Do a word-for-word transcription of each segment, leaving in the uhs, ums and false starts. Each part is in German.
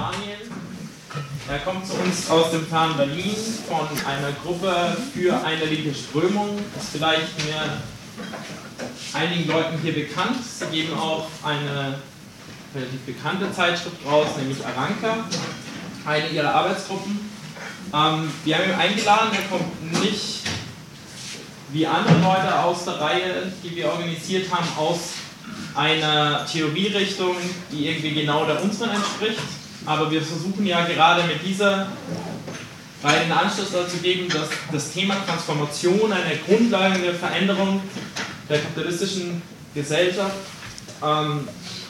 Daniel. Er kommt zu uns aus dem Fern Berlin von einer Gruppe für eine linke Strömung. Ist vielleicht mir einigen Leuten hier bekannt. Sie geben auch eine relativ bekannte Zeitschrift raus, nämlich Aranka, eine ihrer Arbeitsgruppen. Ähm, wir haben ihn eingeladen, er kommt nicht wie andere Leute aus der Reihe, die wir organisiert haben, aus einer Theorierichtung, die irgendwie genau der unseren entspricht. Aber wir versuchen ja gerade mit dieser Reihe den Anschluss dazu geben, dass das Thema Transformation, eine grundlegende Veränderung der kapitalistischen Gesellschaft, ähm,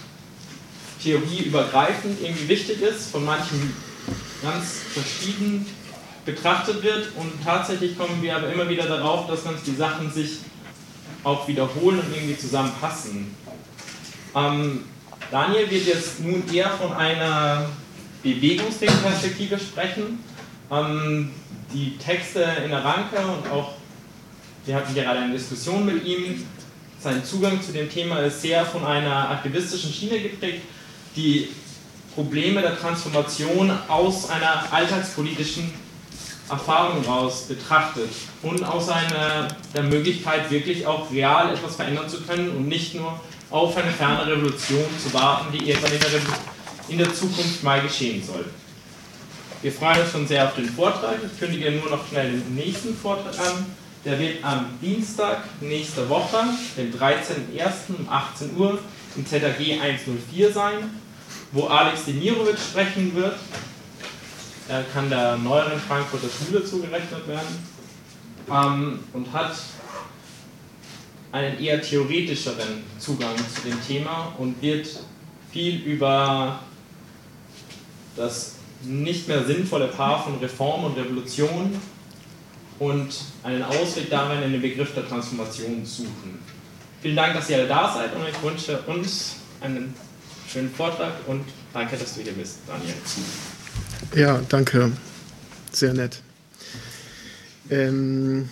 theorieübergreifend irgendwie wichtig ist, von manchen ganz verschieden betrachtet wird, und tatsächlich kommen wir aber immer wieder darauf, dass uns die Sachen sich auch wiederholen und irgendwie zusammenpassen. Ähm, Daniel wird jetzt nun eher von einer Bewegungsdenkperspektive sprechen. Ähm, die Texte in Aranka und auch, wir hatten gerade eine Diskussion mit ihm, sein Zugang zu dem Thema ist sehr von einer aktivistischen Schiene geprägt, die Probleme der Transformation aus einer alltagspolitischen Erfahrung heraus betrachtet und aus einer der Möglichkeit, wirklich auch real etwas verändern zu können und nicht nur auf eine ferne Revolution zu warten, die irgendwann in der, in der Zukunft mal geschehen soll. Wir freuen uns schon sehr auf den Vortrag. Ich kündige nur noch schnell den nächsten Vortrag an. Der wird am Dienstag nächste Woche, den dreizehnten ersten um achtzehn Uhr im Z A G hundertvier sein, wo Alex Demirovic sprechen wird. Er kann der neueren Frankfurter Schule zugerechnet werden ähm, und hat einen eher theoretischeren Zugang zu dem Thema und wird viel über das nicht mehr sinnvolle Paar von Reform und Revolution und einen Ausweg darin in den Begriff der Transformation suchen. Vielen Dank, dass ihr alle da seid, und ich wünsche uns einen schönen Vortrag und danke, dass du hier bist, Daniel. Ja, danke. Sehr nett. Ähm,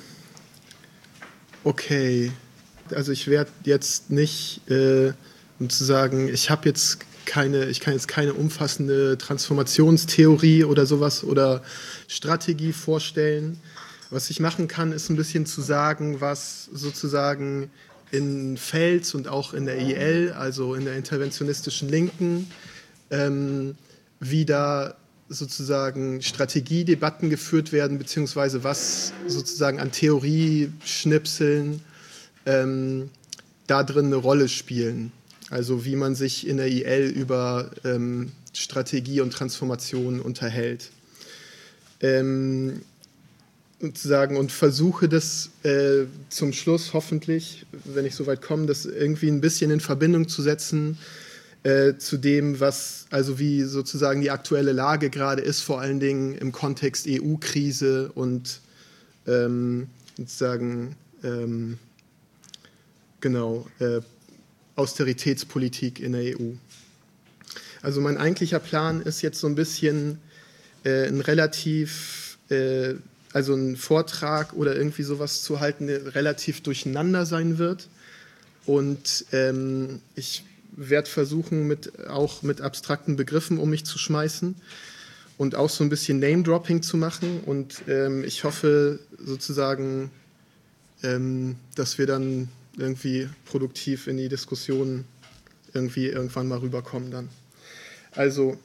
okay. Also ich werde jetzt nicht, äh, um zu sagen, ich habe jetzt keine, ich kann jetzt keine umfassende Transformationstheorie oder sowas oder Strategie vorstellen. Was ich machen kann, ist ein bisschen zu sagen, was sozusagen in Fels und auch in der I L, also in der interventionistischen Linken, ähm, wie da sozusagen Strategiedebatten geführt werden, beziehungsweise was sozusagen an Theorieschnipseln ähm, da drin eine Rolle spielen. Also wie man sich in der I L über ähm, Strategie und Transformation unterhält. Ähm, sozusagen und versuche das äh, zum Schluss hoffentlich, wenn ich soweit komme, das irgendwie ein bisschen in Verbindung zu setzen äh, zu dem, was, also wie sozusagen die aktuelle Lage gerade ist, vor allen Dingen im Kontext E U-Krise und ähm, sozusagen ähm, genau äh, Austeritätspolitik in der E U. Also mein eigentlicher Plan ist jetzt so ein bisschen äh, ein relativ äh, also einen Vortrag oder irgendwie sowas zu halten, der relativ durcheinander sein wird. Und ähm, ich werde versuchen, mit, auch mit abstrakten Begriffen um mich zu schmeißen und auch so ein bisschen Name-Dropping zu machen. Und ähm, ich hoffe sozusagen, ähm, dass wir dann irgendwie produktiv in die Diskussion irgendwie irgendwann mal rüberkommen dann. Also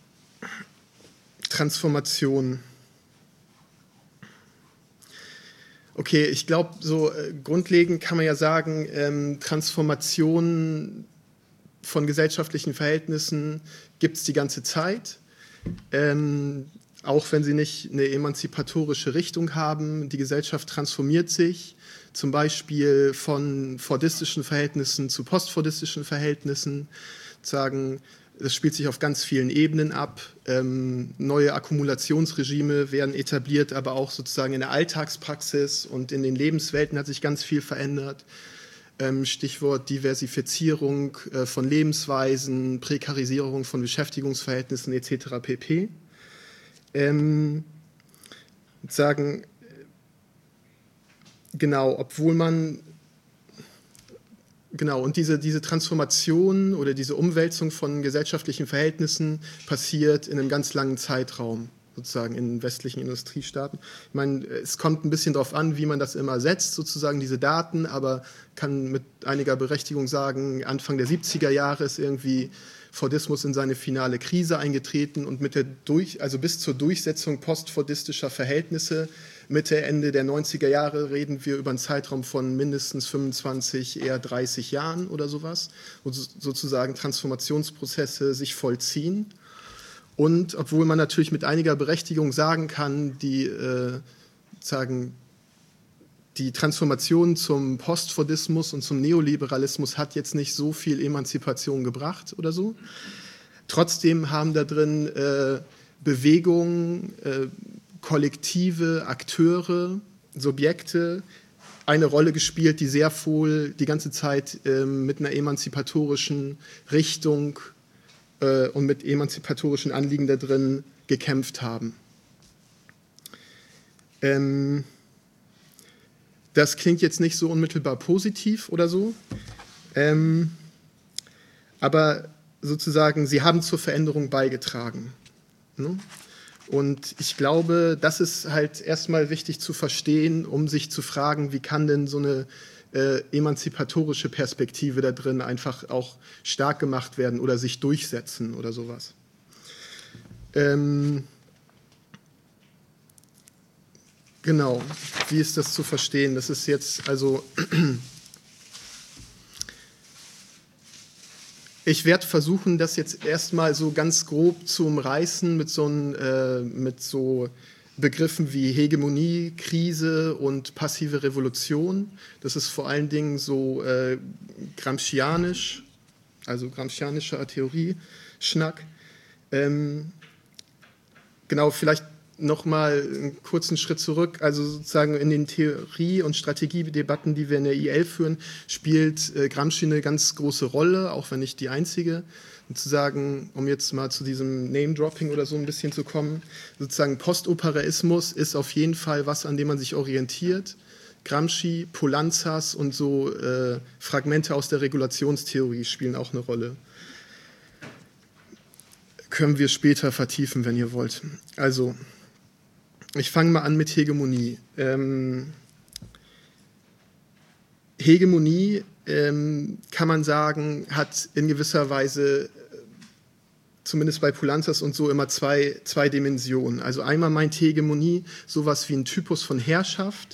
Transformation. Okay, ich glaube, so äh, grundlegend kann man ja sagen, ähm, Transformation von gesellschaftlichen Verhältnissen gibt es die ganze Zeit, ähm, auch wenn sie nicht eine emanzipatorische Richtung haben. Die Gesellschaft transformiert sich, zum Beispiel von fordistischen Verhältnissen zu postfordistischen Verhältnissen, sagen, das spielt sich auf ganz vielen Ebenen ab. Ähm, neue Akkumulationsregime werden etabliert, aber auch sozusagen in der Alltagspraxis und in den Lebenswelten hat sich ganz viel verändert. Ähm, Stichwort Diversifizierung äh, von Lebensweisen, Prekarisierung von Beschäftigungsverhältnissen et cetera pp. Ähm, sagen, genau, obwohl man genau, und diese, diese Transformation oder diese Umwälzung von gesellschaftlichen Verhältnissen passiert in einem ganz langen Zeitraum, sozusagen in westlichen Industriestaaten. Ich meine, es kommt ein bisschen darauf an, wie man das immer setzt, sozusagen diese Daten, aber kann mit einiger Berechtigung sagen, Anfang der siebziger Jahre ist irgendwie Fordismus in seine finale Krise eingetreten und mit der durch, also bis zur Durchsetzung postfordistischer Verhältnisse Mitte, Ende der neunziger Jahre reden wir über einen Zeitraum von mindestens fünfundzwanzig, eher dreißig Jahren oder sowas, wo sozusagen Transformationsprozesse sich vollziehen. Und obwohl man natürlich mit einiger Berechtigung sagen kann, die, äh, sagen, die Transformation zum Postfordismus und zum Neoliberalismus hat jetzt nicht so viel Emanzipation gebracht oder so. Trotzdem haben da drin äh, Bewegungen, äh, Kollektive, Akteure, Subjekte eine Rolle gespielt, die sehr wohl die ganze Zeit äh, mit einer emanzipatorischen Richtung äh, und mit emanzipatorischen Anliegen da drin gekämpft haben. Ähm, das klingt jetzt nicht so unmittelbar positiv oder so, ähm, aber sozusagen, sie haben zur Veränderung beigetragen. Ne? Und ich glaube, das ist halt erstmal wichtig zu verstehen, um sich zu fragen, wie kann denn so eine äh, emanzipatorische Perspektive da drin einfach auch stark gemacht werden oder sich durchsetzen oder sowas. Ähm, genau, wie ist das zu verstehen? Das ist jetzt also... Ich werde versuchen, das jetzt erstmal so ganz grob zu umreißen mit so, ein, äh, mit so Begriffen wie Hegemonie, Krise und passive Revolution. Das ist vor allen Dingen so äh, gramscianisch, also gramscianischer Theorie-Schnack. Ähm, genau, vielleicht nochmal einen kurzen Schritt zurück, also sozusagen in den Theorie- und Strategiedebatten, die wir in der I L führen, spielt äh, Gramsci eine ganz große Rolle, auch wenn nicht die einzige. Und zu sagen, um jetzt mal zu diesem Name-Dropping oder so ein bisschen zu kommen, sozusagen Postoperaismus ist auf jeden Fall was, an dem man sich orientiert. Gramsci, Poulantzas und so äh, Fragmente aus der Regulationstheorie spielen auch eine Rolle. Können wir später vertiefen, wenn ihr wollt. Also, ich fange mal an mit Hegemonie. Ähm, Hegemonie, ähm, kann man sagen, hat in gewisser Weise, zumindest bei Poulantzas und so, immer zwei, zwei Dimensionen. Also einmal meint Hegemonie sowas wie ein Typus von Herrschaft,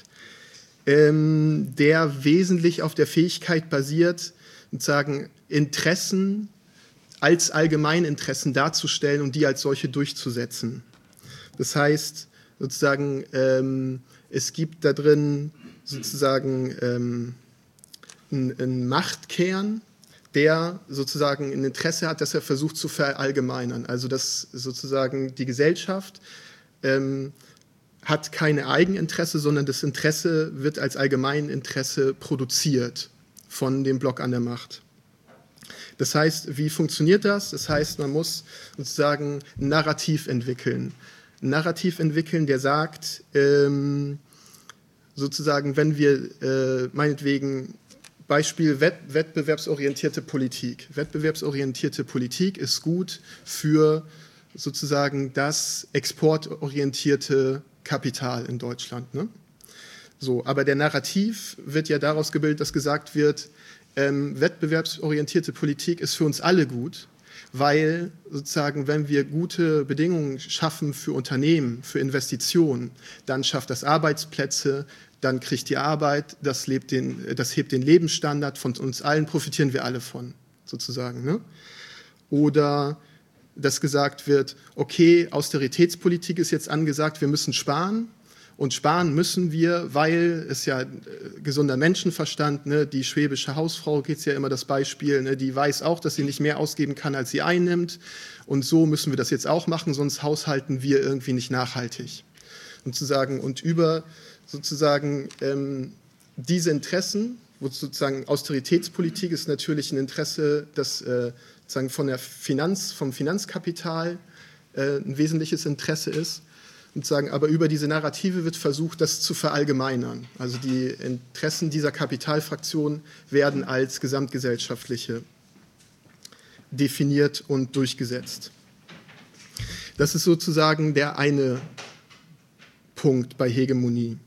ähm, der wesentlich auf der Fähigkeit basiert, sozusagen Interessen als Allgemeininteressen darzustellen und die als solche durchzusetzen. Das heißt, sozusagen, ähm, es gibt da drin sozusagen ähm, einen, einen Machtkern, der sozusagen ein Interesse hat, dass er versucht zu verallgemeinern. Also dass sozusagen die Gesellschaft ähm, hat keine Eigeninteresse, sondern das Interesse wird als Allgemeininteresse produziert von dem Block an der Macht. Das heißt, wie funktioniert das? Das heißt, man muss sozusagen ein Narrativ entwickeln. Ein Narrativ entwickeln, der sagt, ähm, sozusagen, wenn wir äh, meinetwegen, Beispiel Wett wettbewerbsorientierte Politik. Wettbewerbsorientierte Politik ist gut für sozusagen das exportorientierte Kapital in Deutschland. Ne? So, aber der Narrativ wird ja daraus gebildet, dass gesagt wird, ähm, wettbewerbsorientierte Politik ist für uns alle gut, weil sozusagen, wenn wir gute Bedingungen schaffen für Unternehmen, für Investitionen, dann schafft das Arbeitsplätze, dann kriegt die Arbeit, das, lebt den, das hebt den Lebensstandard, von uns allen profitieren wir alle von, sozusagen. Ne? Oder dass gesagt wird, okay, Austeritätspolitik ist jetzt angesagt, wir müssen sparen. Und sparen müssen wir, weil es ja äh, gesunder Menschenverstand, ne, die schwäbische Hausfrau geht es ja immer das Beispiel, ne, die weiß auch, dass sie nicht mehr ausgeben kann, als sie einnimmt. Und so müssen wir das jetzt auch machen, sonst haushalten wir irgendwie nicht nachhaltig. Und, zu sagen, und über sozusagen ähm, diese Interessen, wo sozusagen Austeritätspolitik ist natürlich ein Interesse, das äh, sozusagen von der Finanz, vom Finanzkapital äh, ein wesentliches Interesse ist. sozusagen, aber über diese Narrative wird versucht, das zu verallgemeinern. Also die Interessen dieser Kapitalfraktion werden als gesamtgesellschaftliche definiert und durchgesetzt. Das ist sozusagen der eine Punkt bei Hegemonie.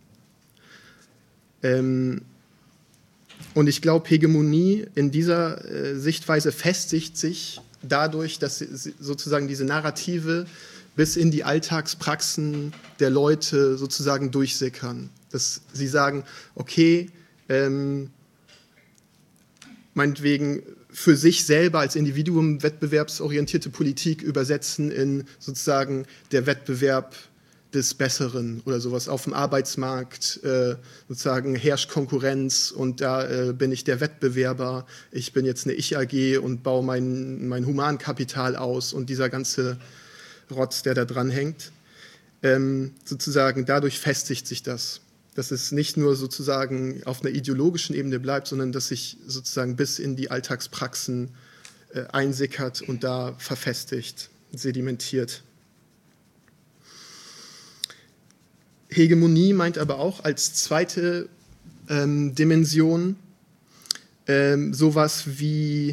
Ähm, und ich glaube, Hegemonie in dieser äh, Sichtweise festigt sich dadurch, dass sie, sozusagen diese Narrative bis in die Alltagspraxen der Leute sozusagen durchsickern. Dass sie sagen, okay, ähm, meinetwegen für sich selber als Individuum wettbewerbsorientierte Politik übersetzen in sozusagen der Wettbewerb des Besseren oder sowas. Auf dem Arbeitsmarkt äh, sozusagen herrscht Konkurrenz und da äh, bin ich der Wettbewerber. Ich bin jetzt eine Ich-A G und baue mein, mein Humankapital aus und dieser ganze Rotz, der da dran hängt. Ähm, sozusagen dadurch festigt sich das. Dass es nicht nur sozusagen auf einer ideologischen Ebene bleibt, sondern dass sich sozusagen bis in die Alltagspraxen äh, einsickert und da verfestigt, sedimentiert. Hegemonie meint aber auch als zweite ähm, Dimension ähm, sowas wie,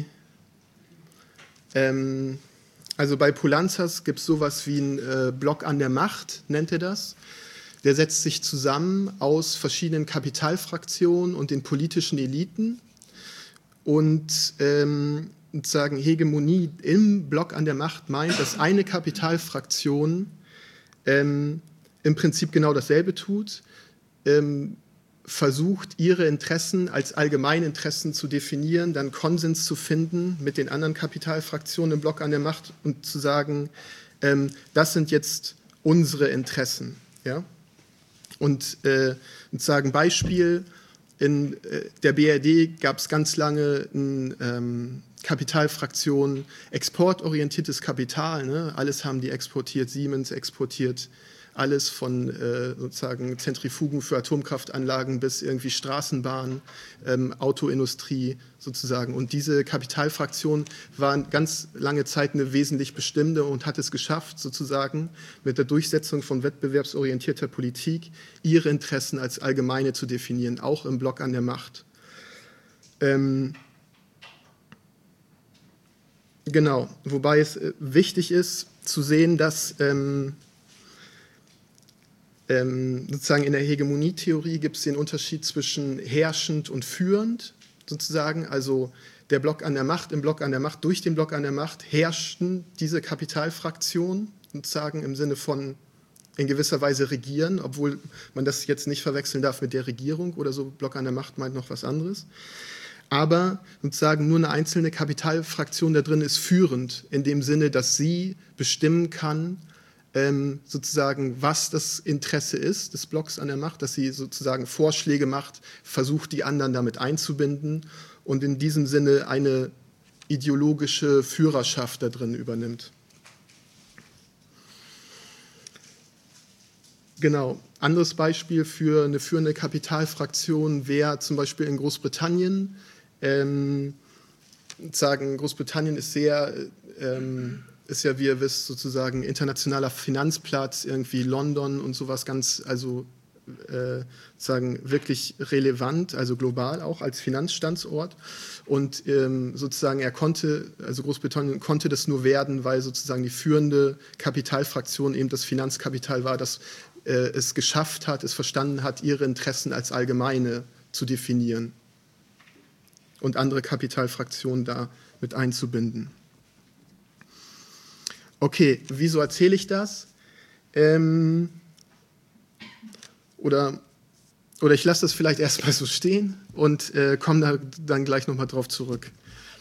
ähm, also bei Poulantzas gibt es sowas wie einen äh, Block an der Macht, nennt er das. Der setzt sich zusammen aus verschiedenen Kapitalfraktionen und den politischen Eliten und ähm, sozusagen Hegemonie im Block an der Macht meint, dass eine Kapitalfraktion ähm, im Prinzip genau dasselbe tut, ähm, versucht, ihre Interessen als Allgemeininteressen zu definieren, dann Konsens zu finden mit den anderen Kapitalfraktionen im Block an der Macht und zu sagen, ähm, das sind jetzt unsere Interessen. Ja? Und äh, sozusagen Beispiel, in äh, der B R D gab es ganz lange eine ähm, Kapitalfraktion, exportorientiertes Kapital, ne? Alles haben die exportiert, Siemens exportiert, alles von äh, sozusagen Zentrifugen für Atomkraftanlagen bis irgendwie Straßenbahn, ähm, Autoindustrie sozusagen. Und diese Kapitalfraktion war ganz lange Zeit eine wesentlich bestimmende und hat es geschafft, sozusagen mit der Durchsetzung von wettbewerbsorientierter Politik ihre Interessen als allgemeine zu definieren, auch im Block an der Macht. Ähm, genau, wobei es äh, wichtig ist zu sehen, dass ähm, Ähm, sozusagen in der Hegemonietheorie gibt es den Unterschied zwischen herrschend und führend, sozusagen. Also der Block an der Macht, im Block an der Macht, durch den Block an der Macht herrschten diese Kapitalfraktionen, sozusagen im Sinne von in gewisser Weise regieren, obwohl man das jetzt nicht verwechseln darf mit der Regierung oder so. Block an der Macht meint noch was anderes. Aber sozusagen nur eine einzelne Kapitalfraktion da drin ist führend, in dem Sinne, dass sie bestimmen kann, Ähm, sozusagen, was das Interesse ist des Blocks an der Macht, dass sie sozusagen Vorschläge macht, versucht, die anderen damit einzubinden und in diesem Sinne eine ideologische Führerschaft da drin übernimmt. Genau. Anderes Beispiel für eine führende Kapitalfraktion wäre zum Beispiel in Großbritannien. Ähm, sagen, Großbritannien ist sehr ähm, ist ja, wie ihr wisst, sozusagen internationaler Finanzplatz, irgendwie London und sowas ganz, also äh, sagen wirklich relevant, also global auch als Finanzstandort. Und ähm, sozusagen er konnte, also Großbritannien konnte das nur werden, weil sozusagen die führende Kapitalfraktion eben das Finanzkapital war, das äh, es geschafft hat, es verstanden hat, ihre Interessen als allgemeine zu definieren und andere Kapitalfraktionen da mit einzubinden. Okay, wieso erzähle ich das? Ähm, oder, oder ich lasse das vielleicht erstmal so stehen und äh, komme da dann gleich nochmal drauf zurück.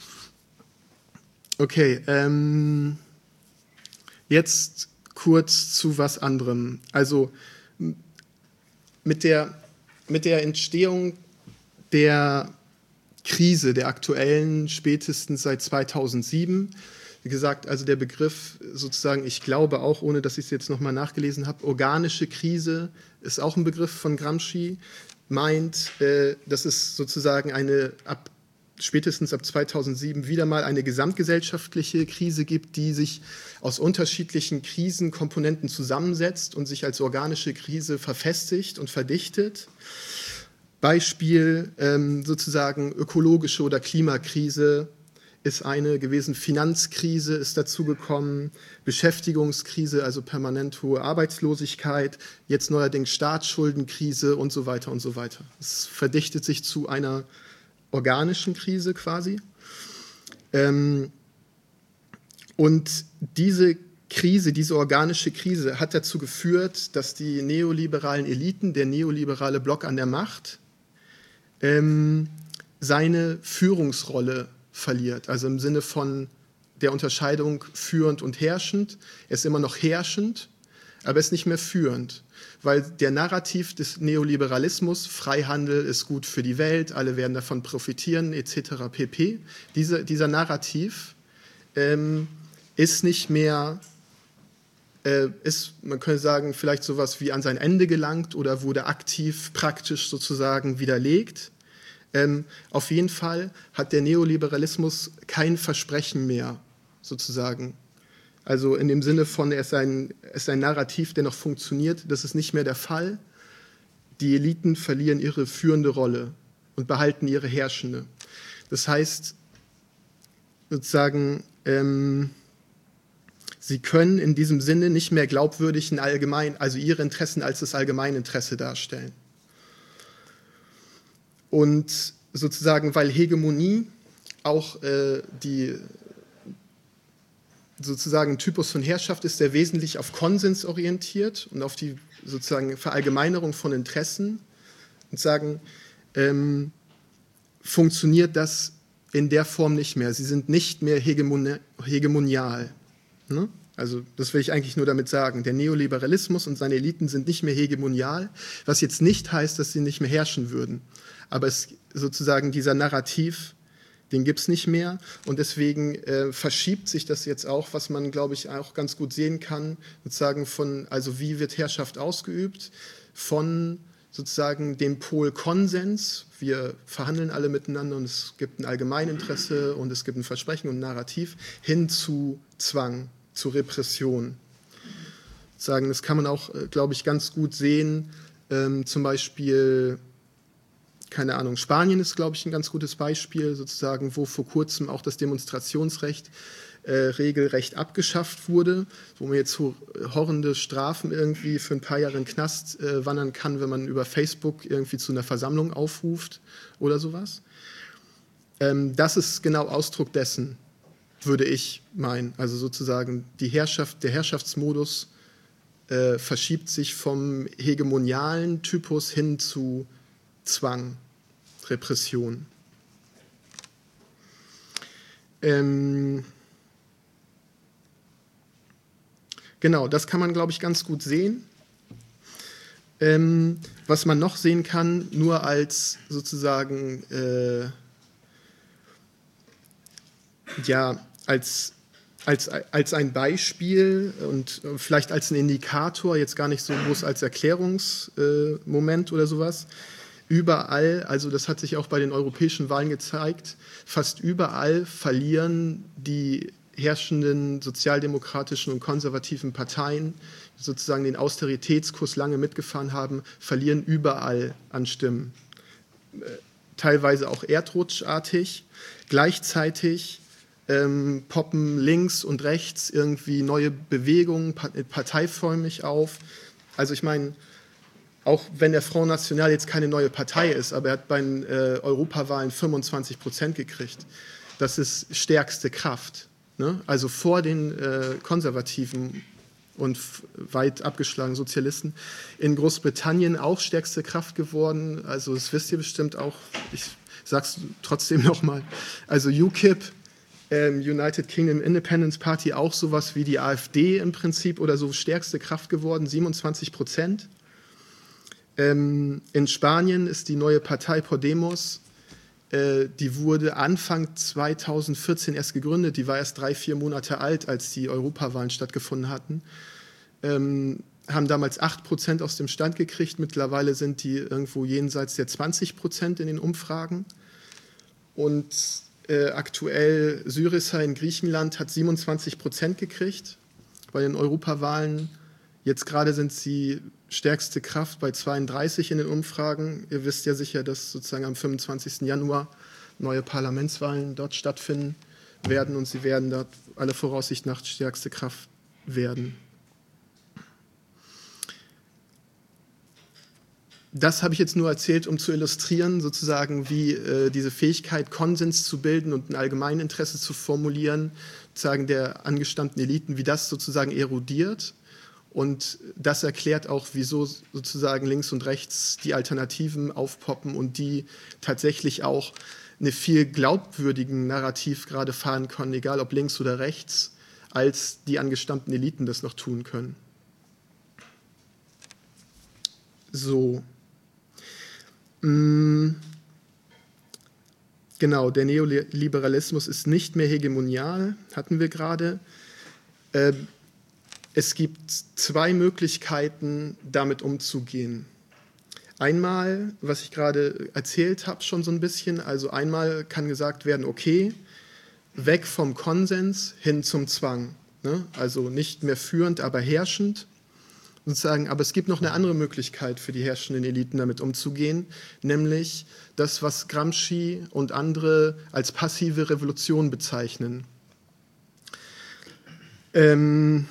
Okay, ähm, jetzt kurz zu was anderem. Also mit der, mit der Entstehung der Krise, der aktuellen, spätestens seit zweitausendsieben, wie gesagt, also der Begriff sozusagen, ich glaube auch, ohne dass ich es jetzt nochmal nachgelesen habe, organische Krise ist auch ein Begriff von Gramsci, meint, äh, das ist sozusagen eine ab spätestens ab zweitausendsieben wieder mal eine gesamtgesellschaftliche Krise gibt, die sich aus unterschiedlichen Krisenkomponenten zusammensetzt und sich als organische Krise verfestigt und verdichtet. Beispiel ähm, sozusagen ökologische oder Klimakrise ist eine gewesen, Finanzkrise ist dazugekommen, Beschäftigungskrise, also permanent hohe Arbeitslosigkeit, jetzt neuerdings Staatsschuldenkrise und so weiter und so weiter. Es verdichtet sich zu einer organischen Krise quasi. Ähm, und diese Krise, diese organische Krise hat dazu geführt, dass die neoliberalen Eliten, der neoliberale Block an der Macht, ähm, seine Führungsrolle verliert. Also im Sinne von der Unterscheidung führend und herrschend. Er ist immer noch herrschend, aber er ist nicht mehr führend. Weil der Narrativ des Neoliberalismus, Freihandel ist gut für die Welt, alle werden davon profitieren, et cetera pp. Diese, dieser Narrativ ähm, ist nicht mehr, äh, ist, man könnte sagen, vielleicht sowas wie an sein Ende gelangt oder wurde aktiv praktisch sozusagen widerlegt. Ähm, auf jeden Fall hat der Neoliberalismus kein Versprechen mehr, sozusagen. Also in dem Sinne von, er ist ein, er ist ein Narrativ, der noch funktioniert. Das ist nicht mehr der Fall. Die Eliten verlieren ihre führende Rolle und behalten ihre herrschende. Das heißt, sozusagen, ähm, sie können in diesem Sinne nicht mehr glaubwürdig ein allgemein, also ihre Interessen als das Allgemeininteresse darstellen. Und sozusagen, weil Hegemonie auch äh, die sozusagen ein Typus von Herrschaft ist, der wesentlich auf Konsens orientiert und auf die sozusagen Verallgemeinerung von Interessen und sagen, ähm, funktioniert das in der Form nicht mehr. Sie sind nicht mehr hegemoni- hegemonial. Ne? Also das will ich eigentlich nur damit sagen. Der Neoliberalismus und seine Eliten sind nicht mehr hegemonial, was jetzt nicht heißt, dass sie nicht mehr herrschen würden. Aber es sozusagen dieser Narrativ, den gibt es nicht mehr und deswegen äh, verschiebt sich das jetzt auch, was man, glaube ich, auch ganz gut sehen kann, sozusagen von, also wie wird Herrschaft ausgeübt, von sozusagen dem Pol Konsens, wir verhandeln alle miteinander und es gibt ein Allgemeininteresse und es gibt ein Versprechen und ein Narrativ, hin zu Zwang, zu Repression. Sozusagen, das kann man auch, glaube ich, ganz gut sehen, ähm, zum Beispiel, keine Ahnung, Spanien ist, glaube ich, ein ganz gutes Beispiel, sozusagen, wo vor kurzem auch das Demonstrationsrecht äh, regelrecht abgeschafft wurde, wo man jetzt horrende Strafen irgendwie für ein paar Jahre in den Knast äh, wandern kann, wenn man über Facebook irgendwie zu einer Versammlung aufruft oder sowas. Ähm, das ist genau Ausdruck dessen, würde ich meinen. Also sozusagen die Herrschaft, der Herrschaftsmodus äh, verschiebt sich vom hegemonialen Typus hin zu Zwang, Repression. Ähm, genau, das kann man, glaube ich, ganz gut sehen. Ähm, was man noch sehen kann, nur als sozusagen, äh, ja, als, als, als ein Beispiel und vielleicht als ein Indikator, jetzt gar nicht so groß als Erklärungsmoment äh, oder sowas. Überall, also das hat sich auch bei den europäischen Wahlen gezeigt, fast überall verlieren die herrschenden sozialdemokratischen und konservativen Parteien, die sozusagen den Austeritätskurs lange mitgefahren haben, verlieren überall an Stimmen. Teilweise auch erdrutschartig. Gleichzeitig ähm, poppen links und rechts irgendwie neue Bewegungen parteiförmig auf. Also ich meine, auch wenn der Front National jetzt keine neue Partei ist, aber er hat bei den äh, Europawahlen fünfundzwanzig Prozent gekriegt. Das ist stärkste Kraft. Ne? Also vor den äh, konservativen und f- weit abgeschlagenen Sozialisten. In Großbritannien auch stärkste Kraft geworden. Also das wisst ihr bestimmt auch. Ich sage es trotzdem nochmal. Also U K I P, ähm, United Kingdom Independence Party, auch sowas wie die AfD im Prinzip oder so stärkste Kraft geworden, siebenundzwanzig Prozent. Ähm, in Spanien ist die neue Partei Podemos, äh, die wurde Anfang zweitausendvierzehn erst gegründet, die war erst drei, vier Monate alt, als die Europawahlen stattgefunden hatten, ähm, haben damals acht Prozent aus dem Stand gekriegt, mittlerweile sind die irgendwo jenseits der zwanzig Prozent in den Umfragen und äh, aktuell Syriza in Griechenland hat siebenundzwanzig Prozent gekriegt bei den Europawahlen. Jetzt gerade sind sie stärkste Kraft bei zweiunddreißig in den Umfragen. Ihr wisst ja sicher, dass sozusagen am fünfundzwanzigsten Januar neue Parlamentswahlen dort stattfinden werden und sie werden dort aller Voraussicht nach stärkste Kraft werden. Das habe ich jetzt nur erzählt, um zu illustrieren, sozusagen, wie äh, diese Fähigkeit, Konsens zu bilden und ein Allgemeininteresse zu formulieren, sozusagen der angestammten Eliten, wie das sozusagen erodiert. Und das erklärt auch, wieso sozusagen links und rechts die Alternativen aufpoppen und die tatsächlich auch eine viel glaubwürdigen Narrativ gerade fahren können, egal ob links oder rechts, als die angestammten Eliten das noch tun können. So. Genau, der Neoliberalismus ist nicht mehr hegemonial, hatten wir gerade. Es gibt zwei Möglichkeiten, damit umzugehen. Einmal, was ich gerade erzählt habe, schon so ein bisschen, also einmal kann gesagt werden, okay, weg vom Konsens hin zum Zwang. Ne? Also nicht mehr führend, aber herrschend. Sozusagen, aber es gibt noch eine andere Möglichkeit für die herrschenden Eliten, damit umzugehen, nämlich das, was Gramsci und andere als passive Revolution bezeichnen. Ähm,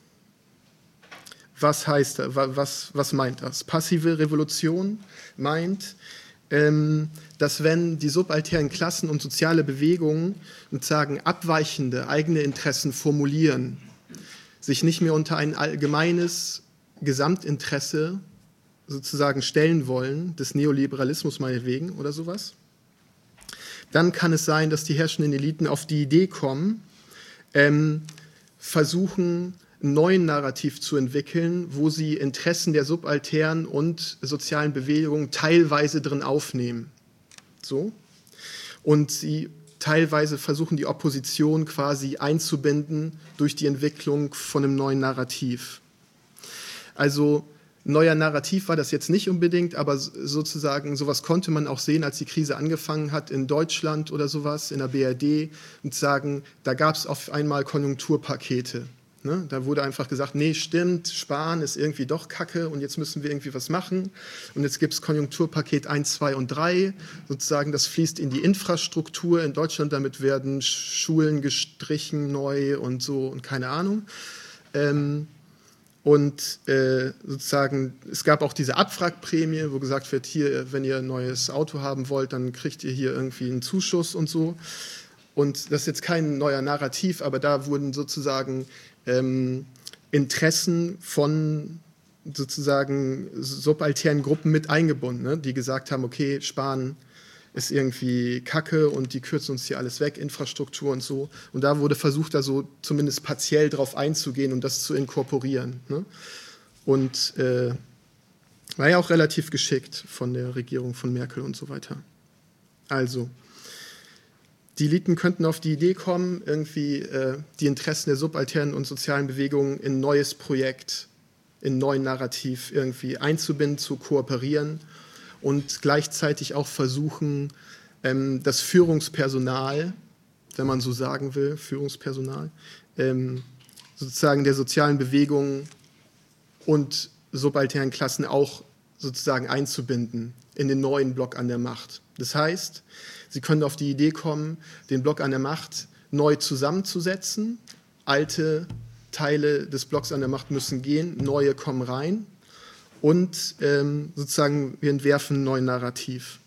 was heißt das? Was, was meint das? Passive Revolution meint, ähm, dass wenn die subalternen Klassen und soziale Bewegungen sozusagen abweichende eigene Interessen formulieren, sich nicht mehr unter ein allgemeines Gesamtinteresse sozusagen stellen wollen, des Neoliberalismus meinetwegen oder sowas, dann kann es sein, dass die herrschenden Eliten auf die Idee kommen, ähm, versuchen, einen neuen Narrativ zu entwickeln, wo sie Interessen der subalternen und sozialen Bewegungen teilweise drin aufnehmen. So. Und sie teilweise versuchen, die Opposition quasi einzubinden durch die Entwicklung von einem neuen Narrativ. Also neuer Narrativ war das jetzt nicht unbedingt, aber sozusagen sowas konnte man auch sehen, als die Krise angefangen hat in Deutschland oder sowas, in der B R D, und sagen, da gab es auf einmal Konjunkturpakete. Ne? Da wurde einfach gesagt, nee, stimmt, Sparen ist irgendwie doch Kacke und jetzt müssen wir irgendwie was machen. Und jetzt gibt es Konjunkturpaket eins, zwei und drei, sozusagen das fließt in die Infrastruktur in Deutschland, damit werden Schulen gestrichen neu und so und keine Ahnung. Ähm, Und äh, sozusagen, es gab auch diese Abwrackprämie, wo gesagt wird, hier, wenn ihr ein neues Auto haben wollt, dann kriegt ihr hier irgendwie einen Zuschuss und so. Und das ist jetzt kein neuer Narrativ, aber da wurden sozusagen ähm, Interessen von sozusagen subalternen Gruppen mit eingebunden, ne? Die gesagt haben, okay, Sparen ist irgendwie Kacke und die kürzen uns hier alles weg, Infrastruktur und so. Und da wurde versucht, da so zumindest partiell drauf einzugehen und das zu inkorporieren. Ne? Und äh, war ja auch relativ geschickt von der Regierung von Merkel und so weiter. Also, die Eliten könnten auf die Idee kommen, irgendwie äh, die Interessen der subalternen und sozialen Bewegungen in ein neues Projekt, in ein neues Narrativ irgendwie einzubinden, zu kooperieren. Und gleichzeitig auch versuchen, ähm, das Führungspersonal, wenn man so sagen will, Führungspersonal, ähm, sozusagen der sozialen Bewegungen und subalternen Klassen auch sozusagen einzubinden in den neuen Block an der Macht. Das heißt, sie können auf die Idee kommen, den Block an der Macht neu zusammenzusetzen. Alte Teile des Blocks an der Macht müssen gehen, neue kommen rein. Und ähm, sozusagen, wir entwerfen ein neues Narrativ.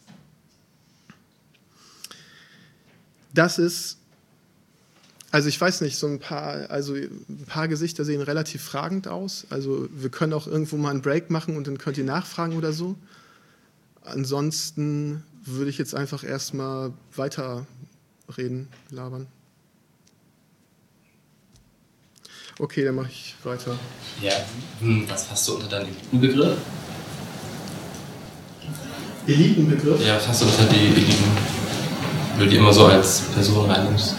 Das ist, also ich weiß nicht, so ein paar, also ein paar Gesichter sehen relativ fragend aus. Also wir können auch irgendwo mal einen Break machen und dann könnt ihr nachfragen oder so. Ansonsten würde ich jetzt einfach erstmal weiterreden, labern. Okay, dann mache ich weiter. Ja, was hast du unter deinem Elitenbegriff? Elitenbegriff? Ja, was hast du unter die Eliten, wenn du die immer so als Person reinnimmst?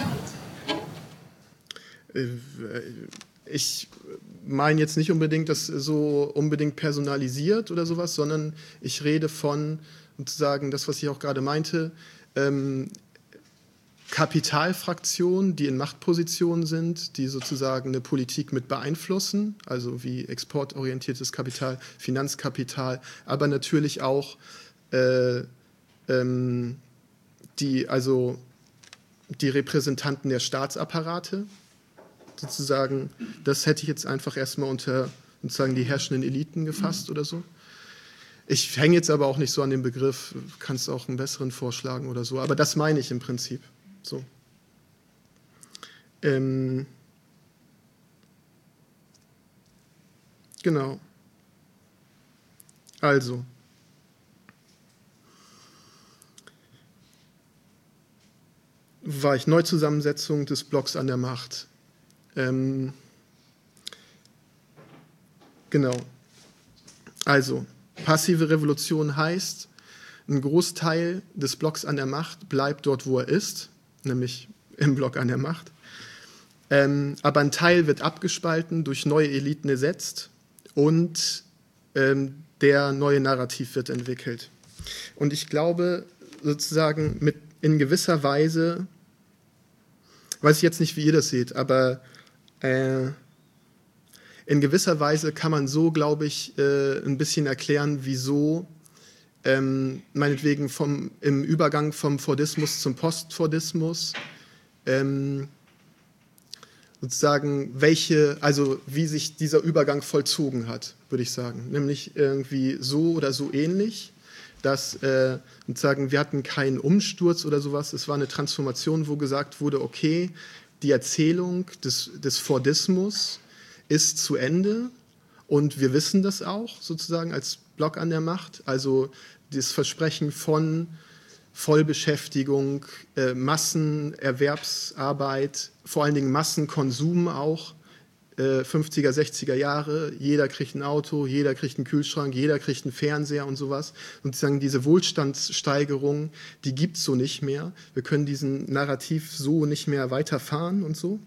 Ich meine jetzt nicht unbedingt das so unbedingt personalisiert oder sowas, sondern ich rede von sozusagen das, was ich auch gerade meinte, ähm, Kapitalfraktionen, die in Machtpositionen sind, die sozusagen eine Politik mit beeinflussen, also wie exportorientiertes Kapital, Finanzkapital, aber natürlich auch äh, ähm, die, also die Repräsentanten der Staatsapparate, sozusagen. Das hätte ich jetzt einfach erstmal unter sozusagen die herrschenden Eliten gefasst oder so. Ich hänge jetzt aber auch nicht so an dem Begriff, kannst auch einen besseren vorschlagen oder so, aber das meine ich im Prinzip. So. Ähm, genau. Also. War ich Neuzusammensetzung des Blocks an der Macht. Ähm, genau. Also, passive Revolution heißt, ein Großteil des Blocks an der Macht bleibt dort, wo er ist, nämlich im Block an der Macht. Ähm, aber ein Teil wird abgespalten, durch neue Eliten ersetzt und ähm, der neue Narrativ wird entwickelt. Und ich glaube, sozusagen mit in gewisser Weise, weiß ich jetzt nicht, wie ihr das seht, aber äh, in gewisser Weise kann man so, glaube ich, äh, ein bisschen erklären, wieso ähm, meinetwegen vom, im Übergang vom Fordismus zum Postfordismus ähm, sozusagen welche, also wie sich dieser Übergang vollzogen hat, würde ich sagen. Nämlich irgendwie so oder so ähnlich, dass äh, sozusagen wir hatten keinen Umsturz oder sowas, es war eine Transformation, wo gesagt wurde, okay, die Erzählung des, des Fordismus ist zu Ende und wir wissen das auch sozusagen als Block an der Macht, also das Versprechen von Vollbeschäftigung, äh, Massenerwerbsarbeit, vor allen Dingen Massenkonsum auch, äh, fünfziger, sechziger Jahre, jeder kriegt ein Auto, jeder kriegt einen Kühlschrank, jeder kriegt einen Fernseher und sowas. Und sozusagen diese Wohlstandssteigerung, die gibt es so nicht mehr. Wir können diesen Narrativ so nicht mehr weiterfahren und so.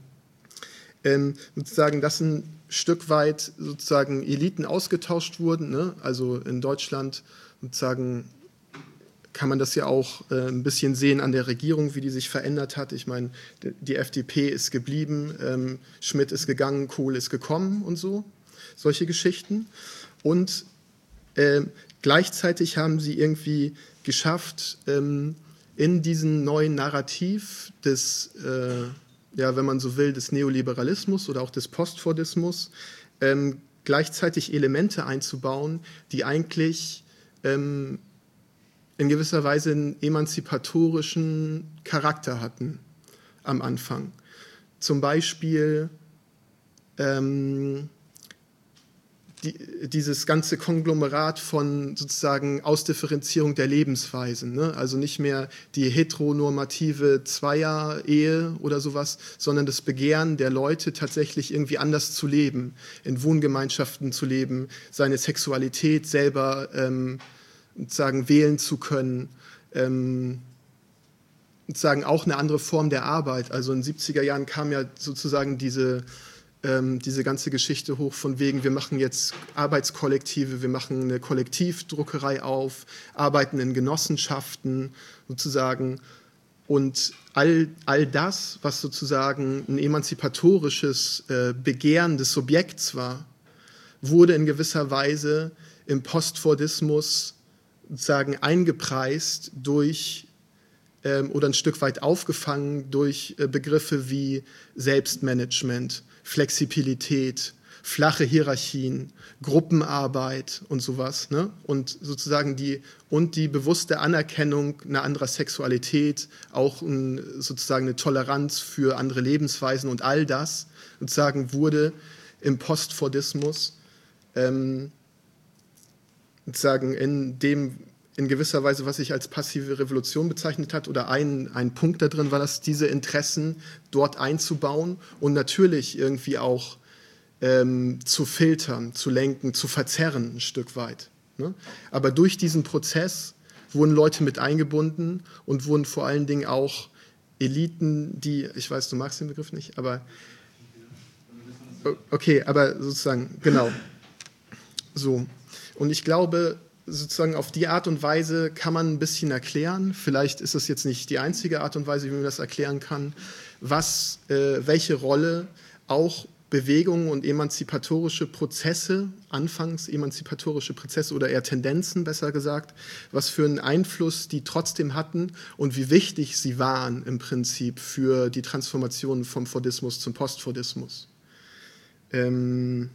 Ähm, sozusagen, dass ein Stück weit sozusagen Eliten ausgetauscht wurden, ne? Also in Deutschland sozusagen kann man das ja auch äh, ein bisschen sehen an der Regierung, wie die sich verändert hat. Ich meine, die F D P ist geblieben, ähm, Schmidt ist gegangen, Kohl ist gekommen und so, solche Geschichten. Und äh, gleichzeitig haben sie irgendwie geschafft, ähm, in diesem neuen Narrativ des, äh, ja, wenn man so will, des Neoliberalismus oder auch des Postfordismus, ähm, gleichzeitig Elemente einzubauen, die eigentlich ähm, in gewisser Weise einen emanzipatorischen Charakter hatten am Anfang. Zum Beispiel ähm, die, dieses ganze Konglomerat von sozusagen Ausdifferenzierung der Lebensweisen, ne? Also nicht mehr die heteronormative Zweier-Ehe oder sowas, sondern das Begehren der Leute tatsächlich irgendwie anders zu leben, in Wohngemeinschaften zu leben, seine Sexualität selber ähm, sozusagen wählen zu können, ähm, sozusagen auch eine andere Form der Arbeit. Also in den siebziger Jahren kam ja sozusagen diese, ähm, diese ganze Geschichte hoch von wegen, wir machen jetzt Arbeitskollektive, wir machen eine Kollektivdruckerei auf, arbeiten in Genossenschaften sozusagen. Und all, all das, was sozusagen ein emanzipatorisches äh, Begehren des Subjekts war, wurde in gewisser Weise im Postfordismus sozusagen eingepreist durch ähm, oder ein Stück weit aufgefangen durch äh, Begriffe wie Selbstmanagement, Flexibilität, flache Hierarchien, Gruppenarbeit und sowas, ne? Und sozusagen die und die bewusste Anerkennung einer anderen Sexualität, auch ein, sozusagen eine Toleranz für andere Lebensweisen und all das sozusagen wurde im Postfordismus ähm, sozusagen in dem, in gewisser Weise, was sich als passive Revolution bezeichnet hat, oder ein, ein Punkt da drin war, dass diese Interessen dort einzubauen und natürlich irgendwie auch ähm, zu filtern, zu lenken, zu verzerren ein Stück weit. Ne? Aber durch diesen Prozess wurden Leute mit eingebunden und wurden vor allen Dingen auch Eliten, die, ich weiß, du magst den Begriff nicht, aber okay, aber sozusagen, genau, so. Und ich glaube, sozusagen auf die Art und Weise kann man ein bisschen erklären, vielleicht ist es jetzt nicht die einzige Art und Weise, wie man das erklären kann, was, äh, welche Rolle auch Bewegungen und emanzipatorische Prozesse, anfangs emanzipatorische Prozesse oder eher Tendenzen, besser gesagt, was für einen Einfluss die trotzdem hatten und wie wichtig sie waren im Prinzip für die Transformation vom Fordismus zum Postfordismus. Ähm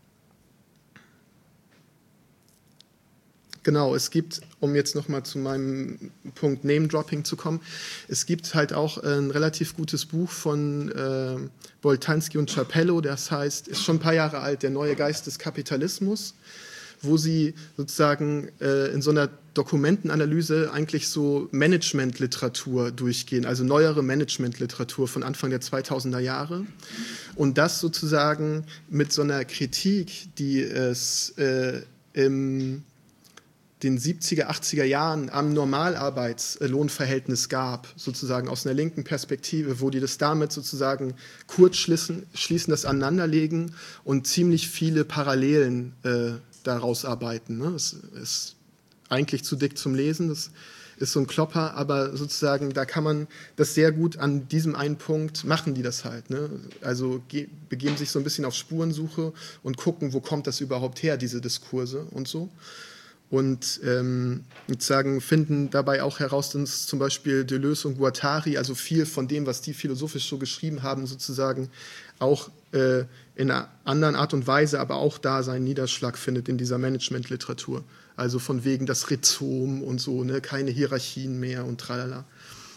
Genau, es gibt, um jetzt nochmal zu meinem Punkt Name-Dropping zu kommen, es gibt halt auch ein relativ gutes Buch von äh, Boltanski und Capello, das heißt, ist schon ein paar Jahre alt, Der neue Geist des Kapitalismus, wo sie sozusagen äh, in so einer Dokumentenanalyse eigentlich so Management-Literatur durchgehen, also neuere Management-Literatur von Anfang der zweitausender Jahre und das sozusagen mit so einer Kritik, die es äh, im den siebziger, achtziger Jahren am Normalarbeitslohnverhältnis gab, sozusagen aus einer linken Perspektive, wo die das damit sozusagen kurz schließen, schließen das Aneinanderlegen und ziemlich viele Parallelen äh, daraus arbeiten. Ne? Es ist eigentlich zu dick zum Lesen, das ist so ein Klopper, aber sozusagen da kann man das sehr gut an diesem einen Punkt machen, die das halt. Ne? Also ge- begeben sich so ein bisschen auf Spurensuche und gucken, wo kommt das überhaupt her, diese Diskurse und so. Und ähm, sozusagen finden dabei auch heraus, dass zum Beispiel Deleuze und Guattari, also viel von dem, was die philosophisch so geschrieben haben, sozusagen auch äh, in einer anderen Art und Weise, aber auch da seinen Niederschlag findet in dieser Managementliteratur. Also von wegen das Rhizom und so, ne, keine Hierarchien mehr und tralala.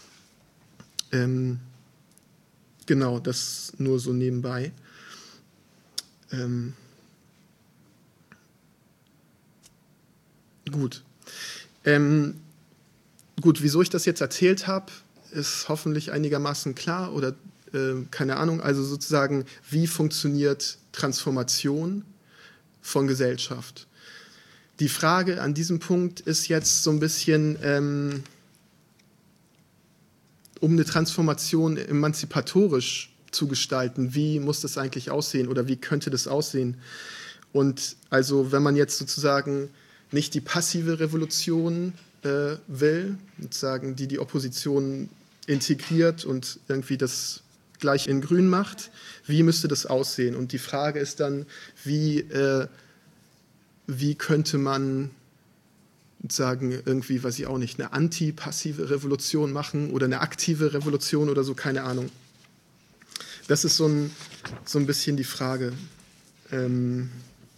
Ähm, genau, das nur so nebenbei. Ähm, Gut. Ähm, gut, wieso ich das jetzt erzählt habe, ist hoffentlich einigermaßen klar oder äh, keine Ahnung. Also sozusagen, wie funktioniert Transformation von Gesellschaft? Die Frage an diesem Punkt ist jetzt so ein bisschen, ähm, um eine Transformation emanzipatorisch zu gestalten, wie muss das eigentlich aussehen oder wie könnte das aussehen? Und also wenn man jetzt sozusagen nicht die passive Revolution äh, will, sozusagen, die die Opposition integriert und irgendwie das gleich in grün macht, wie müsste das aussehen? Und die Frage ist dann, wie, äh, wie könnte man sagen, irgendwie, weiß ich auch nicht, eine antipassive Revolution machen oder eine aktive Revolution oder so, keine Ahnung. Das ist so ein, so ein bisschen die Frage. Ähm,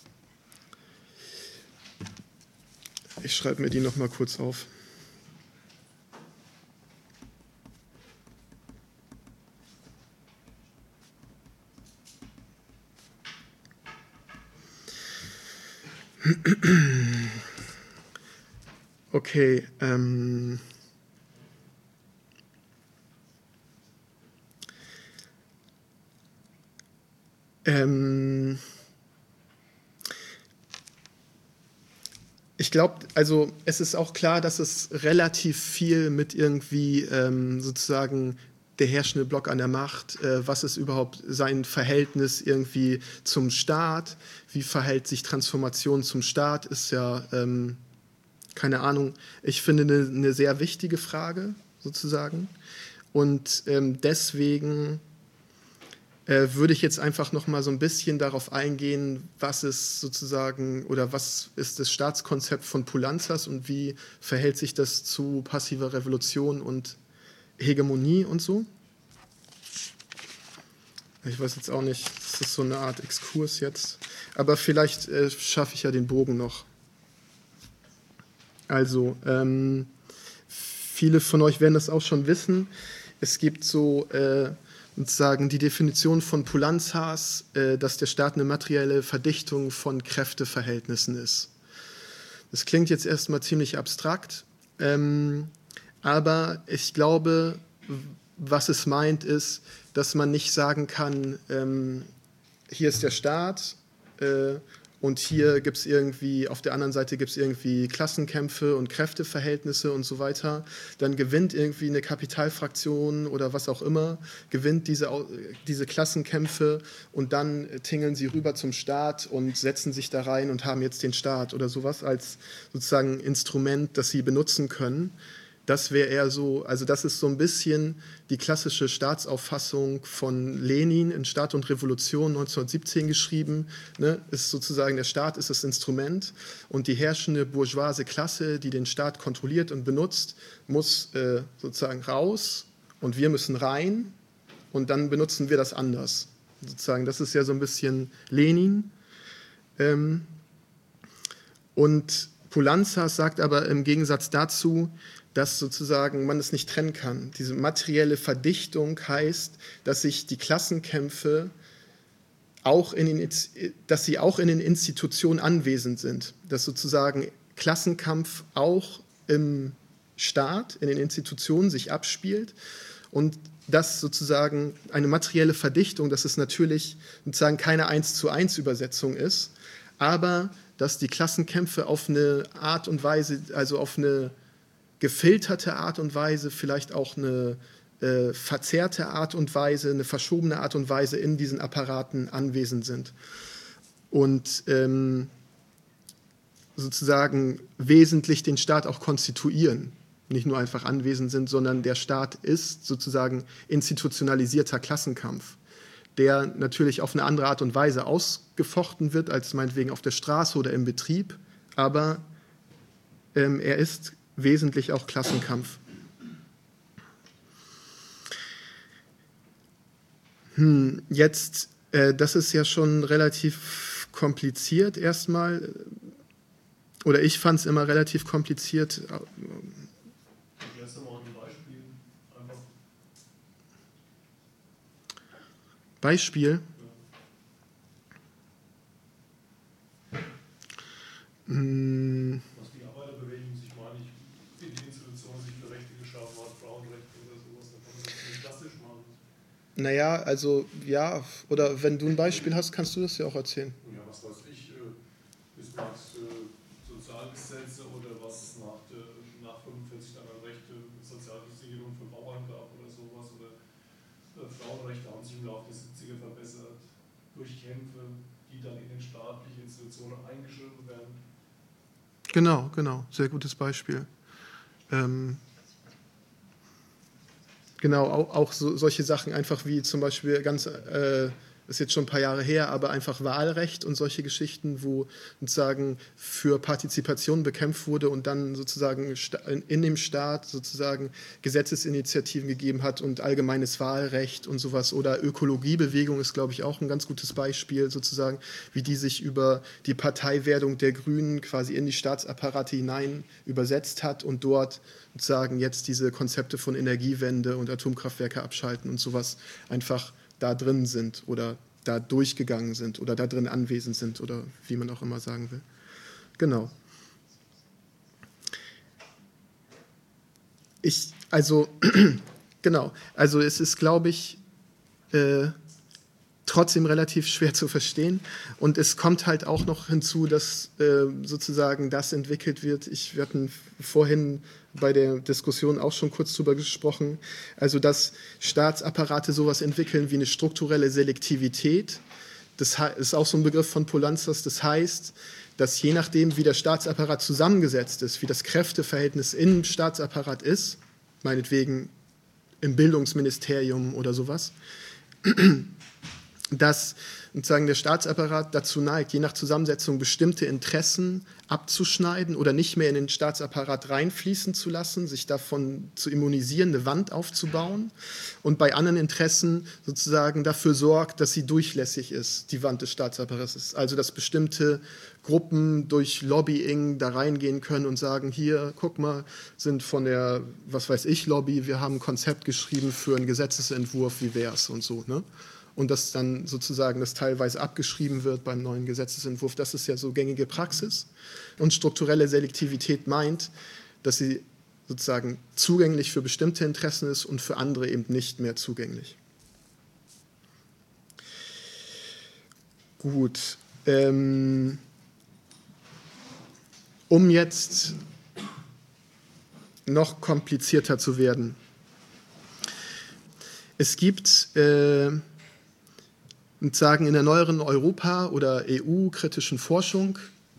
Ich schreibe mir die noch mal kurz auf. Okay. Ähm ähm Ich glaube, also es ist auch klar, dass es relativ viel mit irgendwie ähm, sozusagen der herrschende Block an der Macht, äh, was ist überhaupt sein Verhältnis irgendwie zum Staat, wie verhält sich Transformation zum Staat, ist ja, ähm, keine Ahnung, ich finde eine, eine sehr wichtige Frage sozusagen und ähm, deswegen Äh, würde ich jetzt einfach noch mal so ein bisschen darauf eingehen, was ist sozusagen oder was ist das Staatskonzept von Poulantzas und wie verhält sich das zu passiver Revolution und Hegemonie und so. Ich weiß jetzt auch nicht, das ist so eine Art Exkurs jetzt, aber vielleicht äh, schaffe ich ja den Bogen noch. Also, ähm, viele von euch werden das auch schon wissen. Es gibt so äh, sozusagen die Definition von Poulantzas, äh, dass der Staat eine materielle Verdichtung von Kräfteverhältnissen ist. Das klingt jetzt erstmal ziemlich abstrakt, ähm, aber ich glaube, was es meint, ist, dass man nicht sagen kann, ähm, hier ist der Staat äh, und hier gibt es irgendwie, auf der anderen Seite gibt es irgendwie Klassenkämpfe und Kräfteverhältnisse und so weiter, dann gewinnt irgendwie eine Kapitalfraktion oder was auch immer, gewinnt diese, diese Klassenkämpfe und dann tingeln sie rüber zum Staat und setzen sich da rein und haben jetzt den Staat oder sowas als sozusagen Instrument, das sie benutzen können. Das wäre eher so, also das ist so ein bisschen die klassische Staatsauffassung von Lenin in Staat und Revolution neunzehnhundertsiebzehn geschrieben. Ne? Ist sozusagen, der Staat ist das Instrument und die herrschende bourgeoise Klasse, die den Staat kontrolliert und benutzt, muss äh, sozusagen raus und wir müssen rein und dann benutzen wir das anders. Sozusagen, das ist ja so ein bisschen Lenin. Ähm, und Poulantzas sagt aber im Gegensatz dazu, dass sozusagen man es nicht trennen kann. Diese materielle Verdichtung heißt, dass sich die Klassenkämpfe auch in den, dass sie auch in den Institutionen anwesend sind. Dass sozusagen Klassenkampf auch im Staat, in den Institutionen sich abspielt und dass sozusagen eine materielle Verdichtung, dass es natürlich sozusagen keine eins zu eins Übersetzung ist, aber dass die Klassenkämpfe auf eine Art und Weise, also auf eine gefilterte Art und Weise, vielleicht auch eine äh, verzerrte Art und Weise, eine verschobene Art und Weise in diesen Apparaten anwesend sind. Und ähm, sozusagen wesentlich den Staat auch konstituieren. Nicht nur einfach anwesend sind, sondern der Staat ist sozusagen institutionalisierter Klassenkampf, der natürlich auf eine andere Art und Weise ausgefochten wird, als meinetwegen auf der Straße oder im Betrieb, aber ähm, er ist wesentlich auch Klassenkampf. Hm, jetzt, äh, das ist ja schon relativ kompliziert erstmal, oder ich fand es immer relativ kompliziert. Erst einmal ein Beispiel. Einfach. Beispiel? Ja. Hm. Naja, also ja, oder wenn du ein Beispiel hast, kannst du das ja auch erzählen. Ja, was weiß ich, äh, Bismarcks äh, Sozialgesetze oder was nach, äh, nach fünfundvierzig dann an Rechte Sozialversicherung für Bauern gab oder sowas. Oder äh, Frauenrechte haben sich im Laufe der siebziger verbessert durch Kämpfe, die dann in den staatlichen Institutionen eingeschrieben werden. Genau, genau, sehr gutes Beispiel. Ähm, Genau, auch, auch so, solche Sachen einfach wie zum Beispiel ganz, äh, ist jetzt schon ein paar Jahre her, aber einfach Wahlrecht und solche Geschichten, wo sozusagen für Partizipation bekämpft wurde und dann sozusagen in dem Staat sozusagen Gesetzesinitiativen gegeben hat und allgemeines Wahlrecht und sowas. Oder Ökologiebewegung ist, glaube ich, auch ein ganz gutes Beispiel sozusagen, wie die sich über die Parteiwerdung der Grünen quasi in die Staatsapparate hinein übersetzt hat und dort sozusagen jetzt diese Konzepte von Energiewende und Atomkraftwerke abschalten und sowas einfach da drin sind oder da durchgegangen sind oder da drin anwesend sind oder wie man auch immer sagen will. Genau. Ich, also, genau, also es ist, glaube ich, äh, trotzdem relativ schwer zu verstehen. Und es kommt halt auch noch hinzu, dass äh, sozusagen das entwickelt wird. Ich, wir hatten vorhin bei der Diskussion auch schon kurz drüber gesprochen, also dass Staatsapparate sowas entwickeln wie eine strukturelle Selektivität. Das ist auch so ein Begriff von Poulantzas. Das heißt, dass je nachdem, wie der Staatsapparat zusammengesetzt ist, wie das Kräfteverhältnis im Staatsapparat ist, meinetwegen im Bildungsministerium oder sowas, dass sozusagen der Staatsapparat dazu neigt, je nach Zusammensetzung bestimmte Interessen abzuschneiden oder nicht mehr in den Staatsapparat reinfließen zu lassen, sich davon zu immunisieren, eine Wand aufzubauen und bei anderen Interessen sozusagen dafür sorgt, dass sie durchlässig ist, die Wand des Staatsapparates. Also dass bestimmte Gruppen durch Lobbying da reingehen können und sagen, hier, guck mal, sind von der, was weiß ich, Lobby, wir haben ein Konzept geschrieben für einen Gesetzesentwurf, wie wär's und so, ne? Und dass dann sozusagen das teilweise abgeschrieben wird beim neuen Gesetzesentwurf. Das ist ja so gängige Praxis. Und strukturelle Selektivität meint, dass sie sozusagen zugänglich für bestimmte Interessen ist und für andere eben nicht mehr zugänglich. Gut. Ähm um jetzt noch komplizierter zu werden. Es gibt äh, sagen in der neueren Europa- oder E U-kritischen Forschung,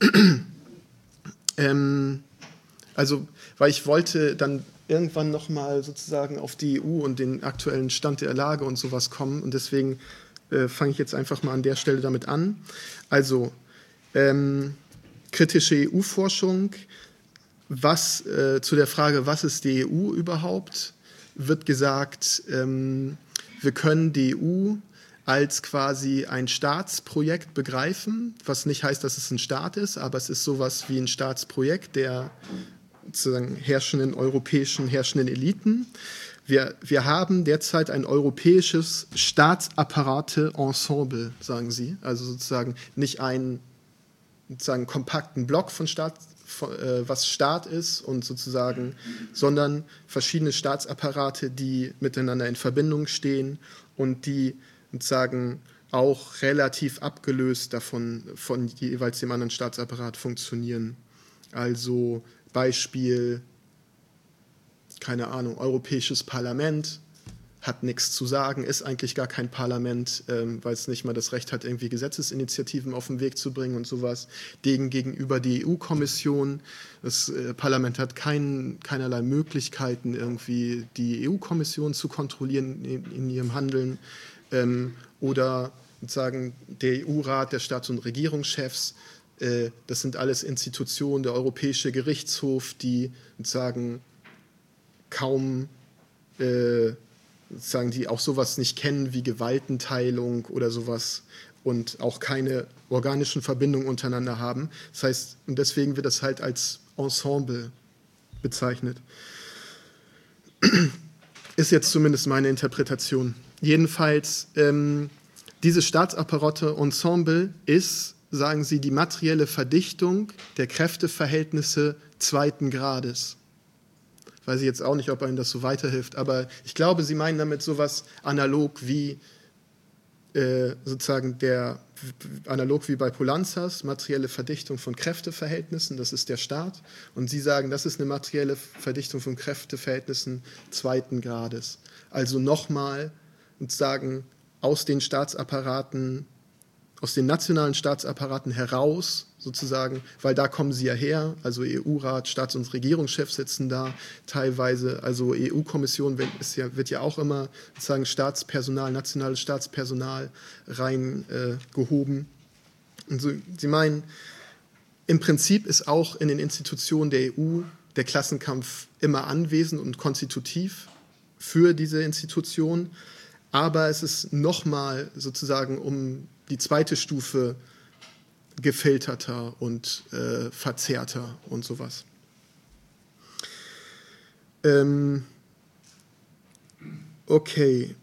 ähm, also weil ich wollte dann irgendwann nochmal sozusagen auf die E U und den aktuellen Stand der Lage und sowas kommen und deswegen äh, fange ich jetzt einfach mal an der Stelle damit an. Also ähm, kritische E U-Forschung, was äh, zu der Frage, was ist die E U überhaupt, wird gesagt, ähm, wir können die E U als quasi ein Staatsprojekt begreifen, was nicht heißt, dass es ein Staat ist, aber es ist sowas wie ein Staatsprojekt der sozusagen herrschenden europäischen, herrschenden Eliten. Wir, wir haben derzeit ein europäisches Staatsapparate-Ensemble, sagen sie, also sozusagen nicht einen sozusagen kompakten Block von Staat, was Staat ist und sozusagen, sondern verschiedene Staatsapparate, die miteinander in Verbindung stehen und die sozusagen auch relativ abgelöst davon von jeweils dem anderen Staatsapparat funktionieren. Also Beispiel, keine Ahnung, Europäisches Parlament hat nichts zu sagen, ist eigentlich gar kein Parlament, ähm, weil es nicht mal das Recht hat, irgendwie Gesetzesinitiativen auf den Weg zu bringen und sowas. Degen gegenüber die E U-Kommission. Das äh, Parlament hat kein, keinerlei Möglichkeiten, irgendwie die E U-Kommission zu kontrollieren in, in ihrem Handeln. Ähm, oder sozusagen der E U-Rat, der Staats- und Regierungschefs. Äh, das sind alles Institutionen, der Europäische Gerichtshof, die sozusagen kaum äh, sagen, die auch sowas nicht kennen wie Gewaltenteilung oder sowas und auch keine organischen Verbindungen untereinander haben. Das heißt, und deswegen wird das halt als Ensemble bezeichnet. Ist jetzt zumindest meine Interpretation. Jedenfalls, ähm, dieses Staatsapparate-Ensemble ist, sagen sie, die materielle Verdichtung der Kräfteverhältnisse zweiten Grades. Weiß ich jetzt auch nicht, ob einem das so weiterhilft, aber ich glaube, Sie meinen damit sowas analog wie äh, sozusagen der analog wie bei Poulantzas, materielle Verdichtung von Kräfteverhältnissen, das ist der Staat, und Sie sagen, das ist eine materielle Verdichtung von Kräfteverhältnissen zweiten Grades. Also nochmal sozusagen aus den Staatsapparaten, aus den nationalen Staatsapparaten heraus, sozusagen, weil da kommen sie ja her, also E U-Rat, Staats- und Regierungschefs sitzen da teilweise, also E U-Kommission ist ja, wird ja auch immer sozusagen Staatspersonal, nationales Staatspersonal reingehoben. Äh, und so, sie meinen, im Prinzip ist auch in den Institutionen der E U der Klassenkampf immer anwesend und konstitutiv für diese Institution, aber es ist nochmal sozusagen um die zweite Stufe gefilterter und äh, verzerrter und sowas. Ähm, okay.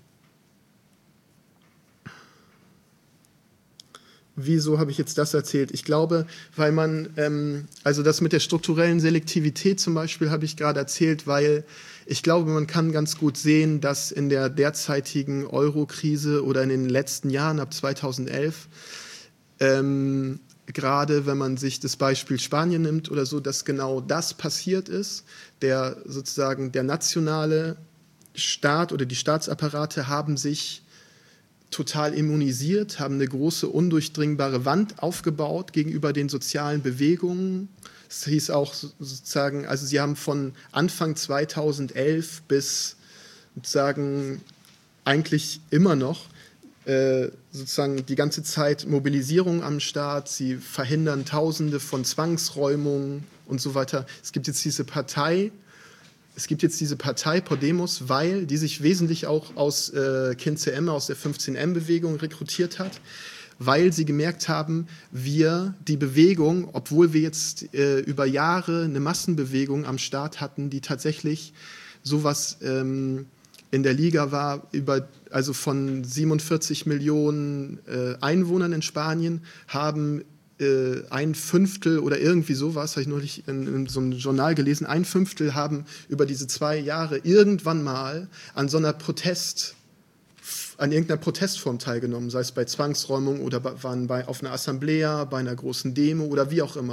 Wieso habe ich jetzt das erzählt? Ich glaube, weil man, ähm, also das mit der strukturellen Selektivität zum Beispiel habe ich gerade erzählt, weil ich glaube, man kann ganz gut sehen, dass in der derzeitigen Euro-Krise oder in den letzten Jahren ab zweitausendelf Ähm, gerade wenn man sich das Beispiel Spanien nimmt oder so, dass genau das passiert ist. Der sozusagen der nationale Staat oder die Staatsapparate haben sich total immunisiert, haben eine große undurchdringbare Wand aufgebaut gegenüber den sozialen Bewegungen. Es hieß auch sozusagen, also sie haben von Anfang zweitausendelf bis sozusagen eigentlich immer noch sozusagen die ganze Zeit Mobilisierung am Start, sie verhindern Tausende von Zwangsräumungen und so weiter. Es gibt jetzt diese Partei, es gibt jetzt diese Partei Podemos, weil die sich wesentlich auch aus äh, quince eme, aus der fünfzehn eme-Bewegung rekrutiert hat, weil sie gemerkt haben, wir, die Bewegung, obwohl wir jetzt äh, über Jahre eine Massenbewegung am Start hatten, die tatsächlich sowas ähm, in der Liga war, über, also von siebenundvierzig Millionen äh, Einwohnern in Spanien, haben äh, ein Fünftel oder irgendwie sowas, habe ich neulich in, in so einem Journal gelesen, ein Fünftel haben über diese zwei Jahre irgendwann mal an so einer Protest, an irgendeiner Protestform teilgenommen, sei es bei Zwangsräumung oder waren bei, auf einer Assemblea, bei einer großen Demo oder wie auch immer.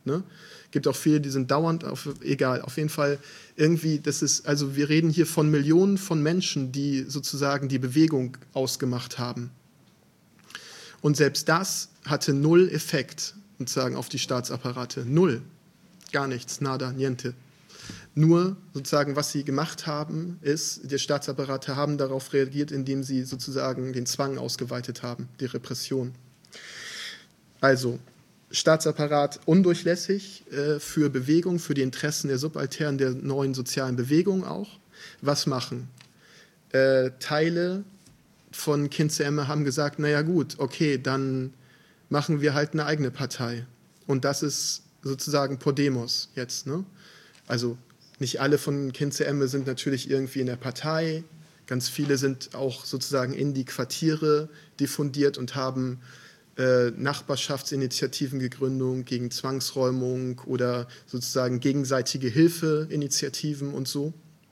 Ne? Gibt auch viele, die sind dauernd auf, egal, auf jeden Fall irgendwie, das ist, also wir reden hier von Millionen von Menschen, die sozusagen die Bewegung ausgemacht haben. Und selbst das hatte null Effekt, sozusagen, auf die Staatsapparate. Null. Gar nichts, nada, niente. Nur sozusagen, was sie gemacht haben, ist, die Staatsapparate haben darauf reagiert, indem sie sozusagen den Zwang ausgeweitet haben, die Repression. Also, Staatsapparat undurchlässig äh, für Bewegung, für die Interessen der Subalternen der neuen sozialen Bewegung auch. Was machen? Äh, Teile von Kind zu Emme haben gesagt, naja gut, okay, dann machen wir halt eine eigene Partei. Und das ist sozusagen Podemos jetzt. Ne? Also nicht alle von Kind zu Emme sind natürlich irgendwie in der Partei. Ganz viele sind auch sozusagen in die Quartiere diffundiert und haben äh, Nachbarschaftsinitiativen gegründet gegen Zwangsräumung oder sozusagen gegenseitige Hilfeinitiativen und so.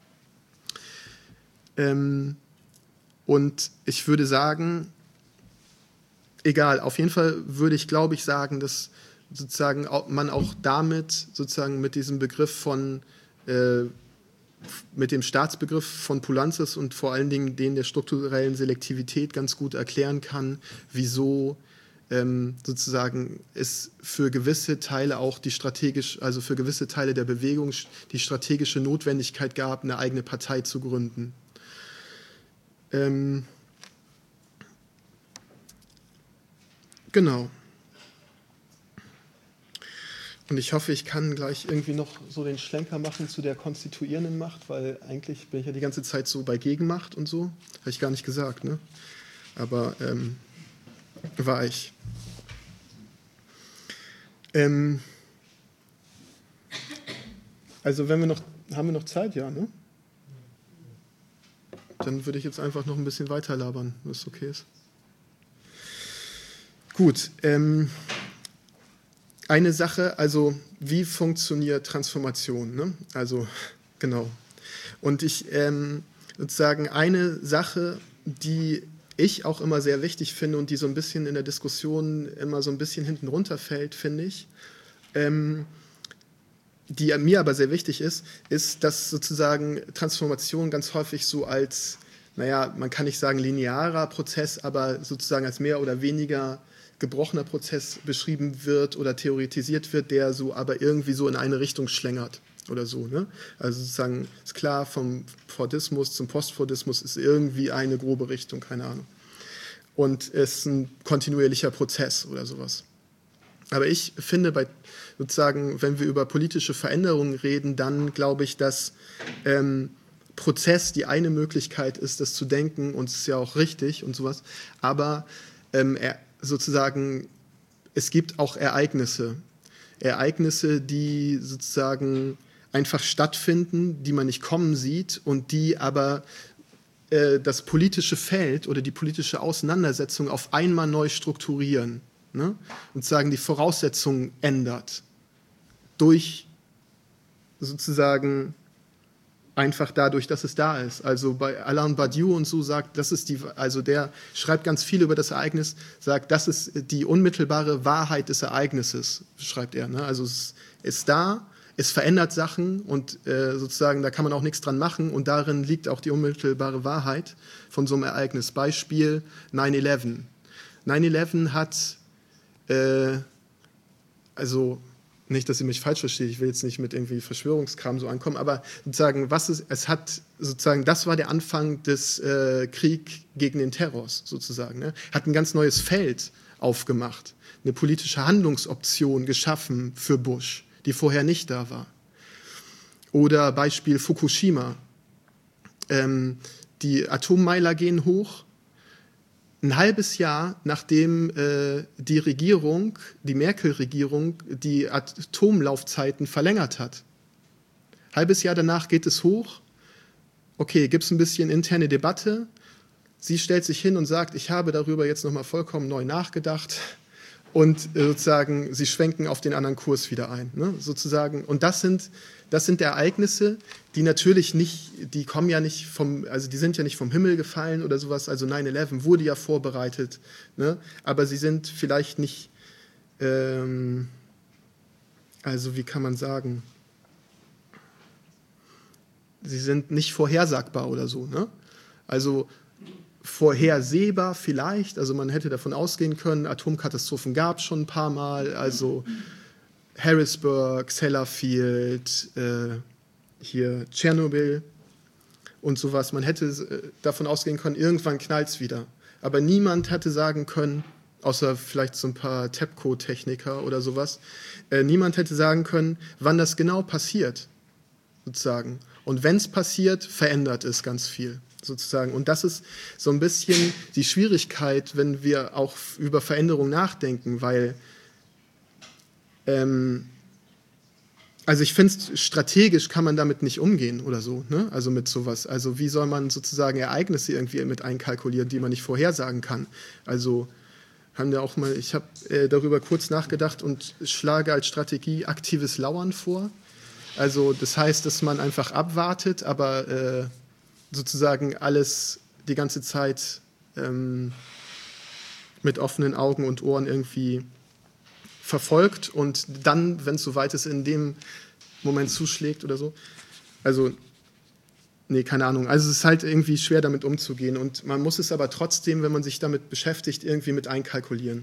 Ähm, und ich würde sagen, egal, auf jeden Fall würde ich, glaube ich, sagen, dass sozusagen man auch damit, sozusagen mit diesem Begriff von, äh, mit dem Staatsbegriff von Poulantzas und vor allen Dingen den der strukturellen Selektivität ganz gut erklären kann, wieso ähm, sozusagen es für gewisse Teile auch die strategisch, also für gewisse Teile der Bewegung die strategische Notwendigkeit gab, eine eigene Partei zu gründen. Ähm, genau. Und ich hoffe, ich kann gleich irgendwie noch so den Schlenker machen zu der konstituierenden Macht, weil eigentlich bin ich ja die ganze Zeit so bei Gegenmacht und so. Habe ich gar nicht gesagt, ne? Aber ähm, war ich. Ähm, also wenn wir noch, haben wir noch Zeit, ja, ne? Dann würde ich jetzt einfach noch ein bisschen weiter labern, wenn es okay ist. Gut, ähm, eine Sache, also wie funktioniert Transformation? Ne? Also genau. Und ich ähm, sozusagen eine Sache, die ich auch immer sehr wichtig finde und die so ein bisschen in der Diskussion immer so ein bisschen hinten runterfällt, finde ich, ähm, die mir aber sehr wichtig ist, ist, dass sozusagen Transformation ganz häufig so als, naja, man kann nicht sagen linearer Prozess, aber sozusagen als mehr oder weniger gebrochener Prozess beschrieben wird oder theoretisiert wird, der so aber irgendwie so in eine Richtung schlängert oder so. Ne? Also sozusagen ist klar, vom Fordismus zum Postfordismus ist irgendwie eine grobe Richtung, keine Ahnung. Und es ist ein kontinuierlicher Prozess oder sowas. Aber ich finde, bei sozusagen, wenn wir über politische Veränderungen reden, dann glaube ich, dass ähm, Prozess die eine Möglichkeit ist, das zu denken, und es ist ja auch richtig und sowas, aber ähm, er sozusagen, es gibt auch Ereignisse, Ereignisse, die sozusagen einfach stattfinden, die man nicht kommen sieht und die aber äh, das politische Feld oder die politische Auseinandersetzung auf einmal neu strukturieren, ne? Und sagen, die Voraussetzungen ändert durch sozusagen einfach dadurch, dass es da ist. Also bei Alain Badiou und so sagt, das ist die, also der schreibt ganz viel über das Ereignis, sagt, das ist die unmittelbare Wahrheit des Ereignisses, schreibt er. Ne? Also es ist da, es verändert Sachen und äh, sozusagen, da kann man auch nichts dran machen und darin liegt auch die unmittelbare Wahrheit von so einem Ereignis. Beispiel nine eleven. nine eleven hat, äh, also nicht, dass ihr mich falsch versteht, ich will jetzt nicht mit irgendwie Verschwörungskram so ankommen, aber sozusagen, was ist, es hat sozusagen, das war der Anfang des äh, Krieg gegen den Terror sozusagen, ne? Hat ein ganz neues Feld aufgemacht, eine politische Handlungsoption geschaffen für Bush, die vorher nicht da war. Oder Beispiel Fukushima. Ähm, die Atommeiler gehen hoch. Ein halbes Jahr, nachdem äh, die Regierung, die Merkel-Regierung, die Atomlaufzeiten verlängert hat. Halbes Jahr danach geht es hoch. Okay, gibt es ein bisschen interne Debatte. Sie stellt sich hin und sagt, ich habe darüber jetzt nochmal vollkommen neu nachgedacht. Und äh, sozusagen, sie schwenken auf den anderen Kurs wieder ein. Ne? Sozusagen. Und das sind, das sind Ereignisse, die natürlich nicht, die kommen ja nicht vom, also die sind ja nicht vom Himmel gefallen oder sowas. Also nine eleven wurde ja vorbereitet. Ne? Aber sie sind vielleicht nicht, ähm, also wie kann man sagen, sie sind nicht vorhersagbar oder so, ne? Also vorhersehbar vielleicht, also man hätte davon ausgehen können, Atomkatastrophen gab es schon ein paar Mal, also Harrisburg, Sellafield, äh, hier Tschernobyl und sowas. Man hätte äh, davon ausgehen können, irgendwann knallt es wieder. Aber niemand hätte sagen können, außer vielleicht so ein paar TEPCO-Techniker oder sowas, äh, niemand hätte sagen können, wann das genau passiert, sozusagen. Und wenn es passiert, verändert es ganz viel, sozusagen. Und das ist so ein bisschen die Schwierigkeit, wenn wir auch über Veränderung nachdenken, weil ähm, also ich finde, strategisch kann man damit nicht umgehen oder so, ne? Also mit sowas. Also wie soll man sozusagen Ereignisse irgendwie mit einkalkulieren, die man nicht vorhersagen kann? Also haben wir auch mal, ich habe äh, darüber kurz nachgedacht und schlage als Strategie aktives Lauern vor. Also das heißt, dass man einfach abwartet, aber äh, sozusagen alles die ganze Zeit ähm, mit offenen Augen und Ohren irgendwie verfolgt und dann, wenn es soweit ist, in dem Moment zuschlägt oder so. Also, nee, keine Ahnung. Also es ist halt irgendwie schwer, damit umzugehen. Und man muss es aber trotzdem, wenn man sich damit beschäftigt, irgendwie mit einkalkulieren.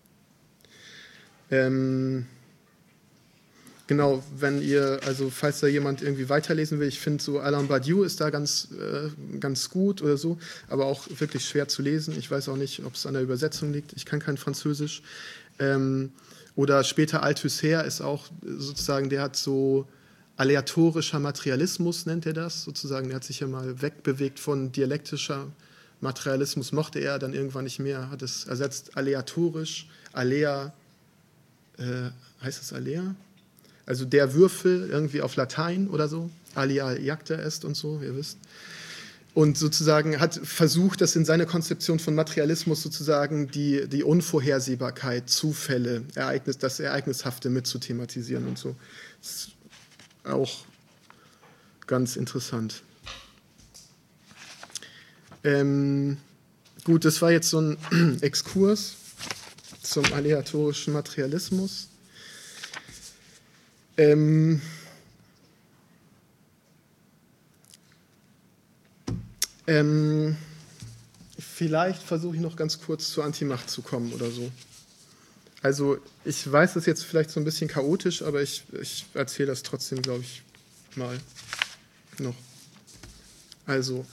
Ähm, genau, wenn ihr, also falls da jemand irgendwie weiterlesen will, ich finde so Alain Badiou ist da ganz, äh, ganz gut oder so, aber auch wirklich schwer zu lesen. Ich weiß auch nicht, ob es an der Übersetzung liegt. Ich kann kein Französisch. Ähm, Oder später Althusser ist auch sozusagen, der hat so aleatorischer Materialismus, nennt er das, sozusagen. Der hat sich ja mal wegbewegt von dialektischer Materialismus, mochte er dann irgendwann nicht mehr, hat es ersetzt aleatorisch, alea, äh, heißt es alea? Also der Würfel irgendwie auf Latein oder so, alia jacta est und so, ihr wisst. Und sozusagen hat versucht, das in seiner Konzeption von Materialismus sozusagen die, die Unvorhersehbarkeit, Zufälle, Ereignis, das Ereignishafte mit zu thematisieren und so. Das ist auch ganz interessant. Ähm, gut, das war jetzt so ein Exkurs zum aleatorischen Materialismus. Ähm, Ähm, vielleicht versuche ich noch ganz kurz zur Antimacht zu kommen oder so. Also ich weiß, das ist jetzt vielleicht so ein bisschen chaotisch, aber ich, ich erzähle das trotzdem, glaube ich, mal noch. Also,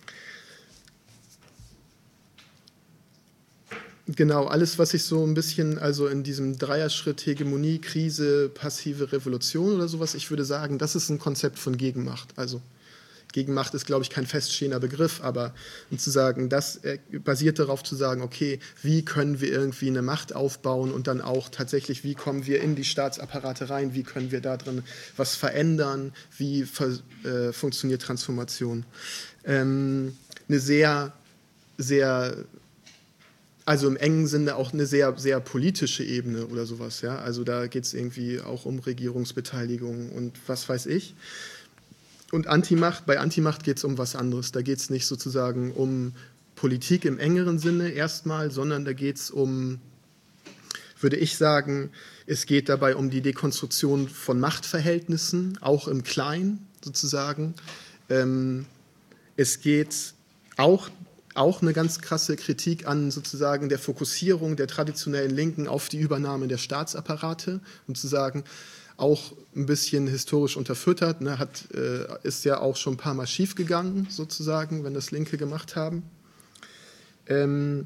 genau, alles, was ich so ein bisschen, also in diesem Dreierschritt Hegemonie, Krise, passive Revolution oder sowas, ich würde sagen, das ist ein Konzept von Gegenmacht, also Gegenmacht ist, glaube ich, kein feststehender Begriff, aber um zu sagen, das basiert darauf zu sagen, okay, wie können wir irgendwie eine Macht aufbauen und dann auch tatsächlich, wie kommen wir in die Staatsapparate rein, wie können wir da drin was verändern, wie äh, funktioniert Transformation. Ähm, eine sehr, sehr, also im engen Sinne auch eine sehr, sehr politische Ebene oder sowas, ja, also da geht es irgendwie auch um Regierungsbeteiligung und was weiß ich. Und Antimacht, bei Antimacht geht es um was anderes. Da geht es nicht sozusagen um Politik im engeren Sinne erstmal, sondern da geht es um, würde ich sagen, es geht dabei um die Dekonstruktion von Machtverhältnissen, auch im Kleinen sozusagen. Ähm, es geht auch, auch eine ganz krasse Kritik an sozusagen der Fokussierung der traditionellen Linken auf die Übernahme der Staatsapparate, um zu sagen, auch ein bisschen historisch unterfüttert, ne, hat, äh, ist ja auch schon ein paar Mal schiefgegangen, sozusagen, wenn das Linke gemacht haben. Ähm,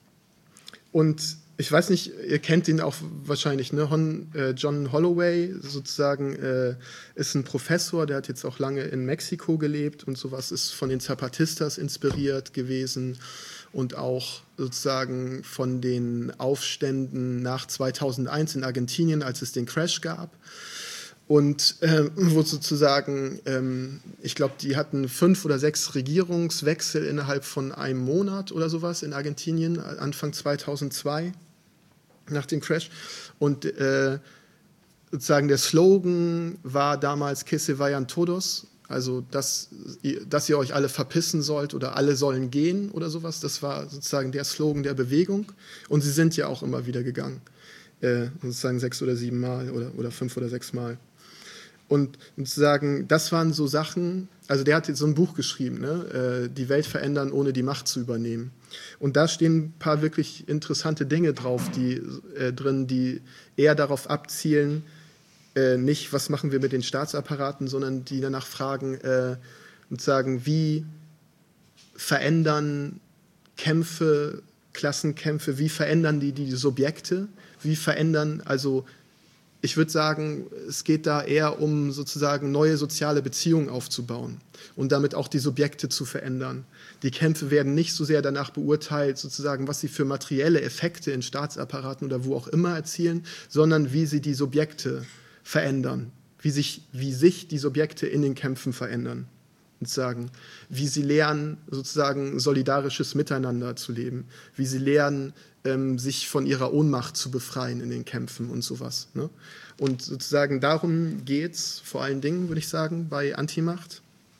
und ich weiß nicht, ihr kennt ihn auch wahrscheinlich, ne? Hon, äh, John Holloway, sozusagen, äh, ist ein Professor, der hat jetzt auch lange in Mexiko gelebt und sowas, ist von den Zapatistas inspiriert gewesen und auch sozusagen von den Aufständen nach zweitausendeins in Argentinien, als es den Crash gab. Und äh, wo sozusagen, ähm, ich glaube, die hatten fünf oder sechs Regierungswechsel innerhalb von einem Monat oder sowas in Argentinien, Anfang zweitausendzwei, nach dem Crash. Und äh, sozusagen der Slogan war damals "Que se vayan todos", also dass, dass ihr euch alle verpissen sollt oder alle sollen gehen oder sowas. Das war sozusagen der Slogan der Bewegung. Und sie sind ja auch immer wieder gegangen. äh, sozusagen sechs oder sieben Mal oder, oder fünf oder sechs Mal. Und sozusagen, das waren so Sachen, also der hat jetzt so ein Buch geschrieben, ne? Die Welt verändern, ohne die Macht zu übernehmen. Und da stehen ein paar wirklich interessante Dinge drauf, die äh, drin, die eher darauf abzielen, äh, nicht, was machen wir mit den Staatsapparaten, sondern die danach fragen äh, und sagen, wie verändern Kämpfe, Klassenkämpfe, wie verändern die die Subjekte, wie verändern, also ich würde sagen, es geht da eher um sozusagen neue soziale Beziehungen aufzubauen und damit auch die Subjekte zu verändern. Die Kämpfe werden nicht so sehr danach beurteilt, sozusagen, was sie für materielle Effekte in Staatsapparaten oder wo auch immer erzielen, sondern wie sie die Subjekte verändern, wie sich, wie sich die Subjekte in den Kämpfen verändern. Sozusagen, wie sie lernen, sozusagen solidarisches Miteinander zu leben, wie sie lernen, ähm, sich von ihrer Ohnmacht zu befreien in den Kämpfen und sowas. Ne? Und sozusagen darum geht es vor allen Dingen, würde ich sagen, bei Antimacht.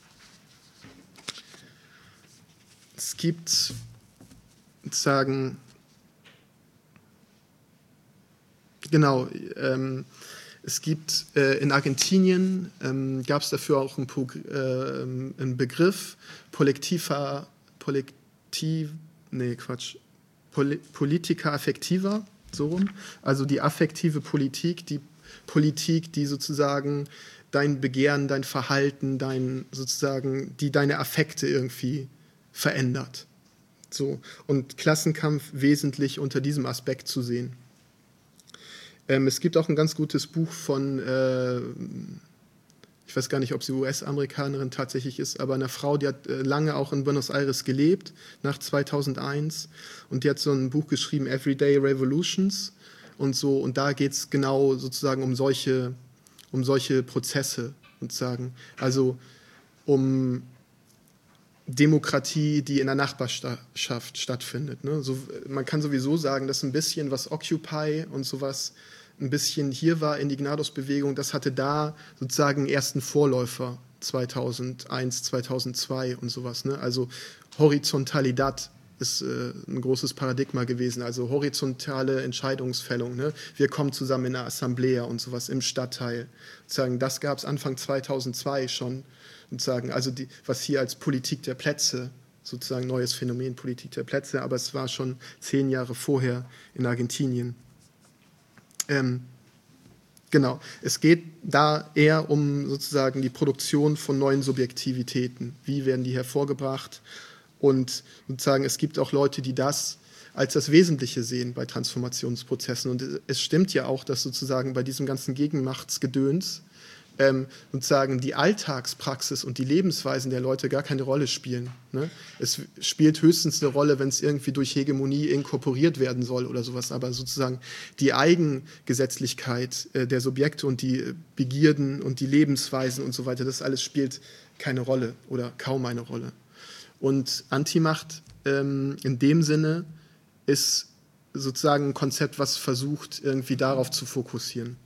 Es gibt sozusagen, genau, ähm, es gibt äh, in Argentinien, ähm, gab es dafür auch einen, äh, einen Begriff, Politica, Politiv, nee, Quatsch, Pol Politica affectiva, so rum, also die affektive Politik, die Politik, die sozusagen dein Begehren, dein Verhalten, dein, sozusagen, die deine Affekte irgendwie verändert. So. Und Klassenkampf wesentlich unter diesem Aspekt zu sehen. Ähm, es gibt auch ein ganz gutes Buch von, äh, ich weiß gar nicht, ob sie U S-Amerikanerin tatsächlich ist, aber eine Frau, die hat äh, lange auch in Buenos Aires gelebt, nach zweitausendeins. Und die hat so ein Buch geschrieben, Everyday Revolutions und so. Und da geht es genau sozusagen um solche, um solche Prozesse, sozusagen. Also um Demokratie, die in der Nachbarschaft stattfindet. Ne? So, man kann sowieso sagen, dass ein bisschen was Occupy und sowas ein bisschen hier war, Indignados-Bewegung, das hatte da sozusagen einen ersten Vorläufer, zweitausendeins, zweitausendzwei und sowas. Ne? Also Horizontalidad ist äh, ein großes Paradigma gewesen, also horizontale Entscheidungsfällung. Ne? Wir kommen zusammen in einer Assemblea und sowas im Stadtteil. Sozusagen, das gab es Anfang zweitausendzwei schon. Sozusagen, also die, was hier als Politik der Plätze, sozusagen neues Phänomen, Politik der Plätze, aber es war schon zehn Jahre vorher in Argentinien. Ähm, genau, es geht da eher um sozusagen die Produktion von neuen Subjektivitäten. Wie werden die hervorgebracht? Und sozusagen, es gibt auch Leute, die das als das Wesentliche sehen bei Transformationsprozessen. Und es stimmt ja auch, dass sozusagen bei diesem ganzen Gegenmachtsgedöns Ähm, sozusagen die Alltagspraxis und die Lebensweisen der Leute gar keine Rolle spielen. Ne? Es spielt höchstens eine Rolle, wenn es irgendwie durch Hegemonie inkorporiert werden soll oder sowas, aber sozusagen die Eigengesetzlichkeit äh, der Subjekte und die Begierden und die Lebensweisen und so weiter, das alles spielt keine Rolle oder kaum eine Rolle. Und Antimacht ähm, in dem Sinne ist sozusagen ein Konzept, was versucht, irgendwie darauf zu fokussieren.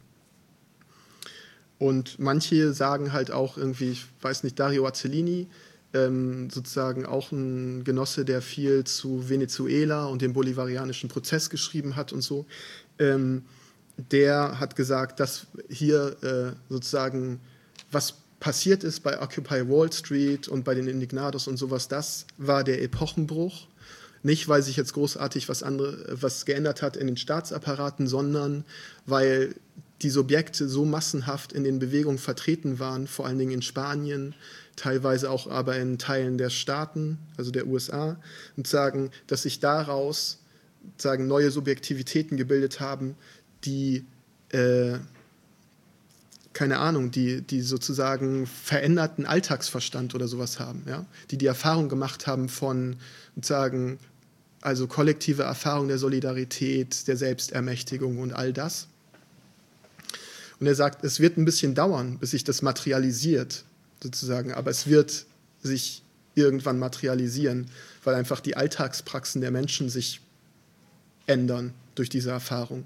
Und manche sagen halt auch irgendwie, ich weiß nicht, Dario Azzolini, ähm, sozusagen auch ein Genosse, der viel zu Venezuela und dem bolivarianischen Prozess geschrieben hat und so, ähm, der hat gesagt, dass hier äh, sozusagen, was passiert ist bei Occupy Wall Street und bei den Indignados und sowas, das war der Epochenbruch. Nicht, weil sich jetzt großartig was, andere, was geändert hat in den Staatsapparaten, sondern weil die Subjekte so massenhaft in den Bewegungen vertreten waren, vor allen Dingen in Spanien, teilweise auch aber in Teilen der Staaten, also der U S A, und sagen, dass sich daraus sagen, neue Subjektivitäten gebildet haben, die, äh, keine Ahnung, die, die sozusagen veränderten Alltagsverstand oder sowas haben, ja? Die die Erfahrung gemacht haben von, sozusagen, also kollektive Erfahrung der Solidarität, der Selbstermächtigung und all das. Und er sagt, es wird ein bisschen dauern, bis sich das materialisiert, sozusagen, aber es wird sich irgendwann materialisieren, weil einfach die Alltagspraxen der Menschen sich ändern durch diese Erfahrung.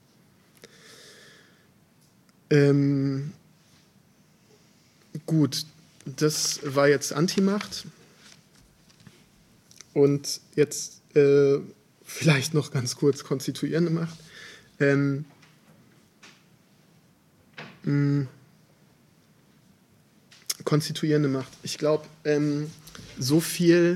Ähm, gut, das war jetzt Antimacht. Und jetzt äh, vielleicht noch ganz kurz konstituierende Macht. Ähm, Mh, konstituierende Macht. Ich glaube, ähm, so viel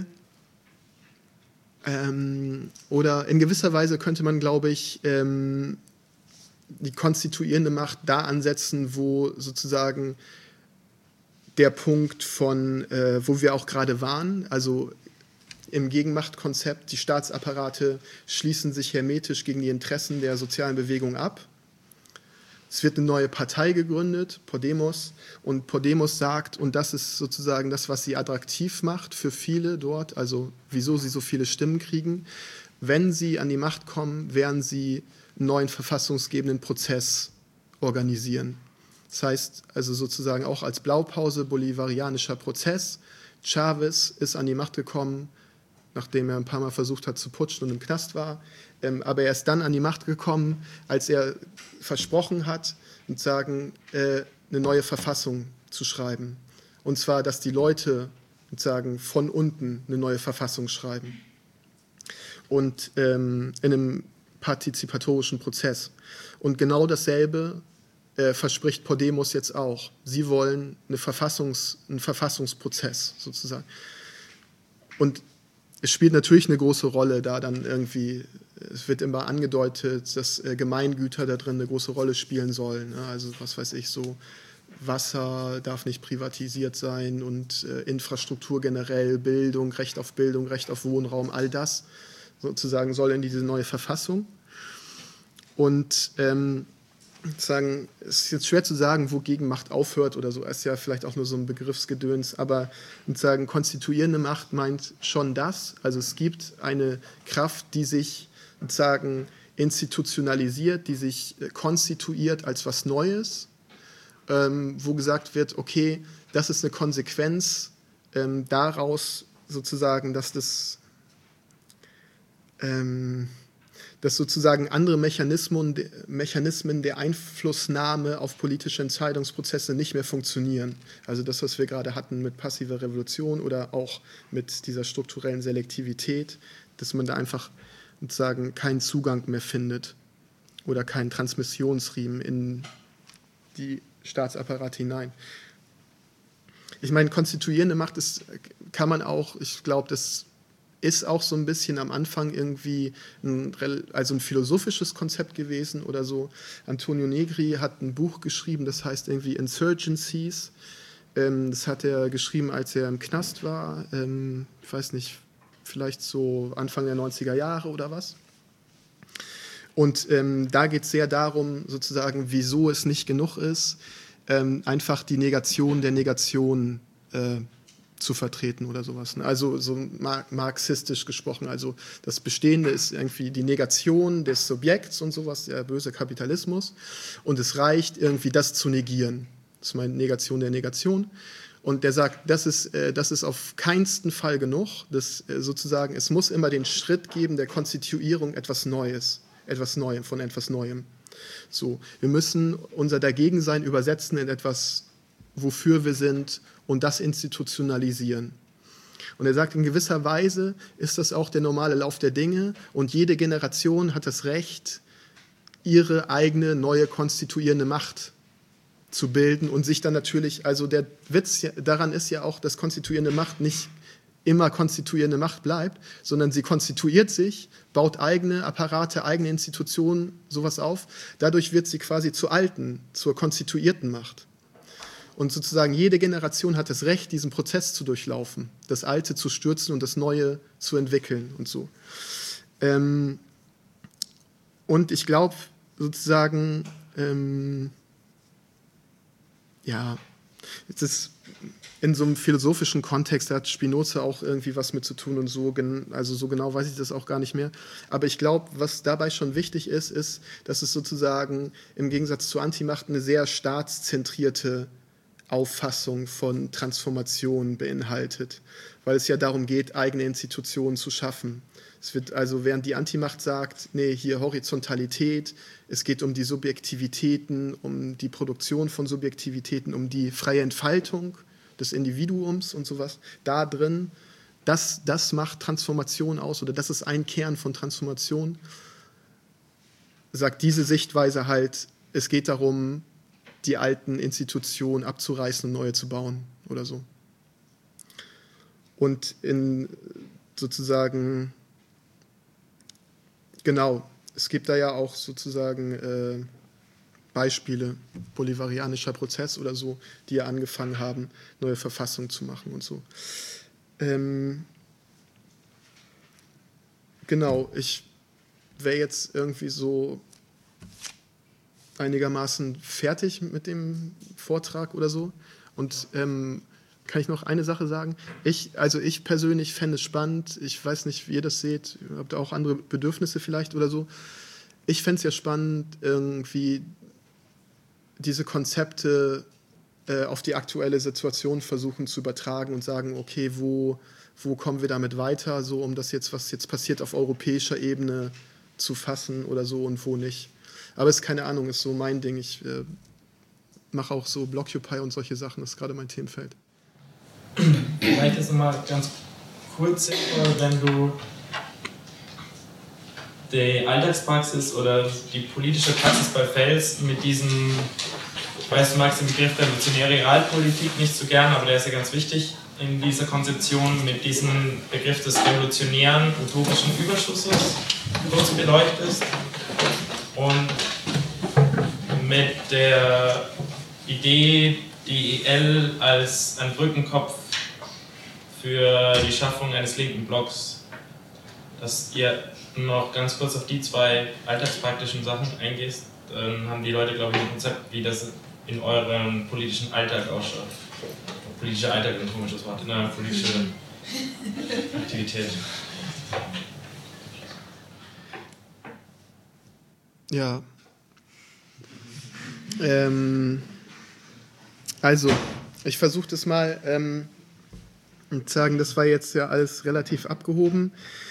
ähm, oder in gewisser Weise könnte man, glaube ich, ähm, die konstituierende Macht da ansetzen, wo sozusagen der Punkt von, äh, wo wir auch gerade waren, also im Gegenmachtkonzept, die Staatsapparate schließen sich hermetisch gegen die Interessen der sozialen Bewegung ab. Es wird eine neue Partei gegründet, Podemos, und Podemos sagt, und das ist sozusagen das, was sie attraktiv macht für viele dort, also wieso sie so viele Stimmen kriegen, wenn sie an die Macht kommen, werden sie einen neuen verfassungsgebenden Prozess organisieren. Das heißt also sozusagen auch als Blaupause bolivarianischer Prozess. Chavez ist an die Macht gekommen, nachdem er ein paar Mal versucht hat zu putschen und im Knast war. Ähm, aber er ist dann an die Macht gekommen, als er versprochen hat, und sagen, äh, eine neue Verfassung zu schreiben. Und zwar, dass die Leute sagen, von unten eine neue Verfassung schreiben. Und ähm, in einem partizipatorischen Prozess. Und genau dasselbe äh, verspricht Podemos jetzt auch. Sie wollen eine Verfassungs-, einen Verfassungsprozess sozusagen. Und es spielt natürlich eine große Rolle, da dann irgendwie, es wird immer angedeutet, dass äh, Gemeingüter da drin eine große Rolle spielen sollen. Ne? Also was weiß ich, so Wasser darf nicht privatisiert sein und äh, Infrastruktur generell, Bildung, Recht auf Bildung, Recht auf Wohnraum, all das sozusagen soll in diese neue Verfassung. Und ähm, sagen, es ist jetzt schwer zu sagen, wo Gegenmacht aufhört oder so, ist ja vielleicht auch nur so ein Begriffsgedöns, aber sagen, konstituierende Macht meint schon das, also es gibt eine Kraft, die sich sagen, institutionalisiert, die sich konstituiert als was Neues, ähm, wo gesagt wird, okay, das ist eine Konsequenz ähm, daraus sozusagen, dass das ähm, dass sozusagen andere Mechanismen, Mechanismen der Einflussnahme auf politische Entscheidungsprozesse nicht mehr funktionieren. Also das, was wir gerade hatten mit passiver Revolution oder auch mit dieser strukturellen Selektivität, dass man da einfach sozusagen keinen Zugang mehr findet oder keinen Transmissionsriemen in die Staatsapparate hinein. Ich meine, konstituierende Macht ist, kann man auch, ich glaube, das ist auch so ein bisschen am Anfang irgendwie ein, also ein philosophisches Konzept gewesen oder so. Antonio Negri hat ein Buch geschrieben, das heißt irgendwie Insurgencies. Ähm, das hat er geschrieben, als er im Knast war. Ähm, ich weiß nicht, vielleicht so Anfang der neunziger Jahre oder was. Und ähm, da geht es sehr darum, sozusagen, wieso es nicht genug ist, ähm, einfach die Negation der Negation äh, zu vertreten oder sowas. Also so marxistisch gesprochen, also das Bestehende ist irgendwie die Negation des Subjekts und sowas, der böse Kapitalismus, und es reicht irgendwie das zu negieren. Das ist meine Negation der Negation. Und der sagt, das ist, das ist auf keinsten Fall genug, das sozusagen, es muss immer den Schritt geben der Konstituierung etwas Neues, etwas Neuem, von etwas Neuem. So, wir müssen unser Dagegensein übersetzen in etwas, wofür wir sind, und das institutionalisieren. Und er sagt, in gewisser Weise ist das auch der normale Lauf der Dinge und jede Generation hat das Recht, ihre eigene neue konstituierende Macht zu bilden und sich dann natürlich, also der Witz daran ist ja auch, dass konstituierende Macht nicht immer konstituierende Macht bleibt, sondern sie konstituiert sich, baut eigene Apparate, eigene Institutionen, sowas auf. Dadurch wird sie quasi zur alten, zur konstituierten Macht. Und sozusagen jede Generation hat das Recht, diesen Prozess zu durchlaufen, das Alte zu stürzen und das Neue zu entwickeln und so. Ähm, und ich glaube sozusagen, ähm, ja, es ist in so einem philosophischen Kontext, da hat Spinoza auch irgendwie was mit zu tun und so, also so genau weiß ich das auch gar nicht mehr. Aber ich glaube, was dabei schon wichtig ist, ist, dass es sozusagen im Gegensatz zur Antimacht eine sehr staatszentrierte Auffassung von Transformation beinhaltet, weil es ja darum geht, eigene Institutionen zu schaffen. Es wird also, während die Antimacht sagt, nee, hier Horizontalität, es geht um die Subjektivitäten, um die Produktion von Subjektivitäten, um die freie Entfaltung des Individuums und sowas, da drin, das, das macht Transformation aus oder das ist ein Kern von Transformation, sagt diese Sichtweise halt, es geht darum, die alten Institutionen abzureißen und neue zu bauen oder so. Und in sozusagen, genau, es gibt da ja auch sozusagen äh, Beispiele, bolivarianischer Prozess oder so, die ja angefangen haben, neue Verfassungen zu machen und so. Ähm, genau, ich wäre jetzt irgendwie so einigermaßen fertig mit dem Vortrag oder so. Und ähm, kann ich noch eine Sache sagen? Ich, also ich persönlich fände es spannend, ich weiß nicht, wie ihr das seht, habt ihr auch andere Bedürfnisse vielleicht oder so. Ich fände es ja spannend, irgendwie diese Konzepte äh, auf die aktuelle Situation versuchen zu übertragen und sagen, okay, wo, wo kommen wir damit weiter, so um das jetzt, was jetzt passiert auf europäischer Ebene zu fassen oder so und wo nicht. Aber es ist keine Ahnung, ist so mein Ding. Ich äh, mache auch so Blockupy und solche Sachen, das ist gerade mein Themenfeld. Vielleicht ist nochmal ganz kurz, wenn du die Alltagspraxis oder die politische Praxis bei Fels mit diesem, ich weiß, du magst den Begriff revolutionäre Realpolitik nicht so gern, aber der ist ja ganz wichtig in dieser Konzeption, mit diesem Begriff des revolutionären, utopischen Überschusses kurz beleuchtest und mit der Idee, die I L als ein Brückenkopf für die Schaffung eines linken Blocks, dass ihr noch ganz kurz auf die zwei alltagspraktischen Sachen eingehst, dann haben die Leute, glaube ich, ein Konzept, wie das in eurem politischen Alltag ausschaut. Politischer Alltag ist ein komisches Wort, in einer politischen Aktivität. Ja. Ähm, also, ich versuche das mal ähm, und sagen, das war jetzt ja alles relativ abgehoben.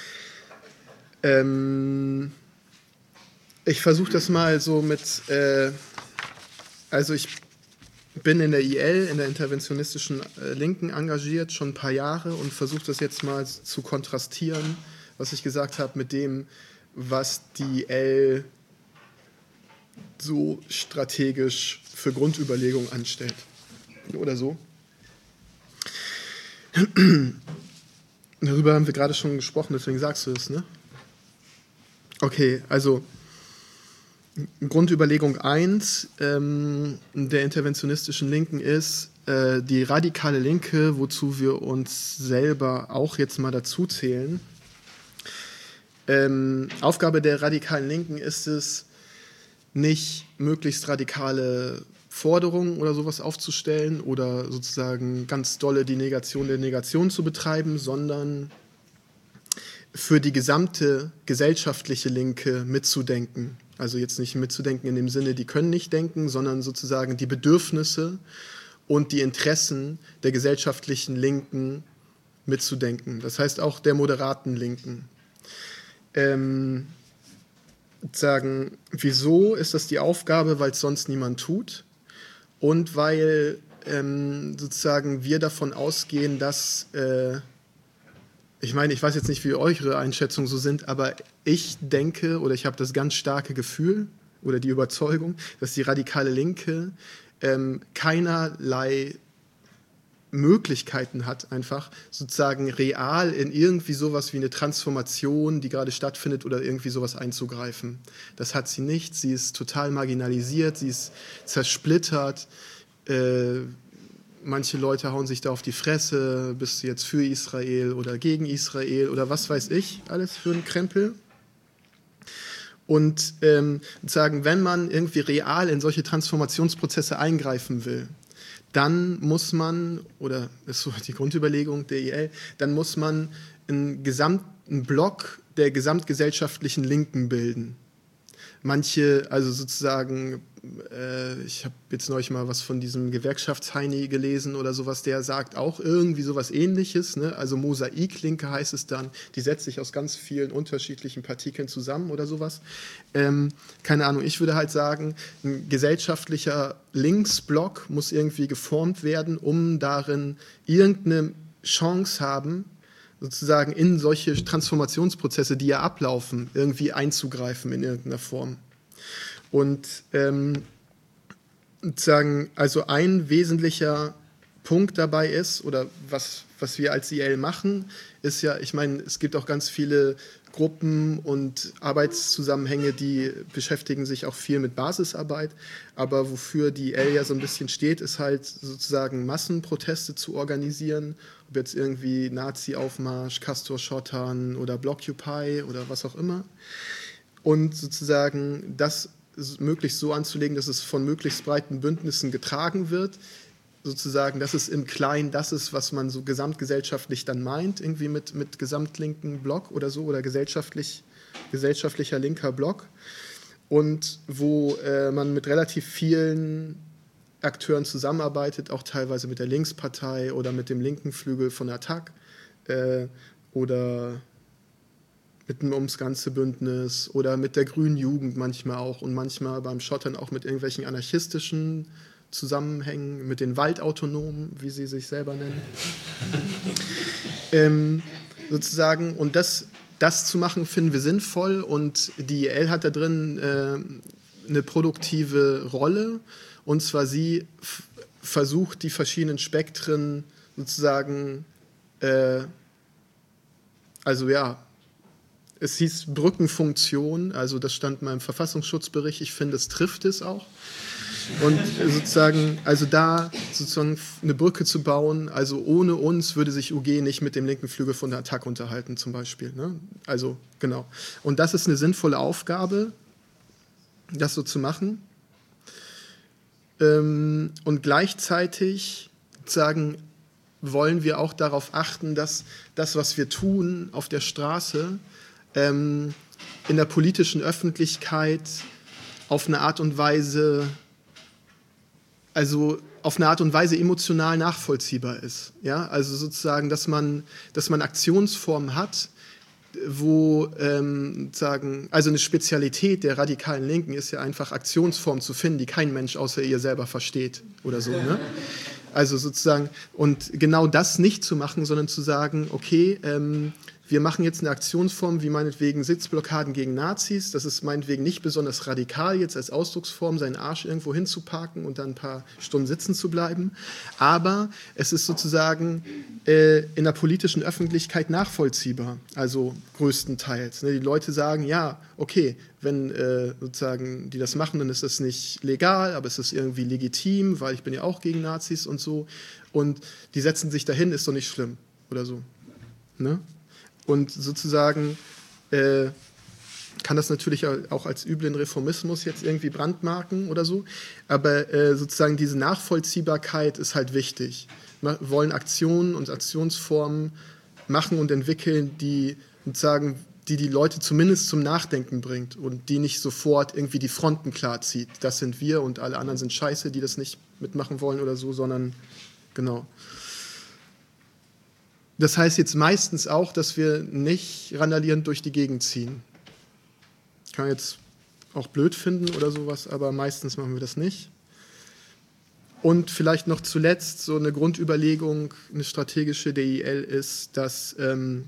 Ähm, ich versuche das mal so mit, äh, also ich bin in der I L, in der interventionistischen äh, Linken engagiert, schon ein paar Jahre und versuche das jetzt mal zu kontrastieren, was ich gesagt habe, mit dem, was die I L so strategisch für Grundüberlegungen anstellt. Oder so. Darüber haben wir gerade schon gesprochen, deswegen sagst du es, ne? Okay, also Grundüberlegung eins ähm, der interventionistischen Linken ist, äh, die radikale Linke, wozu wir uns selber auch jetzt mal dazu zählen. Ähm, Aufgabe der radikalen Linken ist es, nicht möglichst radikale Forderungen oder sowas aufzustellen oder sozusagen ganz dolle die Negation der Negation zu betreiben, sondern für die gesamte gesellschaftliche Linke mitzudenken. Also jetzt nicht mitzudenken in dem Sinne, die können nicht denken, sondern sozusagen die Bedürfnisse und die Interessen der gesellschaftlichen Linken mitzudenken. Das heißt auch der moderaten Linken. Ähm, sagen, wieso ist das die Aufgabe? Weil es sonst niemand tut und weil ähm, sozusagen wir davon ausgehen, dass äh, ich meine, ich weiß jetzt nicht, wie eure Einschätzungen so sind, aber ich denke oder ich habe das ganz starke Gefühl oder die Überzeugung, dass die radikale Linke ähm, keinerlei Möglichkeiten hat, einfach sozusagen real in irgendwie sowas wie eine Transformation, die gerade stattfindet oder irgendwie sowas einzugreifen. Das hat sie nicht, sie ist total marginalisiert, sie ist zersplittert, äh, manche Leute hauen sich da auf die Fresse, bist du jetzt für Israel oder gegen Israel oder was weiß ich, alles für einen Krempel. Und ähm, sagen, wenn man irgendwie real in solche Transformationsprozesse eingreifen will, dann muss man, oder das ist so die Grundüberlegung der I L, dann muss man einen gesamten Block der gesamtgesellschaftlichen Linken bilden. Manche, also sozusagen, äh, ich habe jetzt neulich mal was von diesem Gewerkschaftsheini gelesen oder sowas, der sagt auch irgendwie sowas Ähnliches, ne? Also Mosaiklinke heißt es dann, die setzt sich aus ganz vielen unterschiedlichen Partikeln zusammen oder sowas. Ähm, keine Ahnung, ich würde halt sagen, ein gesellschaftlicher Linksblock muss irgendwie geformt werden, um darin irgendeine Chance haben, sozusagen in solche Transformationsprozesse, die ja ablaufen, irgendwie einzugreifen in irgendeiner Form. Und ähm, sagen, also ein wesentlicher Punkt dabei ist, oder was, was wir als I L machen, ist ja, ich meine, es gibt auch ganz viele Gruppen und Arbeitszusammenhänge, die beschäftigen sich auch viel mit Basisarbeit, aber wofür die I L ja so ein bisschen steht, ist halt sozusagen Massenproteste zu organisieren, ob jetzt irgendwie Nazi-Aufmarsch, Castor-Schottern oder Blockupy oder was auch immer, und sozusagen das möglichst so anzulegen, dass es von möglichst breiten Bündnissen getragen wird, sozusagen, dass es im Kleinen das ist, was man so gesamtgesellschaftlich dann meint, irgendwie mit, mit gesamtlinken Block oder so, oder gesellschaftlich, gesellschaftlicher linker Block, und wo äh, man mit relativ vielen Akteuren zusammenarbeitet, auch teilweise mit der Linkspartei oder mit dem linken Flügel von der A T T A C äh, oder mit dem Ums Ganze Bündnis oder mit der Grünen Jugend manchmal auch und manchmal beim Schottern auch mit irgendwelchen anarchistischen Zusammenhängen, mit den Waldautonomen, wie sie sich selber nennen. ähm, sozusagen, und das, das zu machen, finden wir sinnvoll, und die I L hat da drin äh, eine produktive Rolle, und zwar sie f- versucht, die verschiedenen Spektren sozusagen, äh, also ja, es hieß Brückenfunktion, also das stand mal im Verfassungsschutzbericht, ich finde, es trifft es auch. Und sozusagen, also da sozusagen eine Brücke zu bauen, also ohne uns würde sich U G nicht mit dem linken Flügel von der A T T A C unterhalten zum Beispiel. Ne? Also genau. Und das ist eine sinnvolle Aufgabe, das so zu machen. Ähm, und gleichzeitig sagen, wollen wir auch darauf achten, dass das, was wir tun auf der Straße, ähm, in der politischen Öffentlichkeit auf eine Art und Weise, also auf eine Art und Weise emotional nachvollziehbar ist. Ja? Also sozusagen, dass man, dass man Aktionsformen hat, wo ähm, sagen, also eine Spezialität der radikalen Linken ist ja einfach, Aktionsformen zu finden, die kein Mensch außer ihr selber versteht oder so. Ne? Also sozusagen, und genau das nicht zu machen, sondern zu sagen, okay, ähm, wir machen jetzt eine Aktionsform wie meinetwegen Sitzblockaden gegen Nazis. Das ist meinetwegen nicht besonders radikal, jetzt als Ausdrucksform seinen Arsch irgendwo hinzuparken und dann ein paar Stunden sitzen zu bleiben. Aber es ist sozusagen äh, in der politischen Öffentlichkeit nachvollziehbar, also größtenteils. Ne? Die Leute sagen, ja, okay, wenn äh, sozusagen die das machen, dann ist das nicht legal, aber es ist irgendwie legitim, weil ich bin ja auch gegen Nazis und so. Und die setzen sich dahin, ist doch nicht schlimm oder so. Ne? Und sozusagen äh, kann das natürlich auch als üblen Reformismus jetzt irgendwie brandmarken oder so, aber äh, sozusagen diese Nachvollziehbarkeit ist halt wichtig. Wir wollen Aktionen und Aktionsformen machen und entwickeln, die sozusagen, die die Leute zumindest zum Nachdenken bringt und die nicht sofort irgendwie die Fronten klarzieht. Das sind wir und alle anderen sind scheiße, die das nicht mitmachen wollen oder so, sondern genau. Das heißt jetzt meistens auch, dass wir nicht randalierend durch die Gegend ziehen. Kann man jetzt auch blöd finden oder sowas, aber meistens machen wir das nicht. Und vielleicht noch zuletzt so eine Grundüberlegung, eine strategische der I L ist, dass ähm,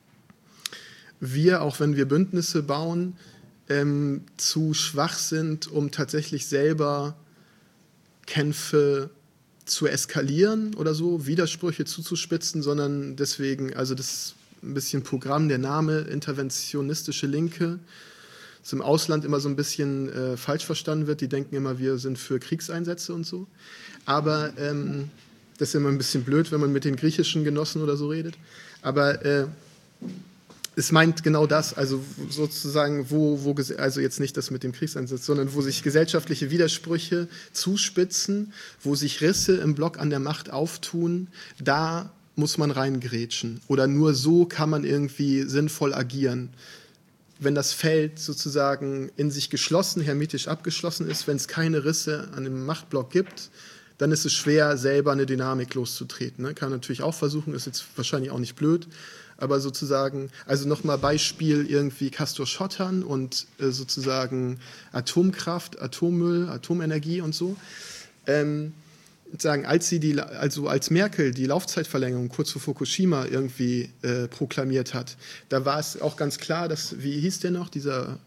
wir, auch wenn wir Bündnisse bauen, ähm, zu schwach sind, um tatsächlich selber Kämpfe zu eskalieren oder so, Widersprüche zuzuspitzen, sondern deswegen, also das ist ein bisschen Programm, der Name, interventionistische Linke, das im Ausland immer so ein bisschen äh, falsch verstanden wird. Die denken immer, wir sind für Kriegseinsätze und so. Aber ähm, das ist immer ein bisschen blöd, wenn man mit den griechischen Genossen oder so redet. Aber äh, es meint genau das, also sozusagen, wo, wo, also jetzt nicht das mit dem Kriegseinsatz, sondern wo sich gesellschaftliche Widersprüche zuspitzen, wo sich Risse im Block an der Macht auftun, da muss man reingrätschen. Oder nur so kann man irgendwie sinnvoll agieren. Wenn das Feld sozusagen in sich geschlossen, hermetisch abgeschlossen ist, wenn es keine Risse an dem Machtblock gibt, dann ist es schwer, selber eine Dynamik loszutreten. Ne? Kann man natürlich auch versuchen, ist jetzt wahrscheinlich auch nicht blöd, aber sozusagen, also nochmal Beispiel irgendwie Castor-Schottern und äh, sozusagen Atomkraft, Atommüll, Atomenergie und so. Ähm, sagen, als sie die, also als Merkel die Laufzeitverlängerung kurz vor Fukushima irgendwie äh, proklamiert hat, da war es auch ganz klar, dass, wie hieß der noch, dieser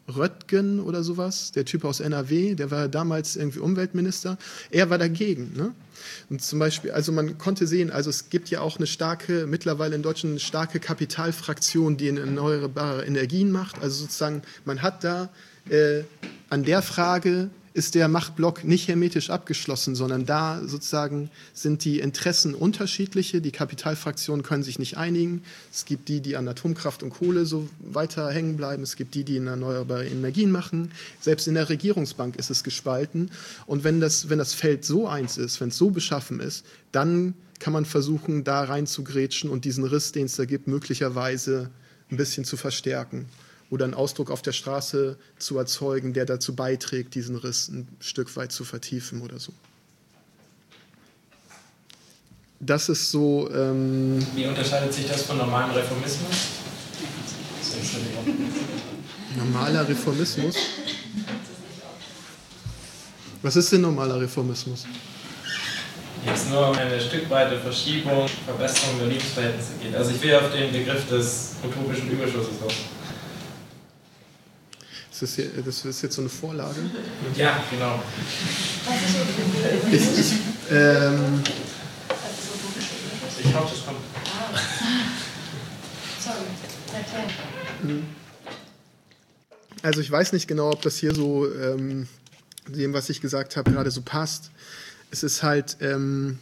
Röttgen oder sowas, der Typ aus N R W, der war damals irgendwie Umweltminister, er war dagegen. Ne? Und zum Beispiel, also man konnte sehen, also es gibt ja auch eine starke, mittlerweile in Deutschland eine starke Kapitalfraktion, die in erneuerbare Energien macht. Also sozusagen, man hat da äh, an der Frage ist der Machtblock nicht hermetisch abgeschlossen, sondern da sozusagen sind die Interessen unterschiedliche. Die Kapitalfraktionen können sich nicht einigen. Es gibt die, die an Atomkraft und Kohle so weiter hängen bleiben. Es gibt die, die in erneuerbare Energien machen. Selbst in der Regierungsbank ist es gespalten. Und wenn das, wenn das Feld so eins ist, wenn es so beschaffen ist, dann kann man versuchen, da rein zu grätschen und diesen Riss, den es da gibt, möglicherweise ein bisschen zu verstärken. Oder einen Ausdruck auf der Straße zu erzeugen, der dazu beiträgt, diesen Riss ein Stück weit zu vertiefen oder so. Das ist so... Ähm Wie unterscheidet sich das von normalem Reformismus? Normaler Reformismus? Was ist denn normaler Reformismus? Jetzt nur um eine stückweite Verschiebung, Verbesserung der Lebensverhältnisse geht. Also ich will auf den Begriff des utopischen Überschusses raus. Das ist, hier, das ist jetzt so eine Vorlage. Ja, genau. Ich, ich, ähm, ich hoffe, das kommt. Also ich weiß nicht genau, ob das hier so ähm, dem, was ich gesagt habe, gerade so passt. Es ist halt ähm,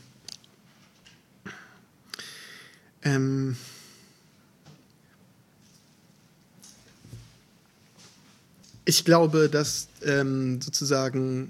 ähm, ich glaube, dass ähm, sozusagen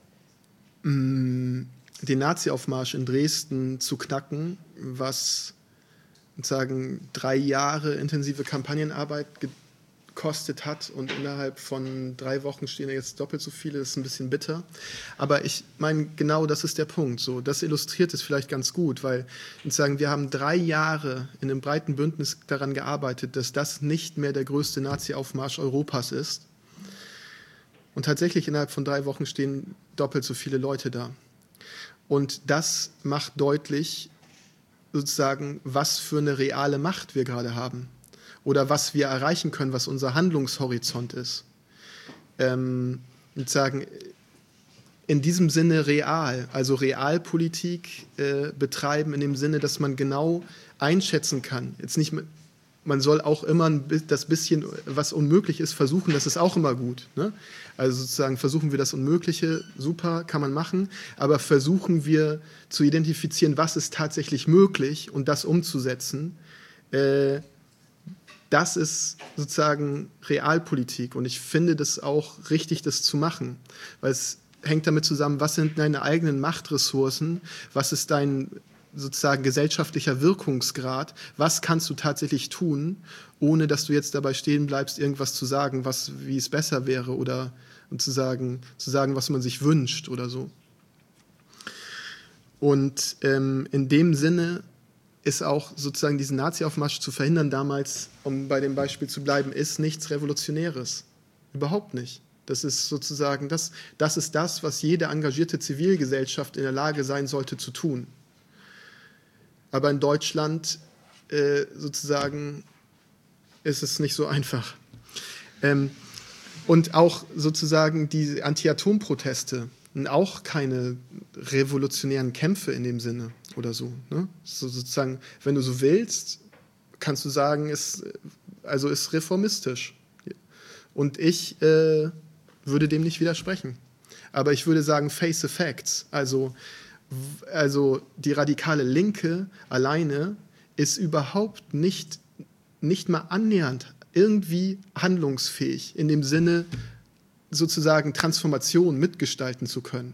mh, den Nazi-Aufmarsch in Dresden zu knacken, was sozusagen drei Jahre intensive Kampagnenarbeit gekostet hat und innerhalb von drei Wochen stehen jetzt doppelt so viele, das ist ein bisschen bitter. Aber ich meine, genau das ist der Punkt. So, das illustriert es vielleicht ganz gut, weil sozusagen, wir haben drei Jahre in einem breiten Bündnis daran gearbeitet, dass das nicht mehr der größte Nazi-Aufmarsch Europas ist. Und tatsächlich innerhalb von drei Wochen stehen doppelt so viele Leute da. Und das macht deutlich, sozusagen, was für eine reale Macht wir gerade haben. Oder was wir erreichen können, was unser Handlungshorizont ist. Ähm, und sagen, in diesem Sinne real, also Realpolitik äh, betreiben in dem Sinne, dass man genau einschätzen kann. Jetzt nicht, man soll auch immer das bisschen, was unmöglich ist, versuchen, das ist auch immer gut. Ne? Also sozusagen versuchen wir das Unmögliche, super, kann man machen, aber versuchen wir zu identifizieren, was ist tatsächlich möglich und das umzusetzen. Äh, das ist sozusagen Realpolitik und ich finde das auch richtig, das zu machen, weil es hängt damit zusammen, was sind deine eigenen Machtressourcen, was ist dein sozusagen gesellschaftlicher Wirkungsgrad, was kannst du tatsächlich tun, ohne dass du jetzt dabei stehen bleibst, irgendwas zu sagen, was, wie es besser wäre oder und zu sagen, zu sagen, was man sich wünscht oder so. Und ähm, in dem Sinne ist auch sozusagen diesen Nazi-Aufmarsch zu verhindern damals, um bei dem Beispiel zu bleiben, ist nichts Revolutionäres. Überhaupt nicht. Das ist sozusagen, das, das ist das, was jede engagierte Zivilgesellschaft in der Lage sein sollte zu tun. Aber in Deutschland äh, sozusagen ist es nicht so einfach. Ähm, und auch sozusagen die Anti-Atom-Proteste sind auch keine revolutionären Kämpfe in dem Sinne oder so. Ne? So sozusagen, wenn du so willst, kannst du sagen, ist, also ist reformistisch. Und ich äh, würde dem nicht widersprechen. Aber ich würde sagen, face the facts. Also Also die radikale Linke alleine ist überhaupt nicht, nicht mal annähernd irgendwie handlungsfähig, in dem Sinne sozusagen Transformation mitgestalten zu können.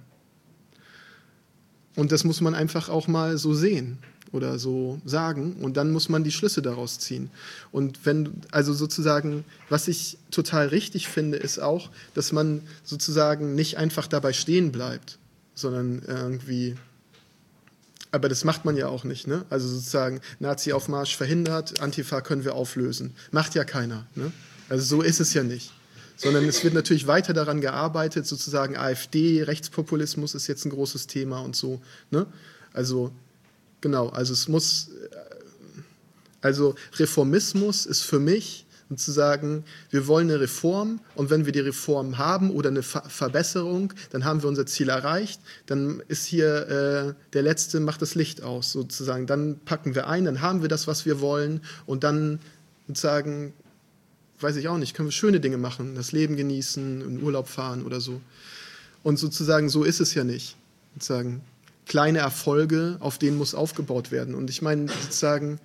Und das muss man einfach auch mal so sehen oder so sagen und dann muss man die Schlüsse daraus ziehen. Und wenn, also sozusagen, was ich total richtig finde, ist auch, dass man sozusagen nicht einfach dabei stehen bleibt, sondern irgendwie, aber das macht man ja auch nicht, ne? Also sozusagen Nazi-Aufmarsch verhindert, Antifa können wir auflösen. Macht ja keiner, ne? Also so ist es ja nicht. Sondern es wird natürlich weiter daran gearbeitet, sozusagen AfD, Rechtspopulismus ist jetzt ein großes Thema und so, ne? Also genau, also es muss, also Reformismus ist für mich Und zu sagen, wir wollen eine Reform und wenn wir die Reform haben oder eine Ver- Verbesserung, dann haben wir unser Ziel erreicht, dann ist hier äh, der Letzte, macht das Licht aus sozusagen. Dann packen wir ein, dann haben wir das, was wir wollen und dann sozusagen, weiß ich auch nicht, können wir schöne Dinge machen, das Leben genießen, in Urlaub fahren oder so. Und sozusagen, so ist es ja nicht. Sozusagen kleine Erfolge, auf denen muss aufgebaut werden. Und ich meine sozusagen,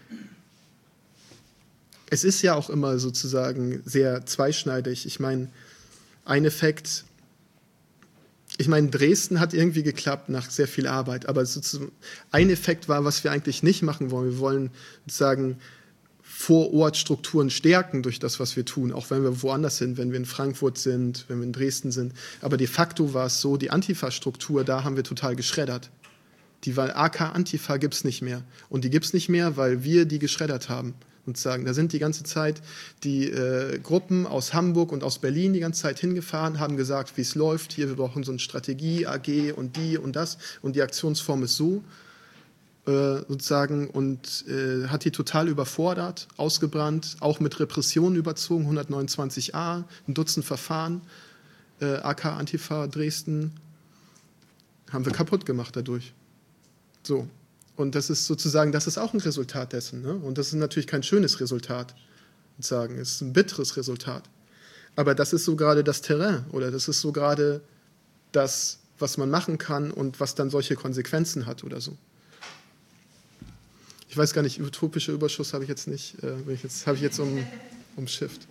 es ist ja auch immer sozusagen sehr zweischneidig. Ich meine, ein Effekt, ich meine, Dresden hat irgendwie geklappt nach sehr viel Arbeit, aber sozusagen ein Effekt war, was wir eigentlich nicht machen wollen. Wir wollen sozusagen Vorortstrukturen stärken durch das, was wir tun, auch wenn wir woanders sind, wenn wir in Frankfurt sind, wenn wir in Dresden sind. Aber de facto war es so, die Antifa-Struktur, da haben wir total geschreddert. Die A K-Antifa gibt es nicht mehr. Und die gibt es nicht mehr, weil wir die geschreddert haben. Und sagen, da sind die ganze Zeit die äh, Gruppen aus Hamburg und aus Berlin die ganze Zeit hingefahren, haben gesagt, wie es läuft. Hier, wir brauchen so eine Strategie, A G und die und das. Und die Aktionsform ist so, äh, sozusagen, und äh, hat die total überfordert, ausgebrannt, auch mit Repressionen überzogen, hundertneunundzwanzig a, ein Dutzend Verfahren, äh, A K Antifa Dresden, haben wir kaputt gemacht dadurch. So. Und das ist sozusagen, das ist auch ein Resultat dessen. Ne? Und das ist natürlich kein schönes Resultat, sagen. Es ist ein bitteres Resultat. Aber das ist so gerade das Terrain oder das ist so gerade das, was man machen kann und was dann solche Konsequenzen hat oder so. Ich weiß gar nicht, utopischer Überschuss habe ich jetzt nicht, äh, ich jetzt, habe ich jetzt um, umschifft.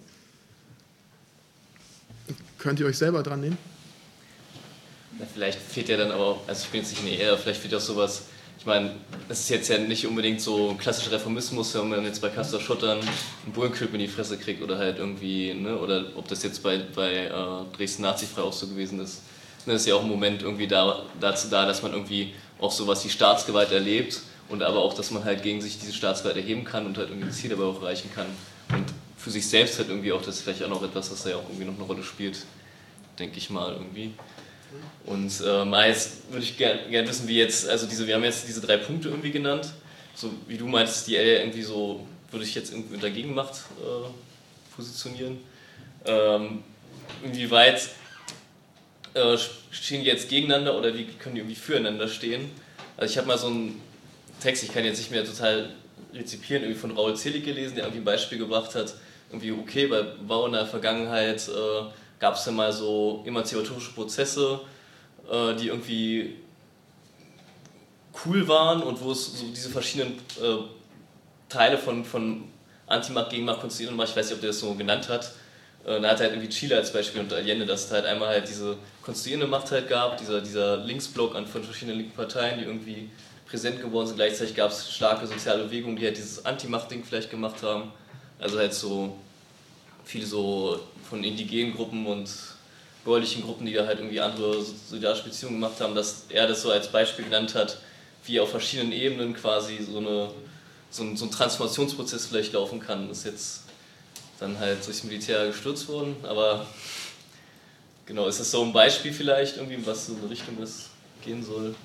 Könnt ihr euch selber dran nehmen? Ja, vielleicht fehlt ja dann aber auch, also ich bin jetzt nicht in der Ehre, vielleicht fehlt auch sowas. Ich meine, das ist jetzt ja nicht unbedingt so ein klassischer Reformismus, wenn man jetzt bei Castor Schottern einen Bullenkrieg in die Fresse kriegt oder halt irgendwie, ne, oder ob das jetzt bei, bei äh, Dresden Nazifrei auch so gewesen ist. Das ist ja auch ein Moment irgendwie da, dazu da, dass man irgendwie auch sowas wie Staatsgewalt erlebt und aber auch, dass man halt gegen sich diese Staatsgewalt erheben kann und halt irgendwie ein Ziel dabei auch erreichen kann. Und für sich selbst halt irgendwie auch, das ist vielleicht auch noch etwas, was da ja auch irgendwie noch eine Rolle spielt, denke ich mal irgendwie. Und ähm, jetzt würde ich gerne gern wissen, wie jetzt, also diese, wir haben jetzt diese drei Punkte irgendwie genannt, so wie du meinst, die L irgendwie so, würde ich jetzt irgendwie unter Gegenmacht äh, positionieren. Ähm, inwieweit äh, stehen die jetzt gegeneinander oder wie können die irgendwie füreinander stehen? Also ich habe mal so einen Text, ich kann jetzt nicht mehr total rezipieren, irgendwie von Raoul Zelig gelesen, der irgendwie ein Beispiel gebracht hat, irgendwie okay, bei Bau in der Vergangenheit äh, gab es ja mal so emanzipatorische Prozesse, äh, die irgendwie cool waren und wo es so diese verschiedenen äh, Teile von, von Antimacht, Gegenmacht, Konstituierung war. Ich weiß nicht, ob der das so genannt hat. Äh, da hat er halt irgendwie Chile als Beispiel und Allende, dass es halt einmal halt diese konstituierende Macht halt gab, dieser, dieser Linksblock an, von verschiedenen linken Parteien, die irgendwie präsent geworden sind. Gleichzeitig gab es starke soziale Bewegungen, die halt dieses Antimacht-Ding vielleicht gemacht haben. Also halt so viele so von indigenen Gruppen und bäuerlichen Gruppen, die da halt irgendwie andere solidarische Beziehungen gemacht haben, dass er das so als Beispiel genannt hat, wie auf verschiedenen Ebenen quasi so, eine, so, ein, so ein Transformationsprozess vielleicht laufen kann. Das ist jetzt dann halt durchs Militär gestürzt worden, aber genau, ist das so ein Beispiel vielleicht, irgendwie, was so in eine Richtung das gehen soll?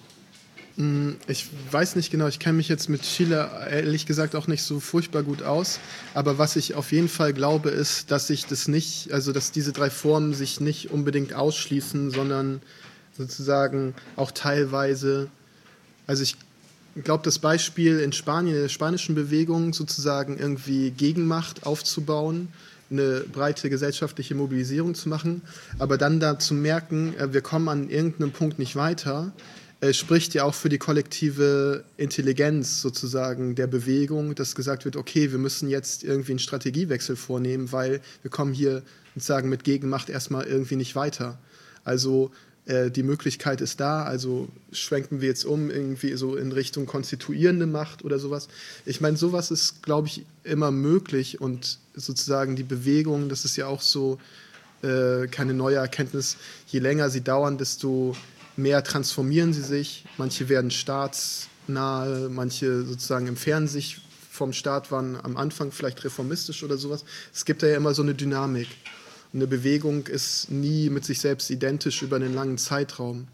Ich weiß nicht genau, ich kenne mich jetzt mit Chile ehrlich gesagt auch nicht so furchtbar gut aus, aber was ich auf jeden Fall glaube, ist, dass sich das nicht, also dass diese drei Formen sich nicht unbedingt ausschließen, sondern sozusagen auch teilweise, also ich glaube, das Beispiel in Spanien, in der spanischen Bewegung sozusagen irgendwie Gegenmacht aufzubauen, eine breite gesellschaftliche Mobilisierung zu machen, aber dann da zu merken, wir kommen an irgendeinem Punkt nicht weiter, spricht ja auch für die kollektive Intelligenz sozusagen der Bewegung, dass gesagt wird, okay, wir müssen jetzt irgendwie einen Strategiewechsel vornehmen, weil wir kommen hier sozusagen mit Gegenmacht erstmal irgendwie nicht weiter. Also äh, die Möglichkeit ist da, also schwenken wir jetzt um irgendwie so in Richtung konstituierende Macht oder sowas. Ich meine, sowas ist, glaube ich, immer möglich und sozusagen die Bewegung, das ist ja auch so äh, keine neue Erkenntnis, je länger sie dauern, desto mehr transformieren sie sich, manche werden staatsnahe, manche sozusagen entfernen sich vom Staat, waren am Anfang vielleicht reformistisch oder sowas. Es gibt da ja immer so eine Dynamik. Und eine Bewegung ist nie mit sich selbst identisch über einen langen Zeitraum.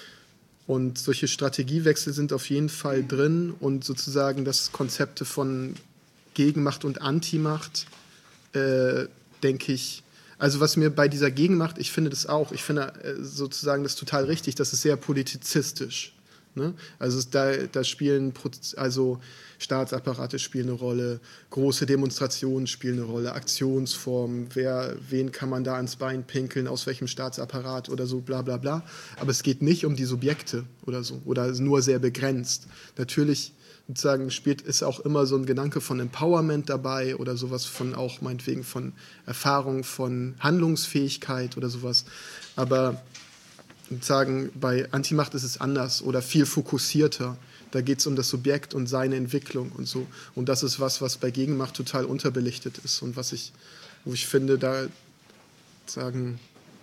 Und solche Strategiewechsel sind auf jeden Fall drin und sozusagen das Konzepte von Gegenmacht und Antimacht äh, denke ich, also was mir bei dieser Gegenmacht, ich finde das auch, ich finde äh, sozusagen das total richtig, das ist sehr politizistisch. Ne? Also da, da spielen, also Staatsapparate spielen eine Rolle, große Demonstrationen spielen eine Rolle, Aktionsformen, wer, wen kann man da ans Bein pinkeln, aus welchem Staatsapparat oder so, bla bla bla. Aber es geht nicht um die Subjekte oder so, oder nur sehr begrenzt. Natürlich sozusagen spielt, ist auch immer so ein Gedanke von Empowerment dabei oder sowas von auch meinetwegen von Erfahrung, von Handlungsfähigkeit oder sowas. Aber sozusagen bei Antimacht ist es anders oder viel fokussierter. Da geht es um das Subjekt und seine Entwicklung und so. Und das ist was, was bei Gegenmacht total unterbelichtet ist und was ich, wo ich finde, da sagen,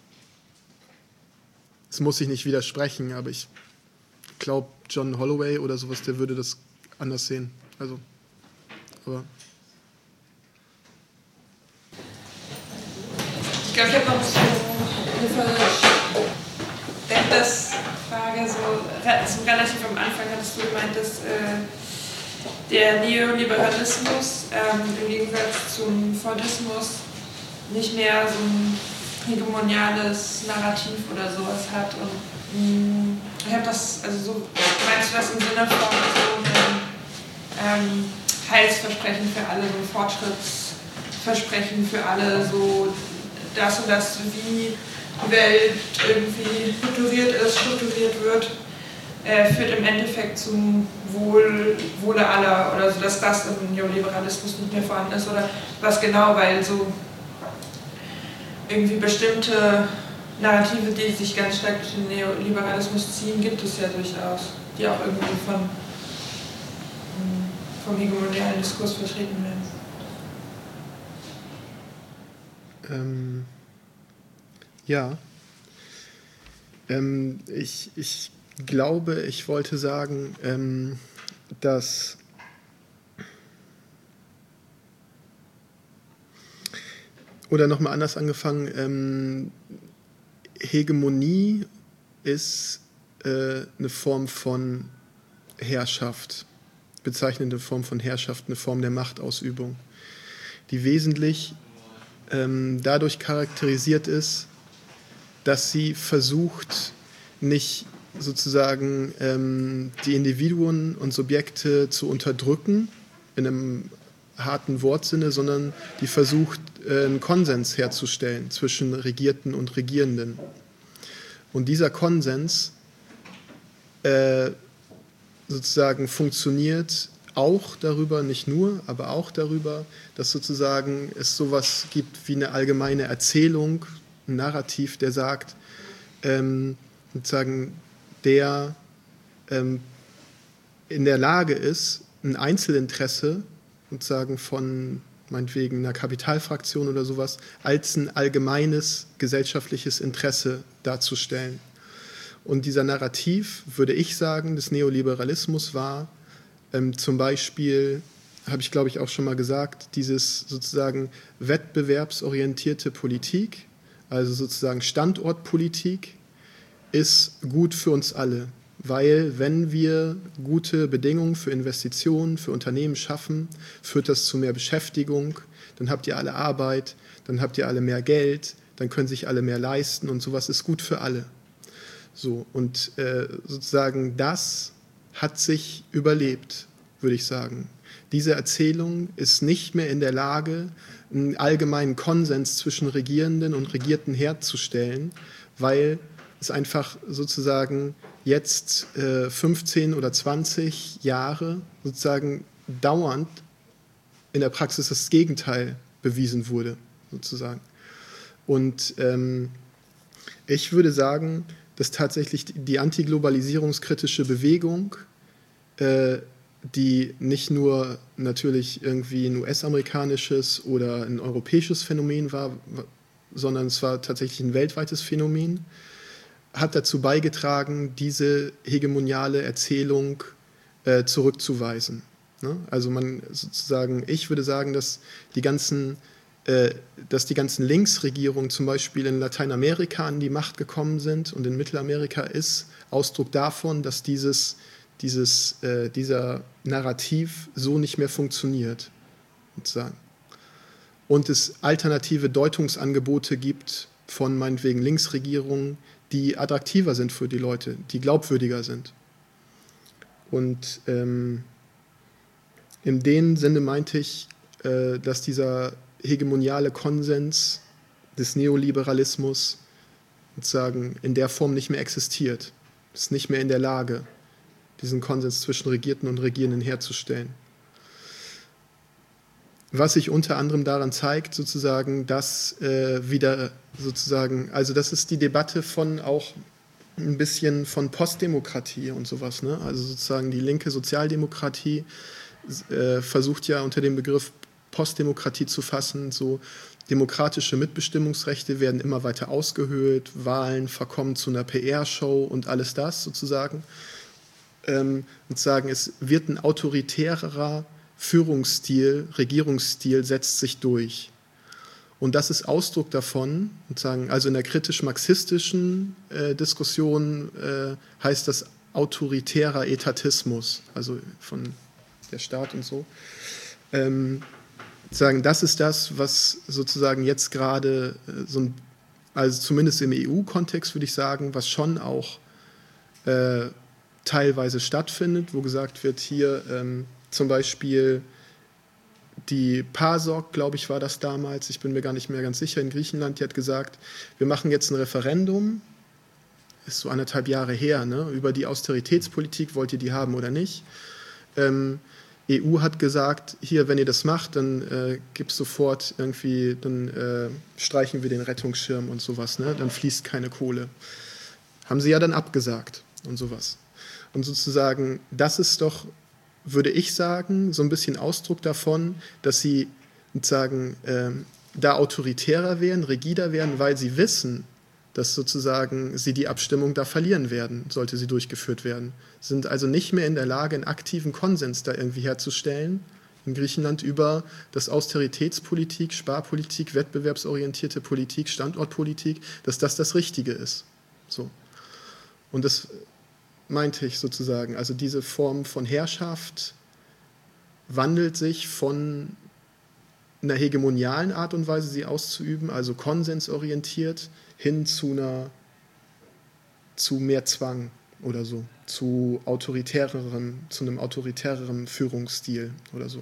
das muss ich nicht widersprechen, aber ich glaube, John Holloway oder sowas, der würde das anders sehen. Also, aber. Ich glaube, ich habe noch so eine Verständnisfrage, so, so relativ am Anfang hattest du gemeint, dass äh, der Neoliberalismus ähm, im Gegensatz zum Fordismus nicht mehr so ein hegemoniales Narrativ oder sowas hat. Und mh, ich habe das, also so, meinst du das im Sinne von so einem ähm, Heilsversprechen für alle, so ein Fortschrittsversprechen für alle, so das und das, wie die Welt irgendwie strukturiert ist, strukturiert wird, äh, führt im Endeffekt zum Wohl, Wohle aller, oder so, dass das im Neoliberalismus nicht mehr vorhanden ist, oder was genau, weil so irgendwie bestimmte Narrative, die sich ganz stark durch den Neoliberalismus ziehen, gibt es ja durchaus, die auch irgendwie von, vom hegemonialen Diskurs vertreten werden. Ähm, ja, ähm, ich, ich glaube, ich wollte sagen, ähm, dass oder nochmal anders angefangen, ähm, Hegemonie ist äh, eine Form von Herrschaft, bezeichnende Form von Herrschaft, eine Form der Machtausübung, die wesentlich ähm, dadurch charakterisiert ist, dass sie versucht, nicht sozusagen ähm, die Individuen und Subjekte zu unterdrücken, in einem harten Wortsinne, sondern die versucht, äh, einen Konsens herzustellen zwischen Regierten und Regierenden. Und dieser Konsens äh, sozusagen funktioniert auch darüber, nicht nur, aber auch darüber, dass sozusagen es sowas gibt wie eine allgemeine Erzählung, ein Narrativ, der sagt, ähm, sozusagen, der ähm, in der Lage ist, ein Einzelinteresse sozusagen von meinetwegen einer Kapitalfraktion oder sowas als ein allgemeines gesellschaftliches Interesse darzustellen. Und dieser Narrativ, würde ich sagen, des Neoliberalismus war ähm, zum Beispiel, habe ich glaube ich auch schon mal gesagt, dieses sozusagen wettbewerbsorientierte Politik, also sozusagen Standortpolitik, ist gut für uns alle, weil wenn wir gute Bedingungen für Investitionen, für Unternehmen schaffen, führt das zu mehr Beschäftigung, dann habt ihr alle Arbeit, dann habt ihr alle mehr Geld, dann können sich alle mehr leisten und sowas ist gut für alle. So, und äh, sozusagen das hat sich überlebt, würde ich sagen. Diese Erzählung ist nicht mehr in der Lage, einen allgemeinen Konsens zwischen Regierenden und Regierten herzustellen, weil es einfach sozusagen jetzt äh, fünfzehn oder zwanzig Jahre sozusagen dauernd in der Praxis das Gegenteil bewiesen wurde, sozusagen. Und ähm, ich würde sagen, dass tatsächlich die antiglobalisierungskritische Bewegung, äh, die nicht nur natürlich irgendwie ein U S-amerikanisches oder ein europäisches Phänomen war, sondern es war tatsächlich ein weltweites Phänomen, hat dazu beigetragen, diese hegemoniale Erzählung äh, zurückzuweisen. Ne? Also man sozusagen, ich würde sagen, dass die ganzen, äh, dass die ganzen Linksregierungen zum Beispiel in Lateinamerika an die Macht gekommen sind und in Mittelamerika ist Ausdruck davon, dass dieses, dieses, äh, dieser Narrativ so nicht mehr funktioniert. Sozusagen. und es alternative Deutungsangebote gibt von meinetwegen Linksregierungen, die attraktiver sind für die Leute, die glaubwürdiger sind. Und ähm, in dem Sinne meinte ich, äh, dass dieser hegemoniale Konsens des Neoliberalismus sozusagen in der Form nicht mehr existiert. Es ist nicht mehr in der Lage, diesen Konsens zwischen Regierten und Regierenden herzustellen. Was sich unter anderem daran zeigt, sozusagen, dass äh, wieder sozusagen, also das ist die Debatte von auch ein bisschen von Postdemokratie und sowas, ne? Also sozusagen die linke Sozialdemokratie äh, versucht ja unter dem Begriff Postdemokratie zu fassen, so demokratische Mitbestimmungsrechte werden immer weiter ausgehöhlt, Wahlen verkommen zu einer P R-Show und alles das sozusagen. Ähm, und sagen, es wird ein autoritärer Führungsstil, Regierungsstil setzt sich durch. Und das ist Ausdruck davon, sozusagen, also in der kritisch-marxistischen äh, Diskussion äh, heißt das autoritärer Etatismus, also von der Staat und so. Ähm, sagen, das ist das, was sozusagen jetzt gerade äh, so ein, also zumindest im E U-Kontext würde ich sagen, was schon auch äh, teilweise stattfindet, wo gesagt wird, hier ähm, zum Beispiel die PASOK, glaube ich, war das damals, ich bin mir gar nicht mehr ganz sicher, in Griechenland, die hat gesagt, wir machen jetzt ein Referendum, ist so anderthalb Jahre her, ne, über die Austeritätspolitik, wollt ihr die haben oder nicht. Ähm, E U hat gesagt, hier, wenn ihr das macht, dann äh, gibt es sofort irgendwie, dann äh, streichen wir den Rettungsschirm und sowas, ne, dann fließt keine Kohle. Haben sie ja dann abgesagt und sowas. Und sozusagen, das ist doch, würde ich sagen, so ein bisschen Ausdruck davon, dass sie sozusagen äh, da autoritärer werden, rigider werden, weil sie wissen, dass sozusagen sie die Abstimmung da verlieren werden, sollte sie durchgeführt werden. Sind also nicht mehr in der Lage, einen aktiven Konsens da irgendwie herzustellen in Griechenland über das Austeritätspolitik, Sparpolitik, wettbewerbsorientierte Politik, Standortpolitik, dass das das Richtige ist. So. Und das meinte ich sozusagen, also diese Form von Herrschaft wandelt sich von einer hegemonialen Art und Weise, sie auszuüben, also konsensorientiert, hin zu einer, zu mehr Zwang oder so, zu autoritärerem, zu einem autoritäreren Führungsstil oder so.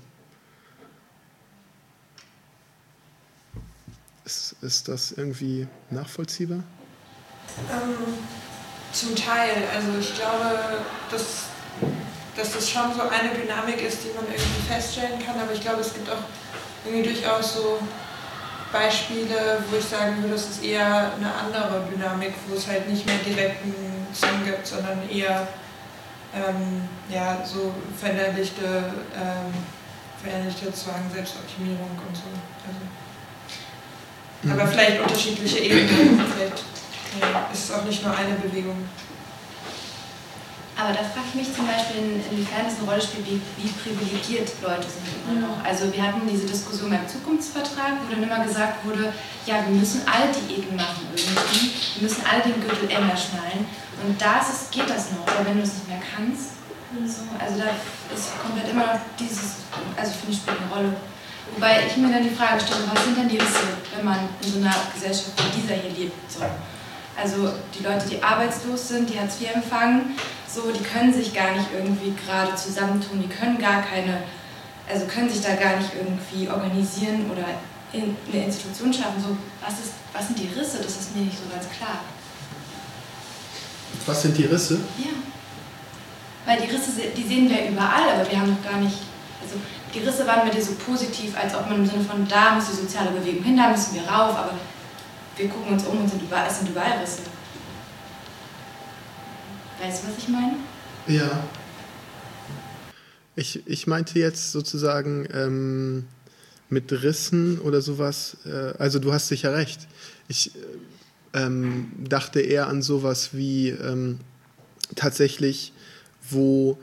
Ist, ist das irgendwie nachvollziehbar? Ähm, zum Teil. Also ich glaube, dass, dass das schon so eine Dynamik ist, die man irgendwie feststellen kann, aber ich glaube, es gibt auch irgendwie durchaus so Beispiele, wo ich sagen würde, das ist eher eine andere Dynamik, wo es halt nicht mehr direkten Zwang gibt, sondern eher ähm, ja, so verinnerlichte, ähm, verinnerlichte Zwang, Selbstoptimierung und so. Also, mhm. Aber vielleicht unterschiedliche Ebenen, vielleicht ja, ist es auch nicht nur eine Bewegung. Aber da frage ich mich zum Beispiel, inwiefern es eine Rolle spielt, wie, wie privilegiert Leute sind immer noch. Also wir hatten diese Diskussion beim Zukunftsvertrag, wo dann immer gesagt wurde, ja, wir müssen alle Diäten machen irgendwie, wir müssen alle den Gürtel enger schnallen. Und da ist, geht das noch, aber wenn du es nicht mehr kannst, so, also da ist komplett immer noch dieses, also finde ich, spielt eine Rolle. Wobei ich mir dann die Frage stelle, was sind denn die Risse, wenn man in so einer Gesellschaft wie dieser hier lebt? So. Also die Leute, die arbeitslos sind, die Hartz vier empfangen, so, die können sich gar nicht irgendwie gerade zusammentun, die können gar keine, also können sich da gar nicht irgendwie organisieren oder in eine Institution schaffen. So, was, ist, was sind die Risse? Das ist mir nicht so ganz klar. Was sind die Risse? Ja, weil die Risse, die sehen wir überall, aber wir haben noch gar nicht, also die Risse waren bei dir so positiv, als ob man im Sinne von, da muss die soziale Bewegung hin, da müssen wir rauf, aber wir gucken uns um und sind überall, es sind überall Risse. Weißt du, was ich meine? Ja. Ich, ich meinte jetzt sozusagen ähm, mit Rissen oder sowas, äh, also du hast sicher recht. Ich äh, ähm, dachte eher an sowas wie ähm, tatsächlich, wo,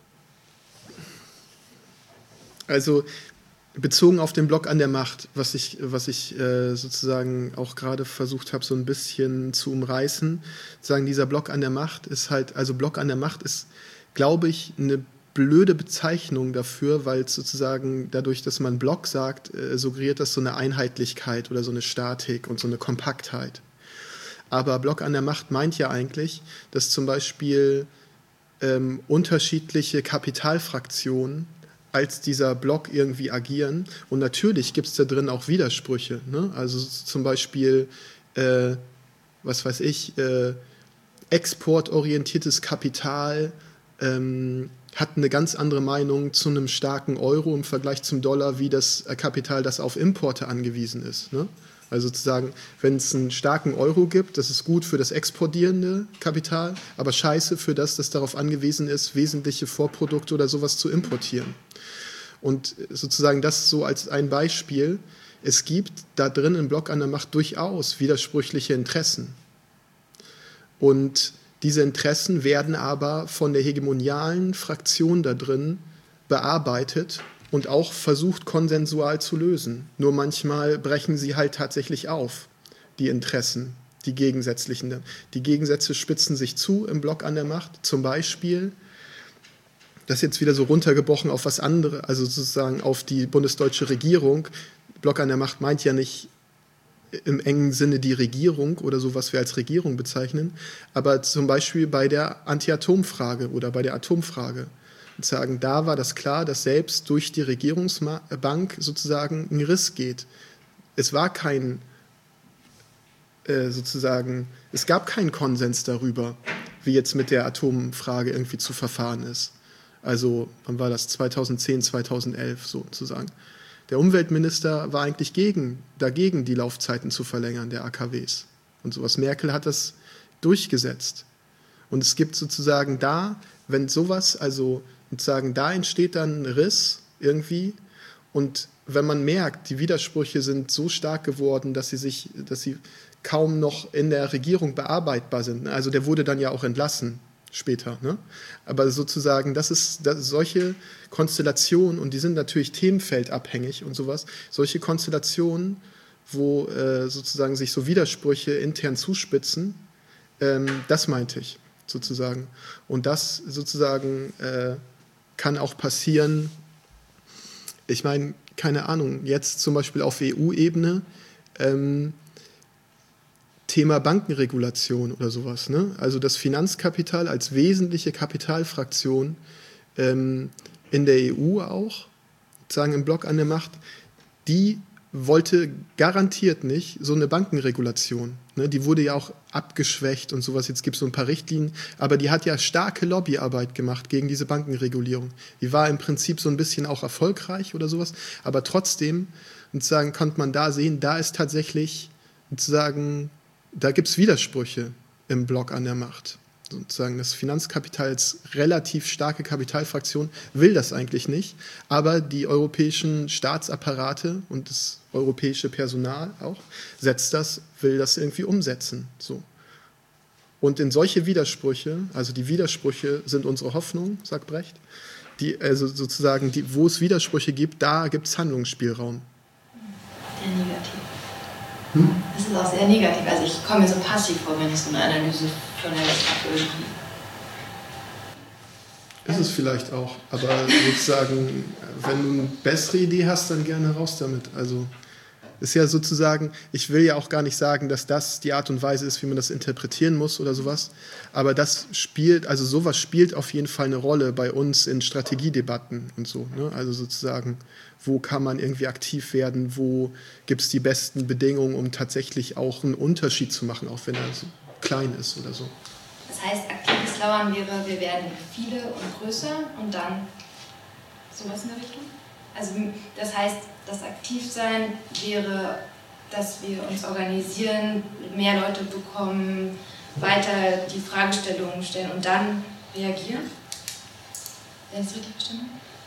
also bezogen auf den Block an der Macht, was ich, was ich äh, sozusagen auch gerade versucht habe, so ein bisschen zu umreißen, sagen, dieser Block an der Macht ist halt, also Block an der Macht ist, glaube ich, eine blöde Bezeichnung dafür, weil es sozusagen dadurch, dass man Block sagt, äh, suggeriert das so eine Einheitlichkeit oder so eine Statik und so eine Kompaktheit. Aber Block an der Macht meint ja eigentlich, dass zum Beispiel ähm, unterschiedliche Kapitalfraktionen als dieser Block irgendwie agieren. Und natürlich gibt es da drin auch Widersprüche. Ne? Also zum Beispiel, äh, was weiß ich, äh, exportorientiertes Kapital ähm, hat eine ganz andere Meinung zu einem starken Euro im Vergleich zum Dollar, wie das Kapital, das auf Importe angewiesen ist. Ne? Also sozusagen, wenn es einen starken Euro gibt, das ist gut für das exportierende Kapital, aber scheiße für das, das darauf angewiesen ist, wesentliche Vorprodukte oder sowas zu importieren. Und sozusagen das so als ein Beispiel. Es gibt da drin im Block an der Macht durchaus widersprüchliche Interessen. Und diese Interessen werden aber von der hegemonialen Fraktion da drin bearbeitet und auch versucht, konsensual zu lösen. Nur manchmal brechen sie halt tatsächlich auf, die Interessen, die gegensätzlichen. Die Gegensätze spitzen sich zu im Block an der Macht. Zum Beispiel, das jetzt wieder so runtergebrochen auf was anderes, also sozusagen auf die bundesdeutsche Regierung. Block an der Macht meint ja nicht im engen Sinne die Regierung oder so, was wir als Regierung bezeichnen, aber zum Beispiel bei der Anti-Atom-Frage oder bei der Atomfrage. Und sagen, da war das klar, dass selbst durch die Regierungsbank sozusagen ein Riss geht. Es war kein, äh, sozusagen, es gab keinen Konsens darüber, wie jetzt mit der Atomfrage irgendwie zu verfahren ist. Also, wann war das? zweitausendzehn, zweitausendelf sozusagen. Der Umweltminister war eigentlich gegen, dagegen, die Laufzeiten zu verlängern der A K Ws. Und sowas. Merkel hat das durchgesetzt. Und es gibt sozusagen da, wenn sowas, also sozusagen da entsteht dann ein Riss irgendwie. Und wenn man merkt, die Widersprüche sind so stark geworden, dass sie sich, dass sie kaum noch in der Regierung bearbeitbar sind. Also der wurde dann ja auch entlassen später. Ne? Aber sozusagen, das ist, das ist solche Konstellationen, und die sind natürlich themenfeldabhängig und sowas, solche Konstellationen, wo äh, sozusagen sich so Widersprüche intern zuspitzen, ähm, das meinte ich sozusagen. Und das sozusagen äh, kann auch passieren, ich meine, keine Ahnung, jetzt zum Beispiel auf E U-Ebene, ähm, Thema Bankenregulation oder sowas. Ne? Also das Finanzkapital als wesentliche Kapitalfraktion ähm, in der E U auch, sagen im Block an der Macht, die wollte garantiert nicht so eine Bankenregulation. Ne? Die wurde ja auch abgeschwächt und sowas. Jetzt gibt es so ein paar Richtlinien, aber die hat ja starke Lobbyarbeit gemacht gegen diese Bankenregulierung. Die war im Prinzip so ein bisschen auch erfolgreich oder sowas, aber trotzdem, sozusagen, konnte man da sehen, da ist tatsächlich sozusagen, da gibt es Widersprüche im Block an der Macht. Sozusagen das Finanzkapital als relativ starke Kapitalfraktion will das eigentlich nicht, aber die europäischen Staatsapparate und das europäische Personal auch setzt das, will das irgendwie umsetzen. So. Und in solche Widersprüche, also die Widersprüche sind unsere Hoffnung, sagt Brecht, die, also sozusagen, die, wo es Widersprüche gibt, da gibt es Handlungsspielraum. Sehr negativ. Hm? Das ist auch sehr negativ. Also ich komme mir so passiv vor, wenn ich so eine Analyse von der Welt habe. Ist es vielleicht auch, aber sozusagen, wenn du eine bessere Idee hast, dann gerne raus damit. Also ist ja sozusagen, ich will ja auch gar nicht sagen, dass das die Art und Weise ist, wie man das interpretieren muss oder sowas, aber das spielt, also sowas spielt auf jeden Fall eine Rolle bei uns in Strategiedebatten und so. Ne? Also sozusagen, wo kann man irgendwie aktiv werden, wo gibt es die besten Bedingungen, um tatsächlich auch einen Unterschied zu machen, auch wenn er so klein ist oder so. Das heißt, aktives Lauern wäre, wir werden viele und größer und dann sowas in der Richtung? Also das heißt, das Aktivsein wäre, dass wir uns organisieren, mehr Leute bekommen, weiter die Fragestellungen stellen und dann reagieren? Wenn ich es richtig verstanden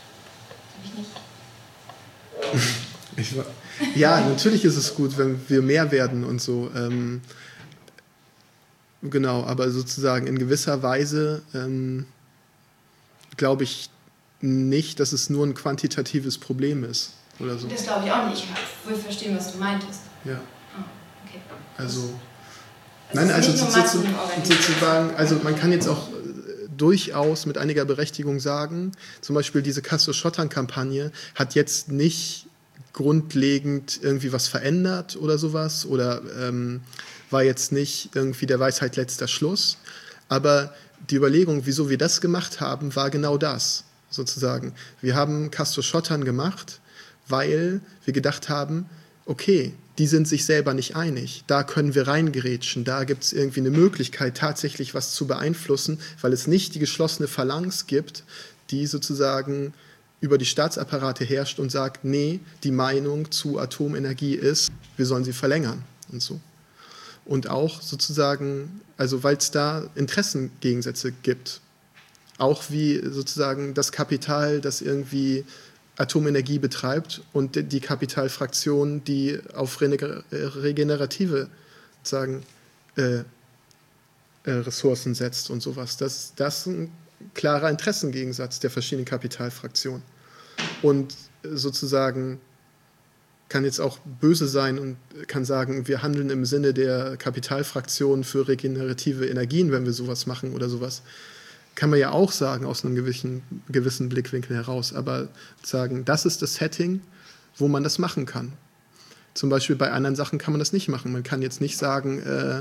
habe? Habe ich nicht. Ich war, ja, natürlich ist es gut, wenn wir mehr werden und so. Ähm, genau, aber sozusagen in gewisser Weise ähm, glaube ich nicht, dass es nur ein quantitatives Problem ist oder so. Das glaube ich auch nicht. Ich will verstehen, was du meintest. Ja. Ah, okay. Also, also nein, also so, sozusagen, also man kann jetzt auch durchaus mit einiger Berechtigung sagen, zum Beispiel diese Castro-Schottern-Kampagne hat jetzt nicht grundlegend irgendwie was verändert oder sowas oder ähm, war jetzt nicht irgendwie der Weisheit letzter Schluss, aber die Überlegung, wieso wir das gemacht haben, war genau das, sozusagen. Wir haben Castro-Schottern gemacht, weil wir gedacht haben, okay, die sind sich selber nicht einig, da können wir reingerätschen, da gibt es irgendwie eine Möglichkeit, tatsächlich was zu beeinflussen, weil es nicht die geschlossene Phalanx gibt, die sozusagen über die Staatsapparate herrscht und sagt, nee, die Meinung zu Atomenergie ist, wir sollen sie verlängern und so. Und auch sozusagen, also weil es da Interessengegensätze gibt, auch wie sozusagen das Kapital, das irgendwie Atomenergie betreibt und die Kapitalfraktion, die auf regenerative sagen, äh, äh, Ressourcen setzt und sowas. Das, das ist ein klarer Interessengegensatz der verschiedenen Kapitalfraktionen. Und sozusagen kann jetzt auch böse sein und kann sagen, wir handeln im Sinne der Kapitalfraktion für regenerative Energien, wenn wir sowas machen oder sowas. Kann man ja auch sagen aus einem gewissen, gewissen Blickwinkel heraus, aber sagen, das ist das Setting, wo man das machen kann. Zum Beispiel bei anderen Sachen kann man das nicht machen. Man kann jetzt nicht sagen, äh,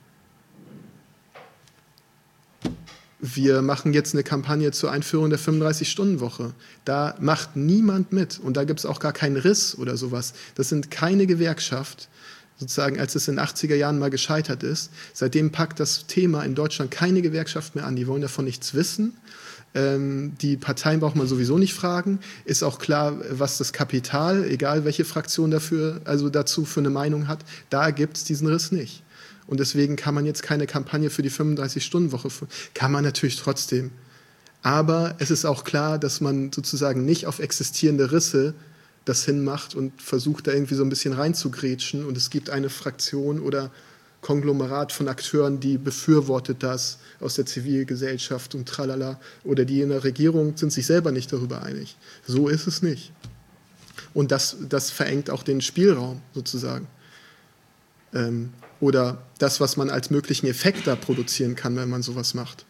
wir machen jetzt eine Kampagne zur Einführung der fünfunddreißig-Stunden-Woche. Da macht niemand mit und da gibt es auch gar keinen Riss oder sowas. Das sind keine Gewerkschaft, sozusagen, als es in den achtziger Jahren mal gescheitert ist. Seitdem packt das Thema in Deutschland keine Gewerkschaft mehr an. Die wollen davon nichts wissen. Ähm, die Parteien braucht man sowieso nicht fragen. Ist auch klar, was das Kapital, egal welche Fraktion dafür, also dazu für eine Meinung hat, da gibt es diesen Riss nicht. Und deswegen kann man jetzt keine Kampagne für die fünfunddreißig-Stunden-Woche führen. Kann man natürlich trotzdem. Aber es ist auch klar, dass man sozusagen nicht auf existierende Risse das hinmacht und versucht, da irgendwie so ein bisschen reinzugrätschen. Und es gibt eine Fraktion oder Konglomerat von Akteuren, die befürwortet das aus der Zivilgesellschaft und tralala. Oder die in der Regierung sind sich selber nicht darüber einig. So ist es nicht. Und das, das verengt auch den Spielraum sozusagen. Ähm, oder das, was man als möglichen Effekt da produzieren kann, wenn man sowas macht.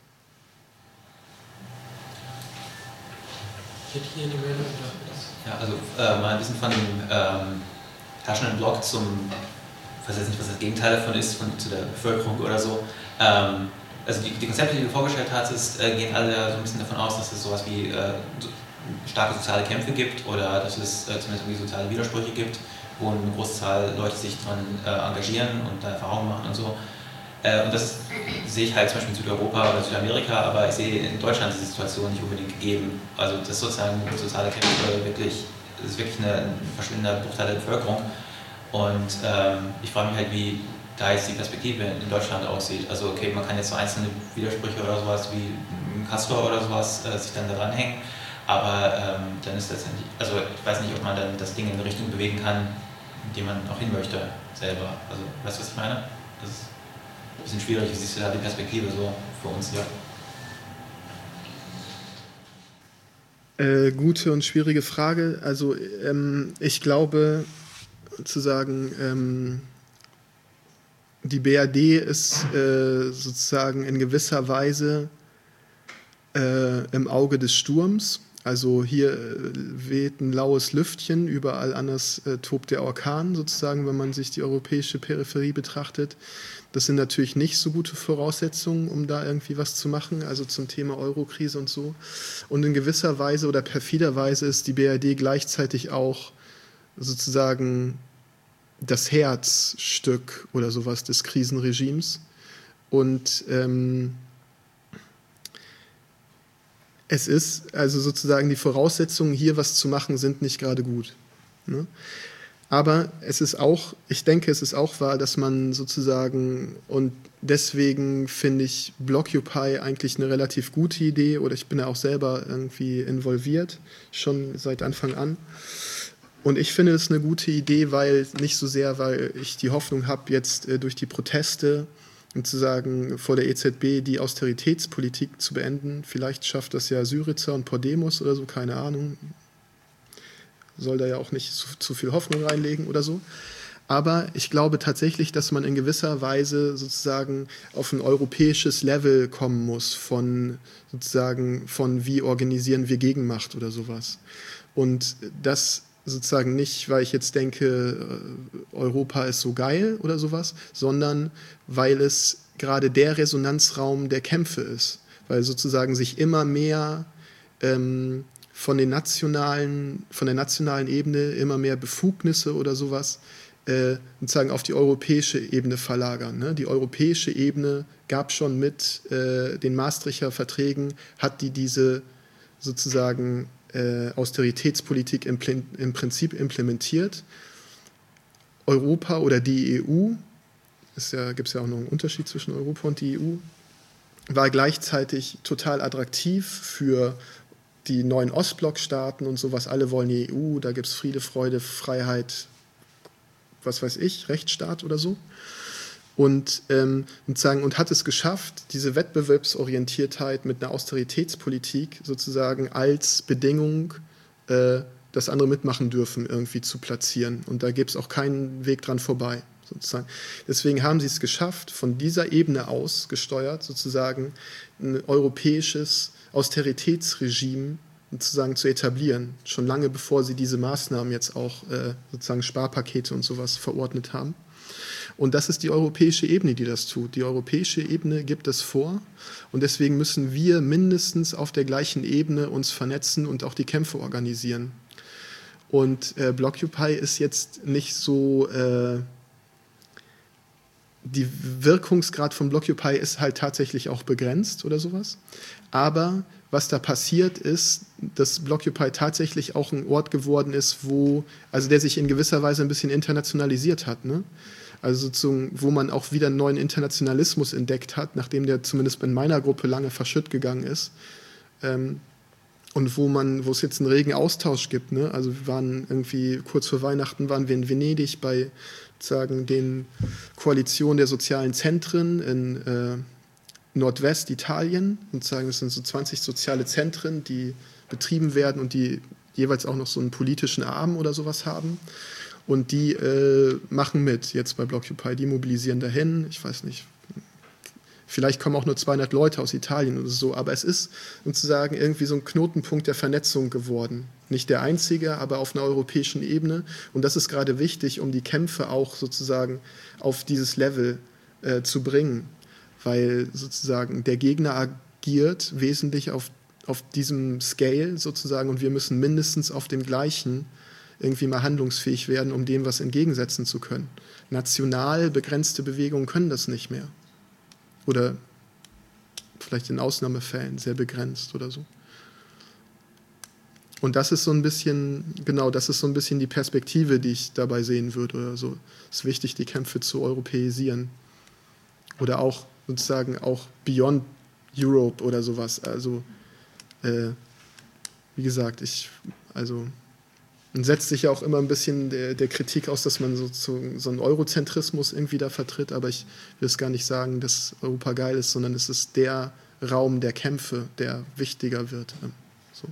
Ich hätte hier eine Meldung. Ja, also äh, mal ein bisschen von dem ähm, herrschenden Block zum, ich weiß jetzt nicht, was das Gegenteil davon ist, von, zu der Bevölkerung oder so. Ähm, also die, die Konzepte, die du vorgestellt hast, ist, äh, gehen alle so ein bisschen davon aus, dass es sowas wie äh, so starke soziale Kämpfe gibt oder dass es äh, zumindest irgendwie soziale Widersprüche gibt, wo eine große Zahl Leute sich daran äh, engagieren und da Erfahrungen machen und so. Äh, und das sehe ich halt zum Beispiel in Südeuropa oder Südamerika, aber ich sehe in Deutschland diese Situation nicht unbedingt gegeben. Also das sozusagen soziale Kämpfe wirklich, das ist wirklich eine, ein verschwindender Bruchteil der Bevölkerung. Und ähm, ich frage mich halt, wie da jetzt die Perspektive in Deutschland aussieht. Also okay, man kann jetzt so einzelne Widersprüche oder sowas wie Castor oder sowas äh, sich dann da dranhängen, aber ähm, dann ist letztendlich, also ich weiß nicht, ob man dann das Ding in eine Richtung bewegen kann, in die man auch hin möchte selber. Also weißt du, was ich meine? Das ist ein bisschen schwierig. Wie siehst du da die Perspektive so für uns? Ja. Äh, gute und schwierige Frage. Also ähm, ich glaube, zu sagen, ähm, die B R D ist äh, sozusagen in gewisser Weise äh, im Auge des Sturms. Also hier äh, weht ein laues Lüftchen, überall anders äh, tobt der Orkan sozusagen, wenn man sich die europäische Peripherie betrachtet. Das sind natürlich nicht so gute Voraussetzungen, um da irgendwie was zu machen, also zum Thema Eurokrise und so. Und in gewisser Weise oder perfiderweise ist die B R D gleichzeitig auch sozusagen das Herzstück oder sowas des Krisenregimes. Und ähm, es ist, also sozusagen die Voraussetzungen, hier was zu machen, sind nicht gerade gut. Ne? Aber es ist auch, ich denke, es ist auch wahr, dass man sozusagen, und deswegen finde ich Blockupy eigentlich eine relativ gute Idee, oder ich bin ja auch selber irgendwie involviert, schon seit Anfang an. Und ich finde es eine gute Idee, weil nicht so sehr, weil ich die Hoffnung habe, jetzt äh, durch die Proteste sozusagen vor der E Z B die Austeritätspolitik zu beenden. Vielleicht schafft das ja Syriza und Podemos oder so, keine Ahnung. Soll da ja auch nicht zu, zu viel Hoffnung reinlegen oder so. Aber ich glaube tatsächlich, dass man in gewisser Weise sozusagen auf ein europäisches Level kommen muss von sozusagen von wie organisieren wir Gegenmacht oder sowas. Und das sozusagen nicht, weil ich jetzt denke, Europa ist so geil oder sowas, sondern weil es gerade der Resonanzraum der Kämpfe ist, weil sozusagen sich immer mehr ähm, von den nationalen, von der nationalen Ebene immer mehr Befugnisse oder sowas äh, sozusagen auf die europäische Ebene verlagern. Ne? Die europäische Ebene gab schon mit äh, den Maastrichter Verträgen, hat die diese sozusagen äh, Austeritätspolitik im, im Prinzip implementiert. Europa oder die E U, es ja, gibt es ja auch noch einen Unterschied zwischen Europa und die E U, war gleichzeitig total attraktiv für die neuen Ostblockstaaten und sowas. Alle wollen die E U, da gibt es Friede, Freude, Freiheit, was weiß ich, Rechtsstaat oder so. Und, ähm, und, sagen, und hat es geschafft, diese Wettbewerbsorientiertheit mit einer Austeritätspolitik sozusagen als Bedingung, äh, dass andere mitmachen dürfen, irgendwie zu platzieren. Und da gibt es auch keinen Weg dran vorbei. Sozusagen. Deswegen haben sie es geschafft, von dieser Ebene aus gesteuert, sozusagen ein europäisches Austeritätsregime sozusagen zu etablieren, schon lange bevor sie diese Maßnahmen jetzt auch äh, sozusagen Sparpakete und sowas verordnet haben. Und das ist die europäische Ebene, die das tut. Die europäische Ebene gibt das vor und deswegen müssen wir mindestens auf der gleichen Ebene uns vernetzen und auch die Kämpfe organisieren. Und äh, Blockupy ist jetzt nicht so... Äh, Die Wirkungsgrad von Blockupy ist halt tatsächlich auch begrenzt oder sowas. Aber was da passiert ist, dass Blockupy tatsächlich auch ein Ort geworden ist, wo, also der sich in gewisser Weise ein bisschen internationalisiert hat, ne? Also sozusagen, wo man auch wieder einen neuen Internationalismus entdeckt hat, nachdem der zumindest in meiner Gruppe lange verschütt gegangen ist. Ähm, und wo man, wo es jetzt einen regen Austausch gibt, ne? Also wir waren irgendwie, kurz vor Weihnachten waren wir in Venedig bei sagen den Koalition der sozialen Zentren in äh, Nordwestitalien und sagen, es sind so zwanzig soziale Zentren, die betrieben werden und die jeweils auch noch so einen politischen Arm oder sowas haben. Und die äh, machen mit jetzt bei Blockupy, die mobilisieren dahin, ich weiß nicht, vielleicht kommen auch nur zweihundert Leute aus Italien oder so, aber es ist sozusagen irgendwie so ein Knotenpunkt der Vernetzung geworden. Nicht der einzige, aber auf einer europäischen Ebene. Und das ist gerade wichtig, um die Kämpfe auch sozusagen auf dieses Level äh, zu bringen, weil sozusagen der Gegner agiert wesentlich auf, auf diesem Scale sozusagen und wir müssen mindestens auf dem gleichen irgendwie mal handlungsfähig werden, um dem was entgegensetzen zu können. National begrenzte Bewegungen können das nicht mehr. Oder vielleicht in Ausnahmefällen sehr begrenzt oder so. Und das ist so ein bisschen, genau, das ist so ein bisschen die Perspektive, die ich dabei sehen würde oder so. Es ist wichtig, die Kämpfe zu europäisieren. Oder auch sozusagen auch beyond Europe oder sowas. Also, äh, wie gesagt, ich, also, man setzt sich ja auch immer ein bisschen der, der Kritik aus, dass man so, so, so einen Eurozentrismus irgendwie da vertritt, aber ich will es gar nicht sagen, dass Europa geil ist, sondern es ist der Raum der Kämpfe, der wichtiger wird. So.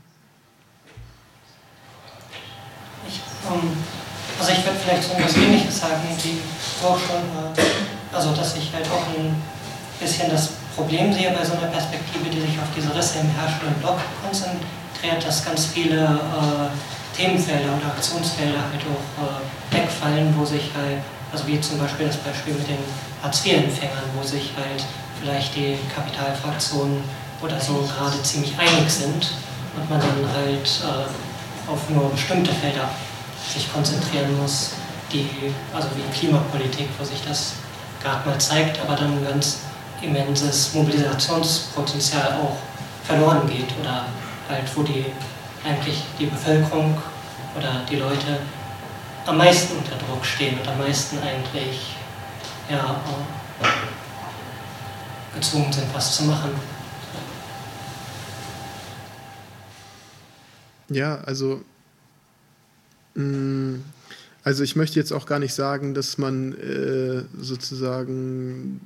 Ich, um, also ich würde vielleicht so etwas Ähnliches sagen, wie auch schon, also dass ich halt auch ein bisschen das Problem sehe bei so einer Perspektive, die sich auf diese Risse im herrschenden Block konzentriert, dass ganz viele äh, Themenfelder oder Aktionsfelder halt auch äh, wegfallen, wo sich halt, also wie zum Beispiel das Beispiel mit den Hartz vier Empfängern, wo sich halt vielleicht die Kapitalfraktionen oder so gerade ziemlich einig sind und man dann halt äh, auf nur bestimmte Felder sich konzentrieren muss, die, also wie Klimapolitik, wo sich das gerade mal zeigt, aber dann ein ganz immenses Mobilisationspotenzial auch verloren geht oder halt wo die eigentlich die Bevölkerung oder die Leute am meisten unter Druck stehen und am meisten eigentlich ja, gezwungen sind, was zu machen. Ja, also, mh, also ich möchte jetzt auch gar nicht sagen, dass man äh, sozusagen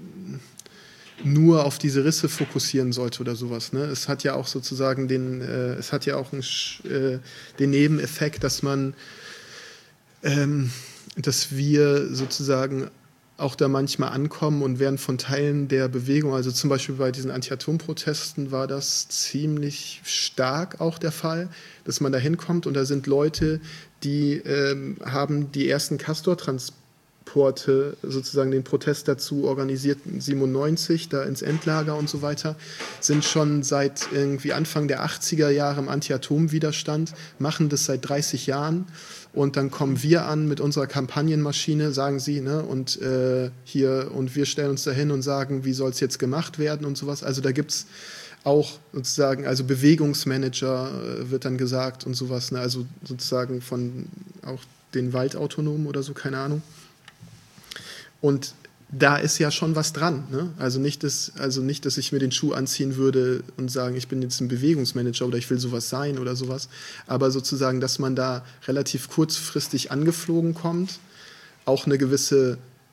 nur auf diese Risse fokussieren sollte oder sowas. Ne? Es hat ja auch sozusagen den, äh, es hat ja auch einen, äh, den Nebeneffekt, dass man ähm, dass wir sozusagen auch da manchmal ankommen und werden von Teilen der Bewegung, also zum Beispiel bei diesen Anti-Atom-Protesten war das ziemlich stark auch der Fall, dass man da hinkommt und da sind Leute, die ähm, haben die ersten Castor-Transporte, sozusagen den Protest dazu organisiert, siebenundneunzig, da ins Endlager und so weiter, sind schon seit irgendwie Anfang der achtziger Jahre im Anti-Atom-Widerstand, machen das seit dreißig Jahren. Und dann kommen wir an mit unserer Kampagnenmaschine, sagen sie, ne, und äh, hier, und wir stellen uns dahin und sagen, wie soll es jetzt gemacht werden und sowas. Also da gibt es auch sozusagen, also Bewegungsmanager äh, wird dann gesagt und sowas, ne, also sozusagen von auch den Waldautonomen oder so, keine Ahnung. Und da ist ja schon was dran. Ne? Also, nicht, dass, also nicht, dass ich mir den Schuh anziehen würde und sagen, ich bin jetzt ein Bewegungsmanager oder ich will sowas sein oder sowas. Aber sozusagen, dass man da relativ kurzfristig angeflogen kommt, auch eine gewisse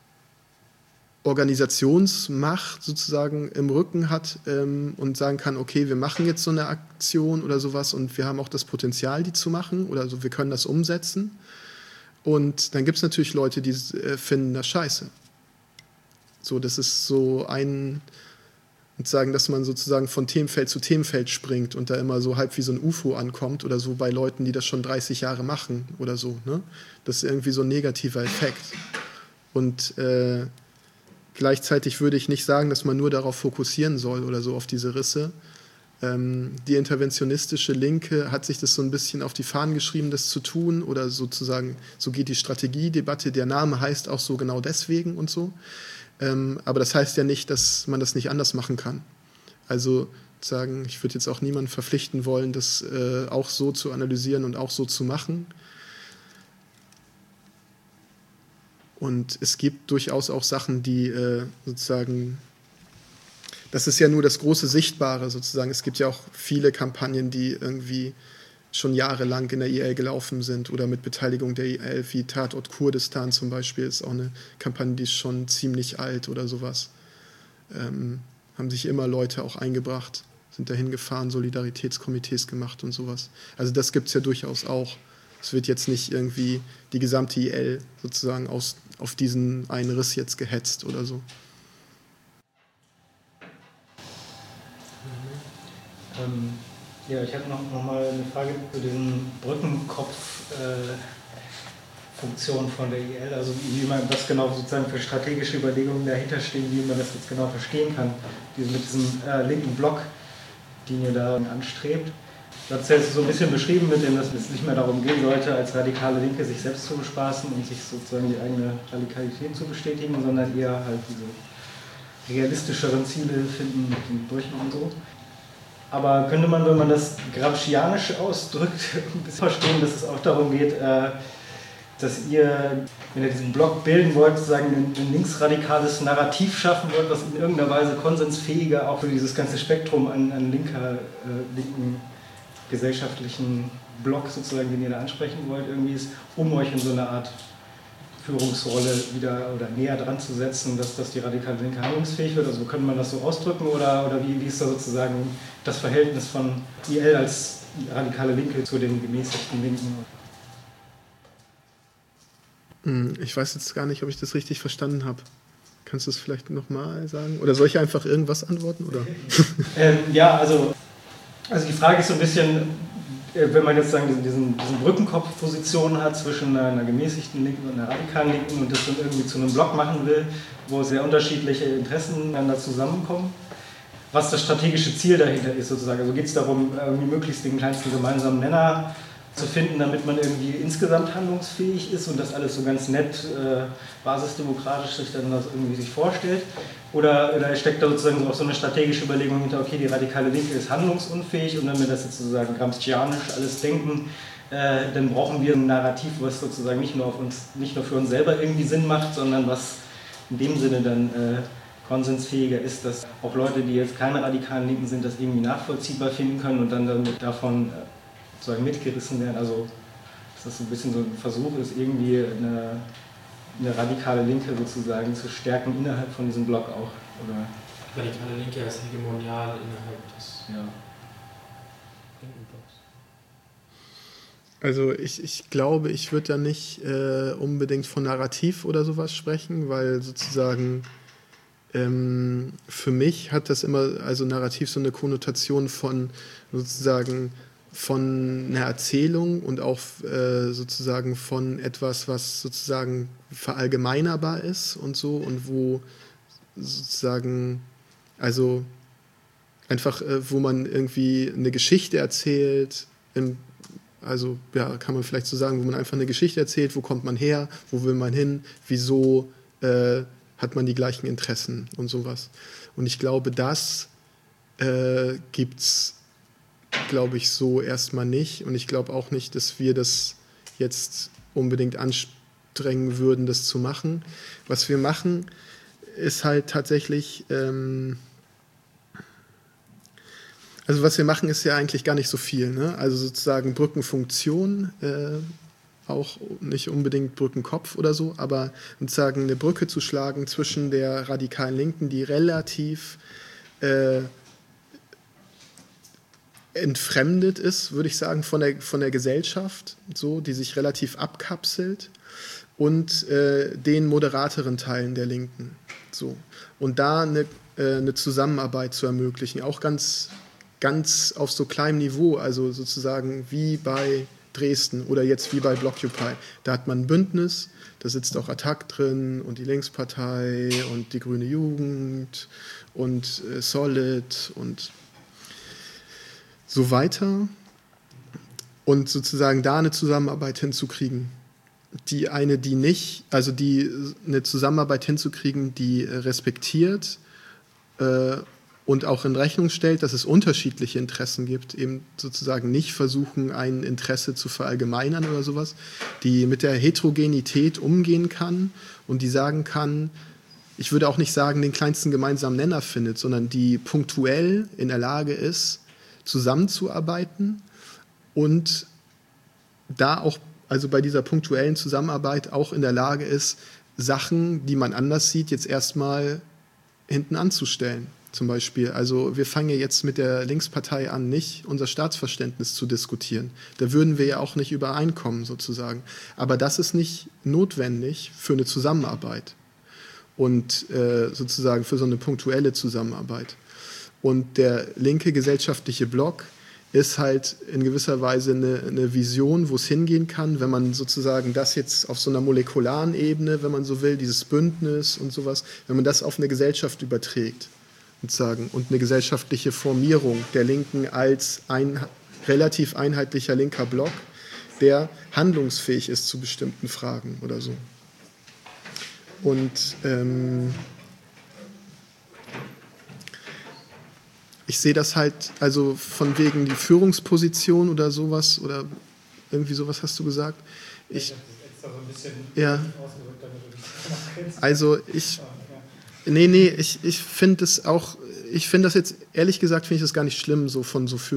Organisationsmacht sozusagen im Rücken hat ähm, und sagen kann, okay, wir machen jetzt so eine Aktion oder sowas und wir haben auch das Potenzial, die zu machen oder so, wir können das umsetzen. Und dann gibt es natürlich Leute, die äh, finden das scheiße. So, das ist so ein, und sagen, dass man sozusagen von Themenfeld zu Themenfeld springt und da immer so halb wie so ein U F O ankommt oder so bei Leuten, die das schon dreißig Jahre machen oder so. Ne? Das ist irgendwie so ein negativer Effekt. Und äh, gleichzeitig würde ich nicht sagen, dass man nur darauf fokussieren soll oder so auf diese Risse. Ähm, die interventionistische Linke hat sich das so ein bisschen auf die Fahnen geschrieben, das zu tun oder sozusagen, so geht die Strategiedebatte, der Name heißt auch so genau deswegen und so. Ähm, aber das heißt ja nicht, dass man das nicht anders machen kann. Also sagen, ich würde jetzt auch niemanden verpflichten wollen, das äh, auch so zu analysieren und auch so zu machen. Und es gibt durchaus auch Sachen, die äh, sozusagen, das ist ja nur das große Sichtbare sozusagen. Es gibt ja auch viele Kampagnen, die irgendwie schon jahrelang in der I L gelaufen sind oder mit Beteiligung der I L, wie Tatort Kurdistan zum Beispiel, ist auch eine Kampagne, die ist schon ziemlich alt oder sowas. Ähm, haben sich immer Leute auch eingebracht, sind dahin gefahren, Solidaritätskomitees gemacht und sowas. Also das gibt es ja durchaus auch. Es wird jetzt nicht irgendwie die gesamte I L sozusagen aus, auf diesen einen Riss jetzt gehetzt oder so. Ähm. Ja, ich habe noch, noch mal eine Frage zu diesen Brückenkopf-Funktionen äh, von der I L, also wie, wie man das genau sozusagen für strategische Überlegungen dahinter stehen, wie man das jetzt genau verstehen kann, diese, mit diesem äh, linken Block, den ihr da anstrebt. Du hast jetzt so ein bisschen beschrieben, mit dem, dass es nicht mehr darum gehen sollte, als radikale Linke sich selbst zu bespaßen und sich sozusagen die eigene Radikalität zu bestätigen, sondern eher halt diese realistischeren Ziele finden mit dem Durchmachen und so. Aber könnte man, wenn man das Gramscianisch ausdrückt, ein bisschen verstehen, dass es auch darum geht, dass ihr, wenn ihr diesen Block bilden wollt, sozusagen ein linksradikales Narrativ schaffen wollt, was in irgendeiner Weise konsensfähiger auch für dieses ganze Spektrum an, an linker, äh, linken gesellschaftlichen Block sozusagen, den ihr da ansprechen wollt, irgendwie ist, um euch in so eine Art Führungsrolle wieder oder näher dran zu setzen, dass, dass die radikale Linke handlungsfähig wird? Also könnte man das so ausdrücken oder, oder wie, wie ist da sozusagen das Verhältnis von I L als radikale Linke zu den gemäßigten Linken? Ich weiß jetzt gar nicht, ob ich das richtig verstanden habe. Kannst du es vielleicht nochmal sagen? Oder soll ich einfach irgendwas antworten? Oder? ähm, ja, also, also die Frage ist so ein bisschen, wenn man jetzt sagen, diesen, diesen Brückenkopf-Position hat zwischen einer, einer gemäßigten Linken und einer radikalen Linken und das dann irgendwie zu einem Block machen will, wo sehr unterschiedliche Interessen dann da zusammenkommen, was das strategische Ziel dahinter ist sozusagen. Also geht es darum, irgendwie möglichst den kleinsten gemeinsamen Nenner zu finden, damit man irgendwie insgesamt handlungsfähig ist und das alles so ganz nett, äh, basisdemokratisch sich dann das irgendwie sich vorstellt. Oder, oder steckt da sozusagen auch so eine strategische Überlegung hinter, okay, die radikale Linke ist handlungsunfähig und wenn wir das jetzt sozusagen gramscianisch alles denken, äh, dann brauchen wir ein Narrativ, was sozusagen nicht nur, auf uns, nicht nur für uns selber irgendwie Sinn macht, sondern was in dem Sinne dann äh, konsensfähiger ist, dass auch Leute, die jetzt keine radikalen Linken sind, das irgendwie nachvollziehbar finden können und dann damit davon äh, sozusagen mitgerissen werden. Also dass das so ein bisschen so ein Versuch ist, irgendwie eine eine radikale Linke sozusagen zu stärken innerhalb von diesem Block auch, oder? Radikale Linke als hegemonial innerhalb des ja. linken Blocks. Also ich, ich glaube, ich würde da nicht äh, unbedingt von Narrativ oder sowas sprechen, weil sozusagen ähm, für mich hat das immer, also Narrativ so eine Konnotation von sozusagen von einer Erzählung und auch äh, sozusagen von etwas, was sozusagen verallgemeinerbar ist und so und wo sozusagen, also einfach, äh, wo man irgendwie eine Geschichte erzählt, im, also ja, kann man vielleicht so sagen, wo man einfach eine Geschichte erzählt, wo kommt man her, wo will man hin, wieso äh, hat man die gleichen Interessen und sowas. Und ich glaube, das äh, gibt's, glaube ich, so erstmal nicht. Und ich glaube auch nicht, dass wir das jetzt unbedingt anstrengen würden, das zu machen. Was wir machen, ist halt tatsächlich, ähm, also was wir machen, ist ja eigentlich gar nicht so viel, ne? Also sozusagen Brückenfunktion, äh, auch nicht unbedingt Brückenkopf oder so, aber sozusagen eine Brücke zu schlagen zwischen der radikalen Linken, die relativ äh, entfremdet ist, würde ich sagen, von der, von der Gesellschaft, so, die sich relativ abkapselt, und äh, den moderateren Teilen der Linken. So. Und da eine, äh, eine Zusammenarbeit zu ermöglichen, auch ganz, ganz auf so kleinem Niveau, also sozusagen wie bei Dresden oder jetzt wie bei Blockupy. Da hat man ein Bündnis, da sitzt auch Attac drin und die Linkspartei und die Grüne Jugend und äh, Solid und so weiter. Und sozusagen da eine Zusammenarbeit hinzukriegen. Die eine, die nicht, also die eine Zusammenarbeit hinzukriegen, die respektiert äh, und auch in Rechnung stellt, dass es unterschiedliche Interessen gibt, eben sozusagen nicht versuchen, ein Interesse zu verallgemeinern oder sowas, die mit der Heterogenität umgehen kann und die sagen kann, ich würde auch nicht sagen, den kleinsten gemeinsamen Nenner findet, sondern die punktuell in der Lage ist, zusammenzuarbeiten und da auch, also bei dieser punktuellen Zusammenarbeit auch in der Lage ist, Sachen, die man anders sieht, jetzt erstmal hinten anzustellen. Zum Beispiel, also wir fangen ja jetzt mit der Linkspartei an, nicht unser Staatsverständnis zu diskutieren. Da würden wir ja auch nicht übereinkommen sozusagen. Aber das ist nicht notwendig für eine Zusammenarbeit und äh, sozusagen für so eine punktuelle Zusammenarbeit. Und der linke gesellschaftliche Block ist halt in gewisser Weise eine, eine Vision, wo es hingehen kann, wenn man sozusagen das jetzt auf so einer molekularen Ebene, wenn man so will, dieses Bündnis und sowas, wenn man das auf eine Gesellschaft überträgt sozusagen, und eine gesellschaftliche Formierung der Linken als ein relativ einheitlicher linker Block, der handlungsfähig ist zu bestimmten Fragen oder so. Und ähm, ich sehe das halt, also von wegen die Führungsposition oder sowas, oder irgendwie sowas hast du gesagt. Ich, ja, also ich, nee, nee, ich, ich finde es auch, ich finde das jetzt, ehrlich gesagt, finde ich das gar nicht schlimm, so von so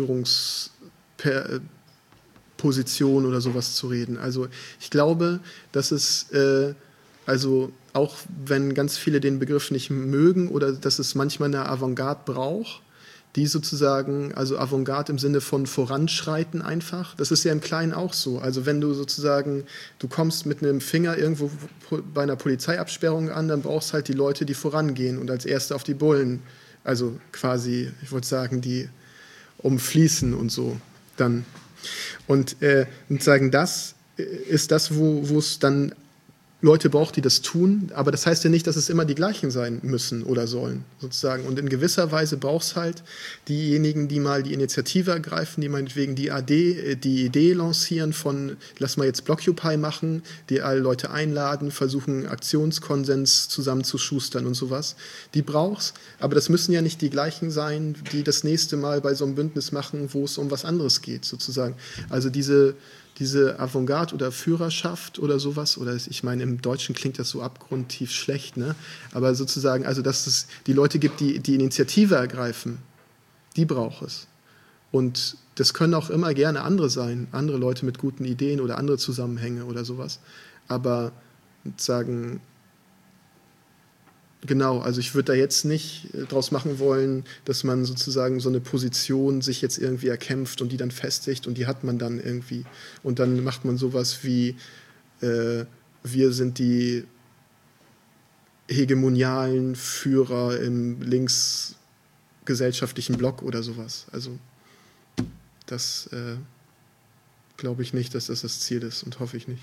Führungsposition oder sowas zu reden. Also ich glaube, dass es, äh, also auch wenn ganz viele den Begriff nicht mögen oder dass es manchmal eine Avantgarde braucht, die sozusagen, also Avantgarde im Sinne von voranschreiten einfach, das ist ja im Kleinen auch so. Also wenn du sozusagen, du kommst mit einem Finger irgendwo bei einer Polizeiabsperrung an, dann brauchst halt die Leute, die vorangehen und als Erste auf die Bullen, also quasi, ich würde sagen, die umfließen und so dann. Und, äh, und sagen, das ist das, wo wo es dann Leute braucht, die das tun, aber das heißt ja nicht, dass es immer die gleichen sein müssen oder sollen, sozusagen. Und in gewisser Weise braucht es halt diejenigen, die mal die Initiative ergreifen, die meinetwegen die A D, die Idee lancieren von, lass mal jetzt Blockupy machen, die alle Leute einladen, versuchen Aktionskonsens zusammenzuschustern und sowas. Die braucht's, aber das müssen ja nicht die gleichen sein, die das nächste Mal bei so einem Bündnis machen, wo es um was anderes geht, sozusagen. Also diese diese Avantgarde oder Führerschaft oder sowas, oder ich meine, im Deutschen klingt das so abgrundtief schlecht, ne? Aber sozusagen, also dass es die Leute gibt, die die Initiative ergreifen, die braucht es. Und das können auch immer gerne andere sein, andere Leute mit guten Ideen oder andere Zusammenhänge oder sowas. Aber sagen, Genau, also ich würde da jetzt nicht draus machen wollen, dass man sozusagen so eine Position sich jetzt irgendwie erkämpft und die dann festigt und die hat man dann irgendwie. Und dann macht man sowas wie, äh, wir sind die hegemonialen Führer im linksgesellschaftlichen Block oder sowas. Also das äh, glaube ich nicht, dass das das Ziel ist und hoffe ich nicht.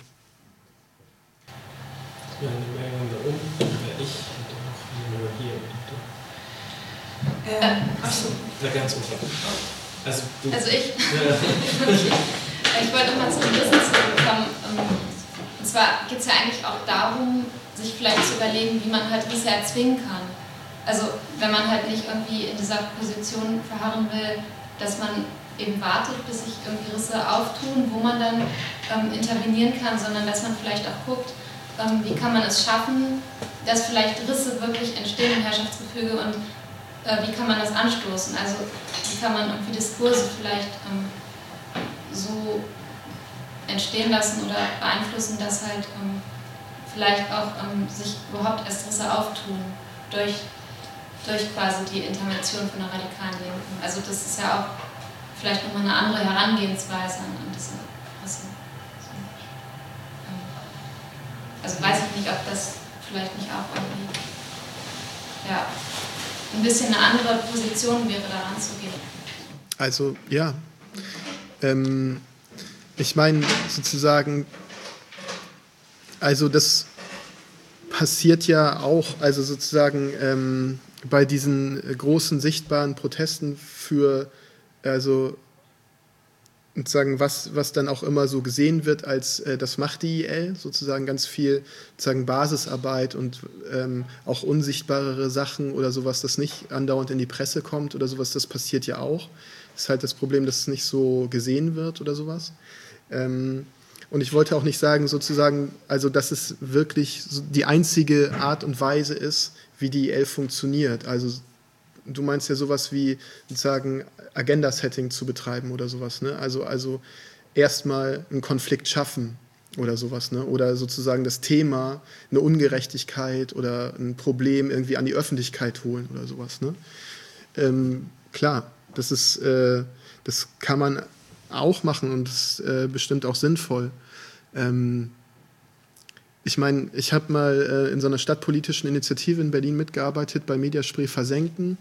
Ja, eine Meldung da oben, dann wäre ich und dann noch hier und da. Ähm, achso. Da ganz oben. Also, du. Also ich. Ja. Ich wollte nochmal zum Wissen zurückkommen. Und zwar geht es ja eigentlich auch darum, sich vielleicht zu überlegen, wie man halt Risse erzwingen kann. Also wenn man halt nicht irgendwie in dieser Position verharren will, dass man eben wartet, bis sich irgendwie Risse auftun, wo man dann ähm, intervenieren kann, sondern dass man vielleicht auch guckt, ähm, wie kann man es schaffen, dass vielleicht Risse wirklich entstehen im Herrschaftsgefüge und äh, wie kann man das anstoßen. Also wie kann man irgendwie Diskurse vielleicht ähm, so entstehen lassen oder beeinflussen, dass halt ähm, vielleicht auch ähm, sich überhaupt erst Risse auftun durch, durch quasi die Intervention von der radikalen Linken. Also das ist ja auch vielleicht nochmal eine andere Herangehensweise an, an diese Risse. So. Ähm, also weiß ich nicht, ob das vielleicht nicht auch irgendwie ja, ein bisschen eine andere Position wäre, da ranzugehen. Also ja, ähm, ich meine sozusagen, also das passiert ja auch, also sozusagen ähm, bei diesen großen sichtbaren Protesten für, also sozusagen was, was dann auch immer so gesehen wird als äh, das macht die I L, sozusagen ganz viel sozusagen Basisarbeit und ähm, auch unsichtbarere Sachen oder sowas, das nicht andauernd in die Presse kommt oder sowas, das passiert ja auch. Das ist halt das Problem, dass es nicht so gesehen wird oder sowas. Ähm, und ich wollte auch nicht sagen, sozusagen, also dass es wirklich so die einzige Art und Weise ist, wie die I L funktioniert. Also du meinst ja sowas wie sozusagen Agenda-Setting zu betreiben oder sowas, ne? Also, also erstmal einen Konflikt schaffen oder sowas, ne? Oder sozusagen das Thema, eine Ungerechtigkeit oder ein Problem irgendwie an die Öffentlichkeit holen oder sowas, ne? Ähm, klar, das ist, äh, das kann man auch machen und das ist äh, bestimmt auch sinnvoll. Ähm, ich meine, ich habe mal äh, in so einer stadtpolitischen Initiative in Berlin mitgearbeitet, bei Mediaspree Versenken.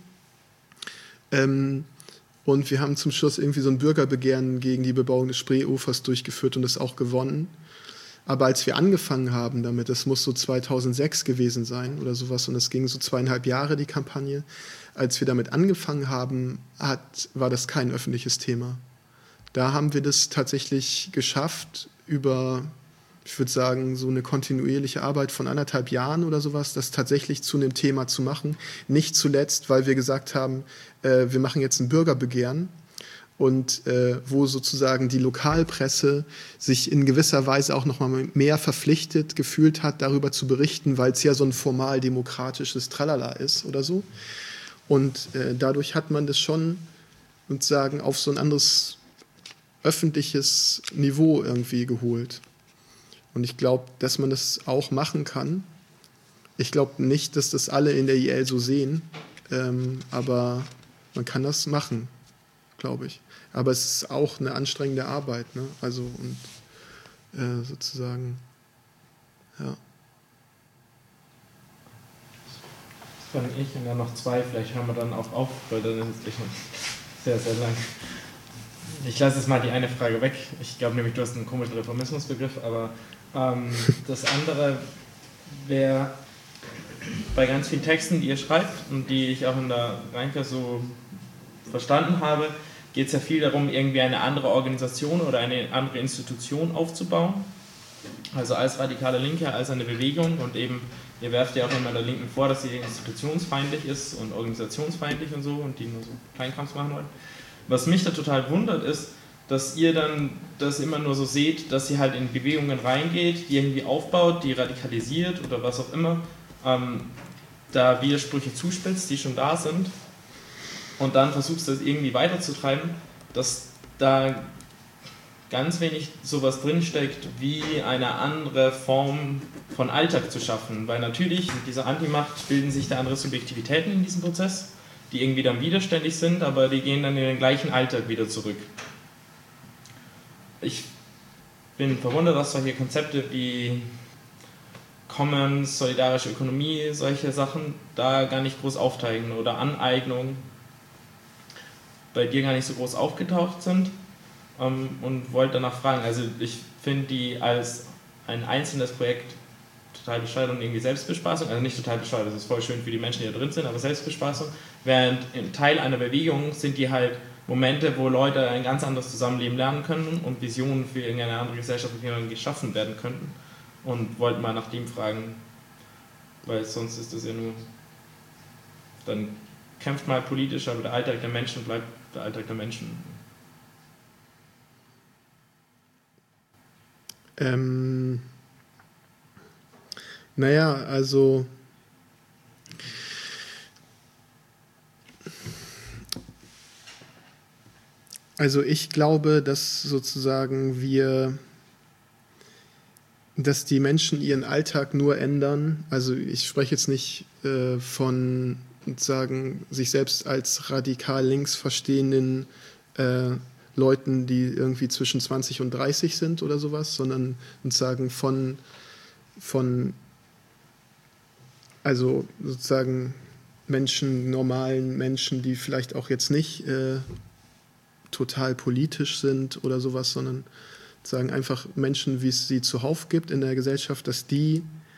Ähm, und wir haben zum Schluss irgendwie so ein Bürgerbegehren gegen die Bebauung des Spreeufers durchgeführt und das auch gewonnen. Aber als wir angefangen haben damit, das muss so zweitausendsechs gewesen sein oder sowas, und das ging so zweieinhalb Jahre, die Kampagne, als wir damit angefangen haben, hat, war das kein öffentliches Thema. Da haben wir das tatsächlich geschafft, über, ich würde sagen, so eine kontinuierliche Arbeit von anderthalb Jahren oder sowas, das tatsächlich zu einem Thema zu machen. Nicht zuletzt, weil wir gesagt haben, äh, wir machen jetzt ein Bürgerbegehren und äh, wo sozusagen die Lokalpresse sich in gewisser Weise auch noch mal mehr verpflichtet gefühlt hat, darüber zu berichten, weil es ja so ein formal demokratisches Tralala ist oder so. Und äh, dadurch hat man das schon sozusagen auf so ein anderes öffentliches Niveau irgendwie geholt. Und ich glaube, dass man das auch machen kann. Ich glaube nicht, dass das alle in der I L so sehen, ähm, aber man kann das machen, glaube ich. Aber es ist auch eine anstrengende Arbeit, ne? Also und äh, sozusagen, ja. Das fand ich und dann noch zwei, vielleicht hören wir dann auch auf, weil dann ist es gleich noch sehr, sehr lang. Ich lasse jetzt mal die eine Frage weg. Ich glaube nämlich, du hast einen komischen Reformismusbegriff, aber ähm, das andere wäre bei ganz vielen Texten, die ihr schreibt und die ich auch in der Reinke so verstanden habe, geht es ja viel darum, irgendwie eine andere Organisation oder eine andere Institution aufzubauen. Also als radikale Linke, als eine Bewegung, und eben, ihr werft ja auch immer der Linken vor, dass sie institutionsfeindlich ist und organisationsfeindlich und so und die nur so Kleinkrams machen wollen. Was mich da total wundert ist, dass ihr dann das immer nur so seht, dass sie halt in Bewegungen reingeht, die irgendwie aufbaut, die radikalisiert oder was auch immer, ähm, da Widersprüche zuspitzt, die schon da sind, und dann versuchst du das irgendwie weiterzutreiben, dass da ganz wenig sowas drinsteckt, wie eine andere Form von Alltag zu schaffen. Weil natürlich mit dieser Antimacht bilden sich da andere Subjektivitäten in diesem Prozess, die irgendwie dann widerständig sind, aber die gehen dann in den gleichen Alltag wieder zurück. Ich bin verwundert, dass solche Konzepte wie Commons, solidarische Ökonomie, solche Sachen da gar nicht groß auftauchen oder Aneignung bei dir gar nicht so groß aufgetaucht sind, ähm, und wollte danach fragen. Also ich finde die als ein einzelnes Projekt total bescheuert und irgendwie Selbstbespaßung, also nicht total bescheuert, das ist voll schön für die Menschen, die da drin sind, aber Selbstbespaßung, während im Teil einer Bewegung sind die halt Momente, wo Leute ein ganz anderes Zusammenleben lernen können und Visionen für irgendeine andere Gesellschaft geschaffen werden könnten, und wollten mal nach dem fragen, weil sonst ist das ja nur, dann kämpft mal politisch, aber der Alltag der Menschen bleibt der Alltag der Menschen. Ähm, naja, also also ich glaube, dass sozusagen wir dass die Menschen ihren Alltag nur ändern. Also ich spreche jetzt nicht äh, von sozusagen sich selbst als radikal links verstehenden äh, Leuten, die irgendwie zwischen zwanzig und dreißig sind oder sowas, sondern sozusagen von, von also sozusagen Menschen, normalen Menschen, die vielleicht auch jetzt nicht äh, total politisch sind oder sowas, sondern sagen einfach Menschen, wie es sie zuhauf gibt in der Gesellschaft, dass die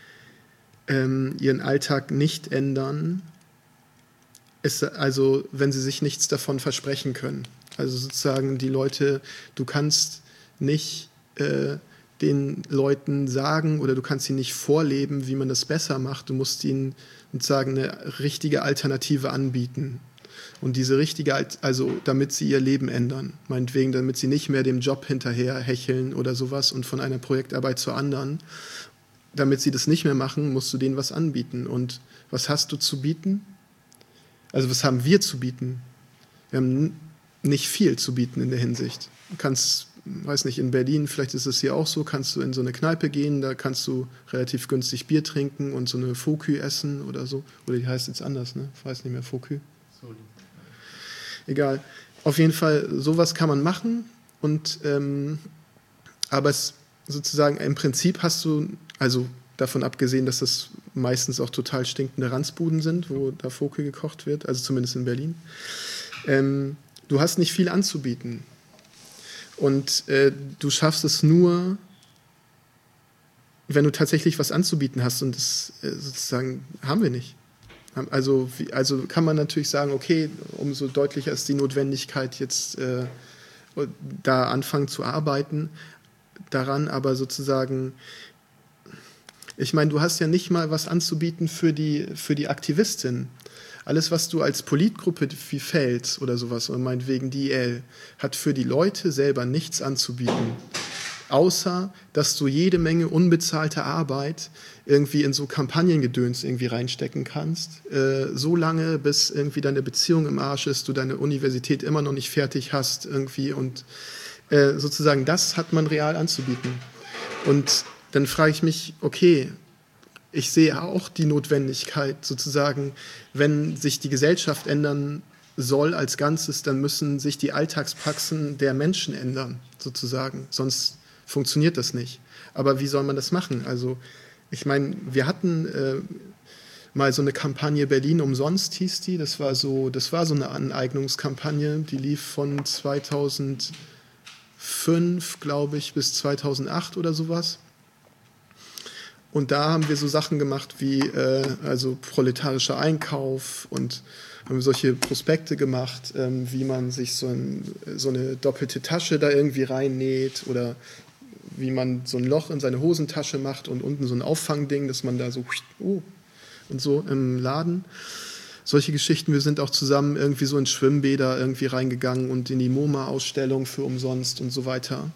ähm, ihren Alltag nicht ändern, ist, also wenn sie sich nichts davon versprechen können. Also sozusagen die Leute, du kannst nicht äh, den Leuten sagen oder du kannst ihnen nicht vorleben, wie man das besser macht. Du musst ihnen sozusagen eine richtige Alternative anbieten. Und diese richtige, also damit sie ihr Leben ändern, meinetwegen, damit sie nicht mehr dem Job hinterher hecheln oder sowas und von einer Projektarbeit zur anderen, damit sie das nicht mehr machen, musst du denen was anbieten. Und was hast du zu bieten? Also was haben wir zu bieten? Wir haben nicht viel zu bieten in der Hinsicht. Du kannst, weiß nicht, in Berlin, vielleicht ist es hier auch so, kannst du in so eine Kneipe gehen, da kannst du relativ günstig Bier trinken und so eine Fokü essen oder so. Oder die heißt jetzt anders, ne? Ich weiß nicht mehr, Fokü. Egal. Auf jeden Fall, sowas kann man machen. Und, ähm, aber es sozusagen im Prinzip hast du, also davon abgesehen, dass das meistens auch total stinkende Ranzbuden sind, wo da Fokü gekocht wird, also zumindest in Berlin. Ähm, du hast nicht viel anzubieten. Und äh, du schaffst es nur, wenn du tatsächlich was anzubieten hast. Und das äh, sozusagen haben wir nicht. Also, also kann man natürlich sagen, okay, umso deutlicher ist die Notwendigkeit, jetzt äh, da anfangen zu arbeiten daran, aber sozusagen, ich meine, du hast ja nicht mal was anzubieten für die, für die Aktivistin. Alles, was du als Politgruppe wie Feld oder sowas, oder meinetwegen die I L, hat für die Leute selber nichts anzubieten. Außer, dass du jede Menge unbezahlte Arbeit irgendwie in so Kampagnengedöns irgendwie reinstecken kannst, äh, so lange, bis irgendwie deine Beziehung im Arsch ist, du deine Universität immer noch nicht fertig hast irgendwie und äh, sozusagen das hat man real anzubieten. Und dann frage ich mich, okay, ich sehe auch die Notwendigkeit sozusagen, wenn sich die Gesellschaft ändern soll als Ganzes, dann müssen sich die Alltagspraxen der Menschen ändern, sozusagen, sonst funktioniert das nicht. Aber wie soll man das machen? Also ich meine, wir hatten äh, mal so eine Kampagne Berlin umsonst hieß die, das war so, das war so eine Aneignungskampagne, die lief von zweitausendfünf, glaube ich, bis zweitausendacht oder sowas. Und da haben wir so Sachen gemacht wie äh, also proletarischer Einkauf und haben solche Prospekte gemacht, ähm, wie man sich so, ein, so eine doppelte Tasche da irgendwie reinnäht oder wie man so ein Loch in seine Hosentasche macht und unten so ein Auffangding, dass man da so oh, und so im Laden. Solche Geschichten. Wir sind auch zusammen irgendwie so in Schwimmbäder irgendwie reingegangen und in die MoMA-Ausstellung für umsonst und so weiter.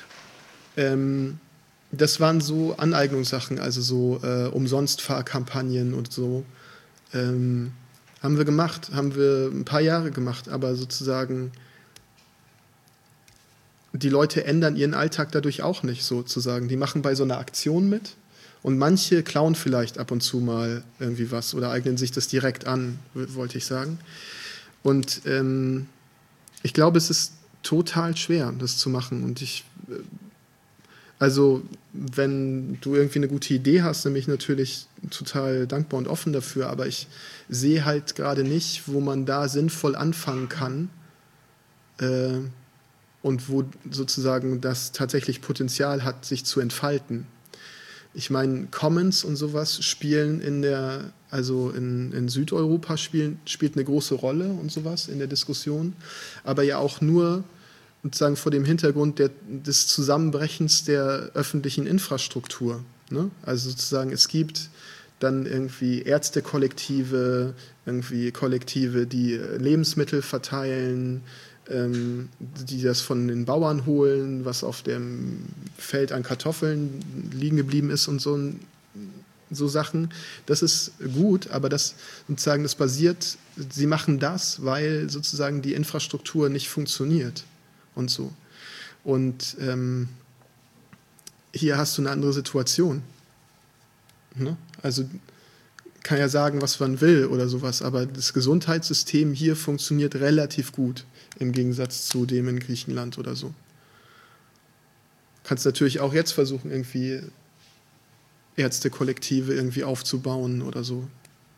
Ähm, das waren so Aneignungssachen, also so äh, Umsonstfahrkampagnen und so. Ähm, haben wir gemacht, haben wir ein paar Jahre gemacht, aber sozusagen die Leute ändern ihren Alltag dadurch auch nicht, sozusagen. Die machen bei so einer Aktion mit und manche klauen vielleicht ab und zu mal irgendwie was oder eignen sich das direkt an, wollte ich sagen. Und ähm, ich glaube, es ist total schwer, das zu machen. Und ich, also wenn du irgendwie eine gute Idee hast, dann bin ich natürlich total dankbar und offen dafür, aber ich sehe halt gerade nicht, wo man da sinnvoll anfangen kann, äh, und wo sozusagen das tatsächlich Potenzial hat, sich zu entfalten. Ich meine, Commons und sowas spielen in der, also in, in Südeuropa spielen, spielt eine große Rolle und sowas in der Diskussion, aber ja auch nur sozusagen vor dem Hintergrund der, des Zusammenbrechens der öffentlichen Infrastruktur. Ne? Also sozusagen, es gibt dann irgendwie Ärztekollektive, irgendwie Kollektive, die Lebensmittel verteilen, die das von den Bauern holen, was auf dem Feld an Kartoffeln liegen geblieben ist und so, so Sachen. Das ist gut, aber das sozusagen, das basiert, sie machen das, weil sozusagen die Infrastruktur nicht funktioniert und so. Und ähm, hier hast du eine andere Situation. Ne? Also kann ja sagen, was man will oder sowas, aber das Gesundheitssystem hier funktioniert relativ gut im Gegensatz zu dem in Griechenland oder so. Kannst natürlich auch jetzt versuchen, irgendwie Ärztekollektive irgendwie aufzubauen oder so.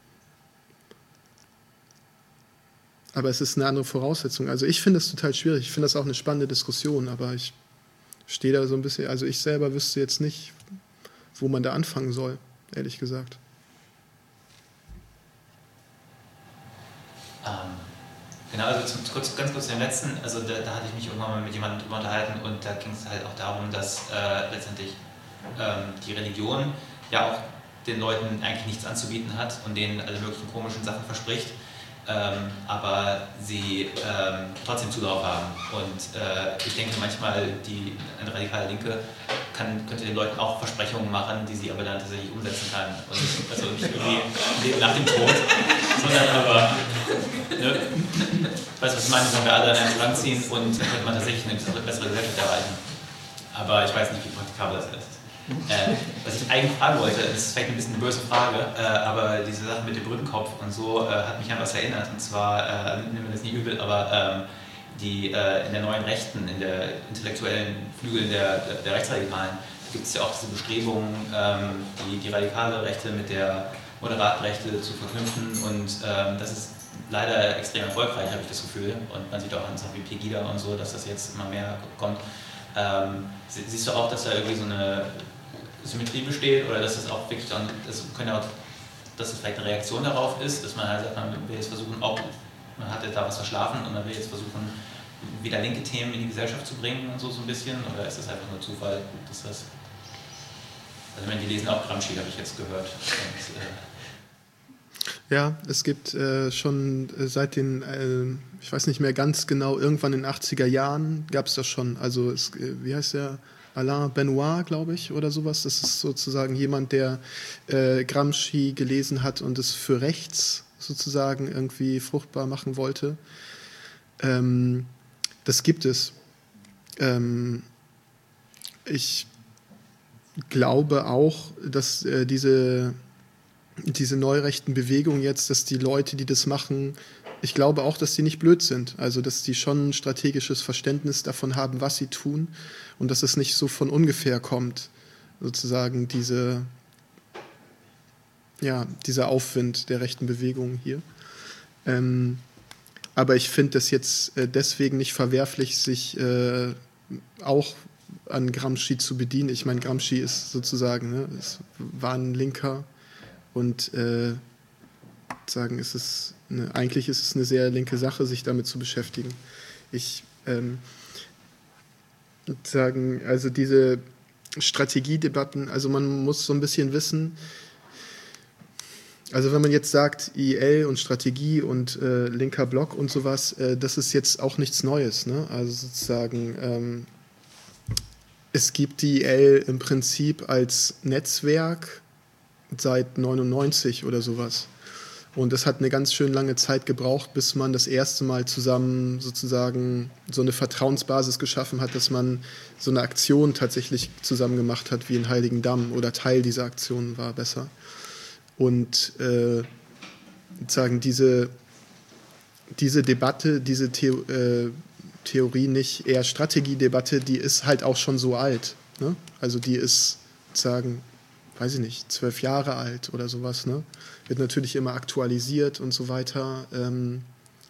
Aber es ist eine andere Voraussetzung. Also ich finde das total schwierig. Ich finde das auch eine spannende Diskussion, aber ich stehe da so ein bisschen, also ich selber wüsste jetzt nicht, wo man da anfangen soll, ehrlich gesagt. Ähm, genau, also zum, kurz, ganz kurz zu dem letzten, also da, da hatte ich mich irgendwann mal mit jemandem drüber unterhalten und da ging es halt auch darum, dass äh, letztendlich ähm, die Religion ja auch den Leuten eigentlich nichts anzubieten hat und denen alle möglichen komischen Sachen verspricht, ähm, aber sie ähm, trotzdem Zulauf haben. Und äh, ich denke manchmal, die, eine radikale Linke kann, könnte den Leuten auch Versprechungen machen, die sie aber dann tatsächlich umsetzen kann. Und also nicht irgendwie Leben nach dem Tod, sondern aber, ne, weißt du, was ich meine, wenn wir alle an einen Strang ziehen und dann könnte man tatsächlich eine bessere Gesellschaft erreichen. Aber ich weiß nicht, wie praktikabel das ist. Äh, was ich eigentlich fragen wollte, das ist vielleicht ein bisschen eine böse Frage, äh, aber diese Sache mit dem Brückenkopf und so äh, hat mich an was erinnert. Und zwar, äh, nehmen wir das nicht übel, aber ähm, die äh, in der neuen Rechten, in der intellektuellen Flügel der, der, der Rechtsradikalen, gibt es ja auch diese Bestrebungen, ähm, die, die radikale Rechte mit der moderaten Rechte zu verknüpfen. Und ähm, das ist leider extrem erfolgreich, habe ich das Gefühl. Und man sieht auch an Sachen wie Pegida und so, dass das jetzt immer mehr kommt. Ähm, siehst du auch, dass da irgendwie so eine Symmetrie besteht oder dass das auch wirklich dann, das könnte auch, dass das vielleicht eine Reaktion darauf ist, dass man halt sagt, man will jetzt versuchen, auch, man hat jetzt da was verschlafen und man will jetzt versuchen, wieder linke Themen in die Gesellschaft zu bringen und so, so ein bisschen, oder ist das einfach nur Zufall, dass das, also ich meine, die lesen auch Gramsci, habe ich jetzt gehört. Und, äh ja, es gibt äh, schon seit den, äh, ich weiß nicht mehr ganz genau, irgendwann in den achtziger Jahren gab es das schon, also es, wie heißt der? Alain Benoit, glaube ich, oder sowas. Das ist sozusagen jemand, der äh, Gramsci gelesen hat und es für rechts sozusagen irgendwie fruchtbar machen wollte. Ähm, das gibt es. Ähm, ich glaube auch, dass äh, diese, diese neurechten Bewegungen jetzt, dass die Leute, die das machen, ich glaube auch, dass die nicht blöd sind. Also, dass die schon ein strategisches Verständnis davon haben, was sie tun und dass es nicht so von ungefähr kommt, sozusagen diese, ja, dieser Aufwind der rechten Bewegung hier. Ähm, aber ich finde das jetzt äh, deswegen nicht verwerflich, sich äh, auch an Gramsci zu bedienen. Ich meine, Gramsci ist sozusagen, ne, es war ein Linker und äh, sagen, ist es eine, eigentlich ist es eine sehr linke Sache, sich damit zu beschäftigen. Ich ähm, sagen, also diese Strategiedebatten, also man muss so ein bisschen wissen, also wenn man jetzt sagt I L und Strategie und äh, linker Block und sowas, äh, das ist jetzt auch nichts Neues, ne? Also sozusagen ähm, es gibt die I L im Prinzip als Netzwerk seit neunundneunzig oder sowas. Und es hat eine ganz schön lange Zeit gebraucht, bis man das erste Mal zusammen sozusagen so eine Vertrauensbasis geschaffen hat, dass man so eine Aktion tatsächlich zusammen gemacht hat, wie in Heiligendamm, oder Teil dieser Aktion war besser. Und äh, sozusagen diese, diese Debatte, diese Theo, äh, Theorie nicht, eher Strategiedebatte, die ist halt auch schon so alt. Ne? Also die ist sozusagen, weiß ich nicht, zwölf Jahre alt oder sowas. Ne? Wird natürlich immer aktualisiert und so weiter. Ähm,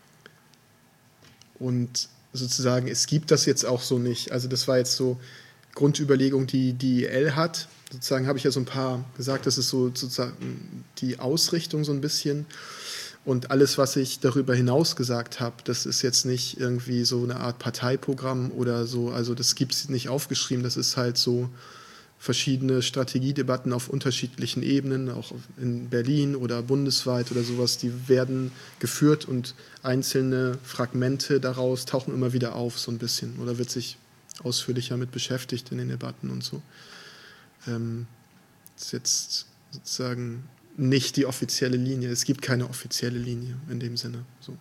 und sozusagen, es gibt das jetzt auch so nicht. Also das war jetzt so Grundüberlegung, die die I L hat. Sozusagen habe ich ja so ein paar gesagt, das ist so sozusagen die Ausrichtung so ein bisschen. Und alles, was ich darüber hinaus gesagt habe, das ist jetzt nicht irgendwie so eine Art Parteiprogramm oder so. Also das gibt es nicht aufgeschrieben. Das ist halt so verschiedene Strategiedebatten auf unterschiedlichen Ebenen, auch in Berlin oder bundesweit oder sowas, die werden geführt und einzelne Fragmente daraus tauchen immer wieder auf, so ein bisschen. Oder wird sich ausführlicher mit beschäftigt in den Debatten und so. Ähm, das ist jetzt sozusagen nicht die offizielle Linie. Es gibt keine offizielle Linie in dem Sinne. So.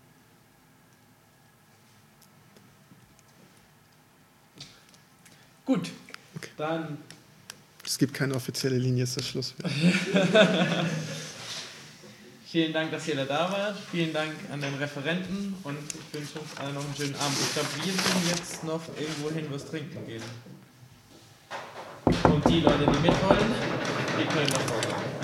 Gut, okay. Dann... Es gibt keine offizielle Linie, ist das Schluss. Vielen Dank, dass ihr da wart. Vielen Dank an den Referenten und ich wünsche uns allen noch einen schönen Abend. Ich glaube, wir können jetzt noch irgendwo hin was trinken gehen. Und die Leute, die mitwollen, die können noch vorgehen.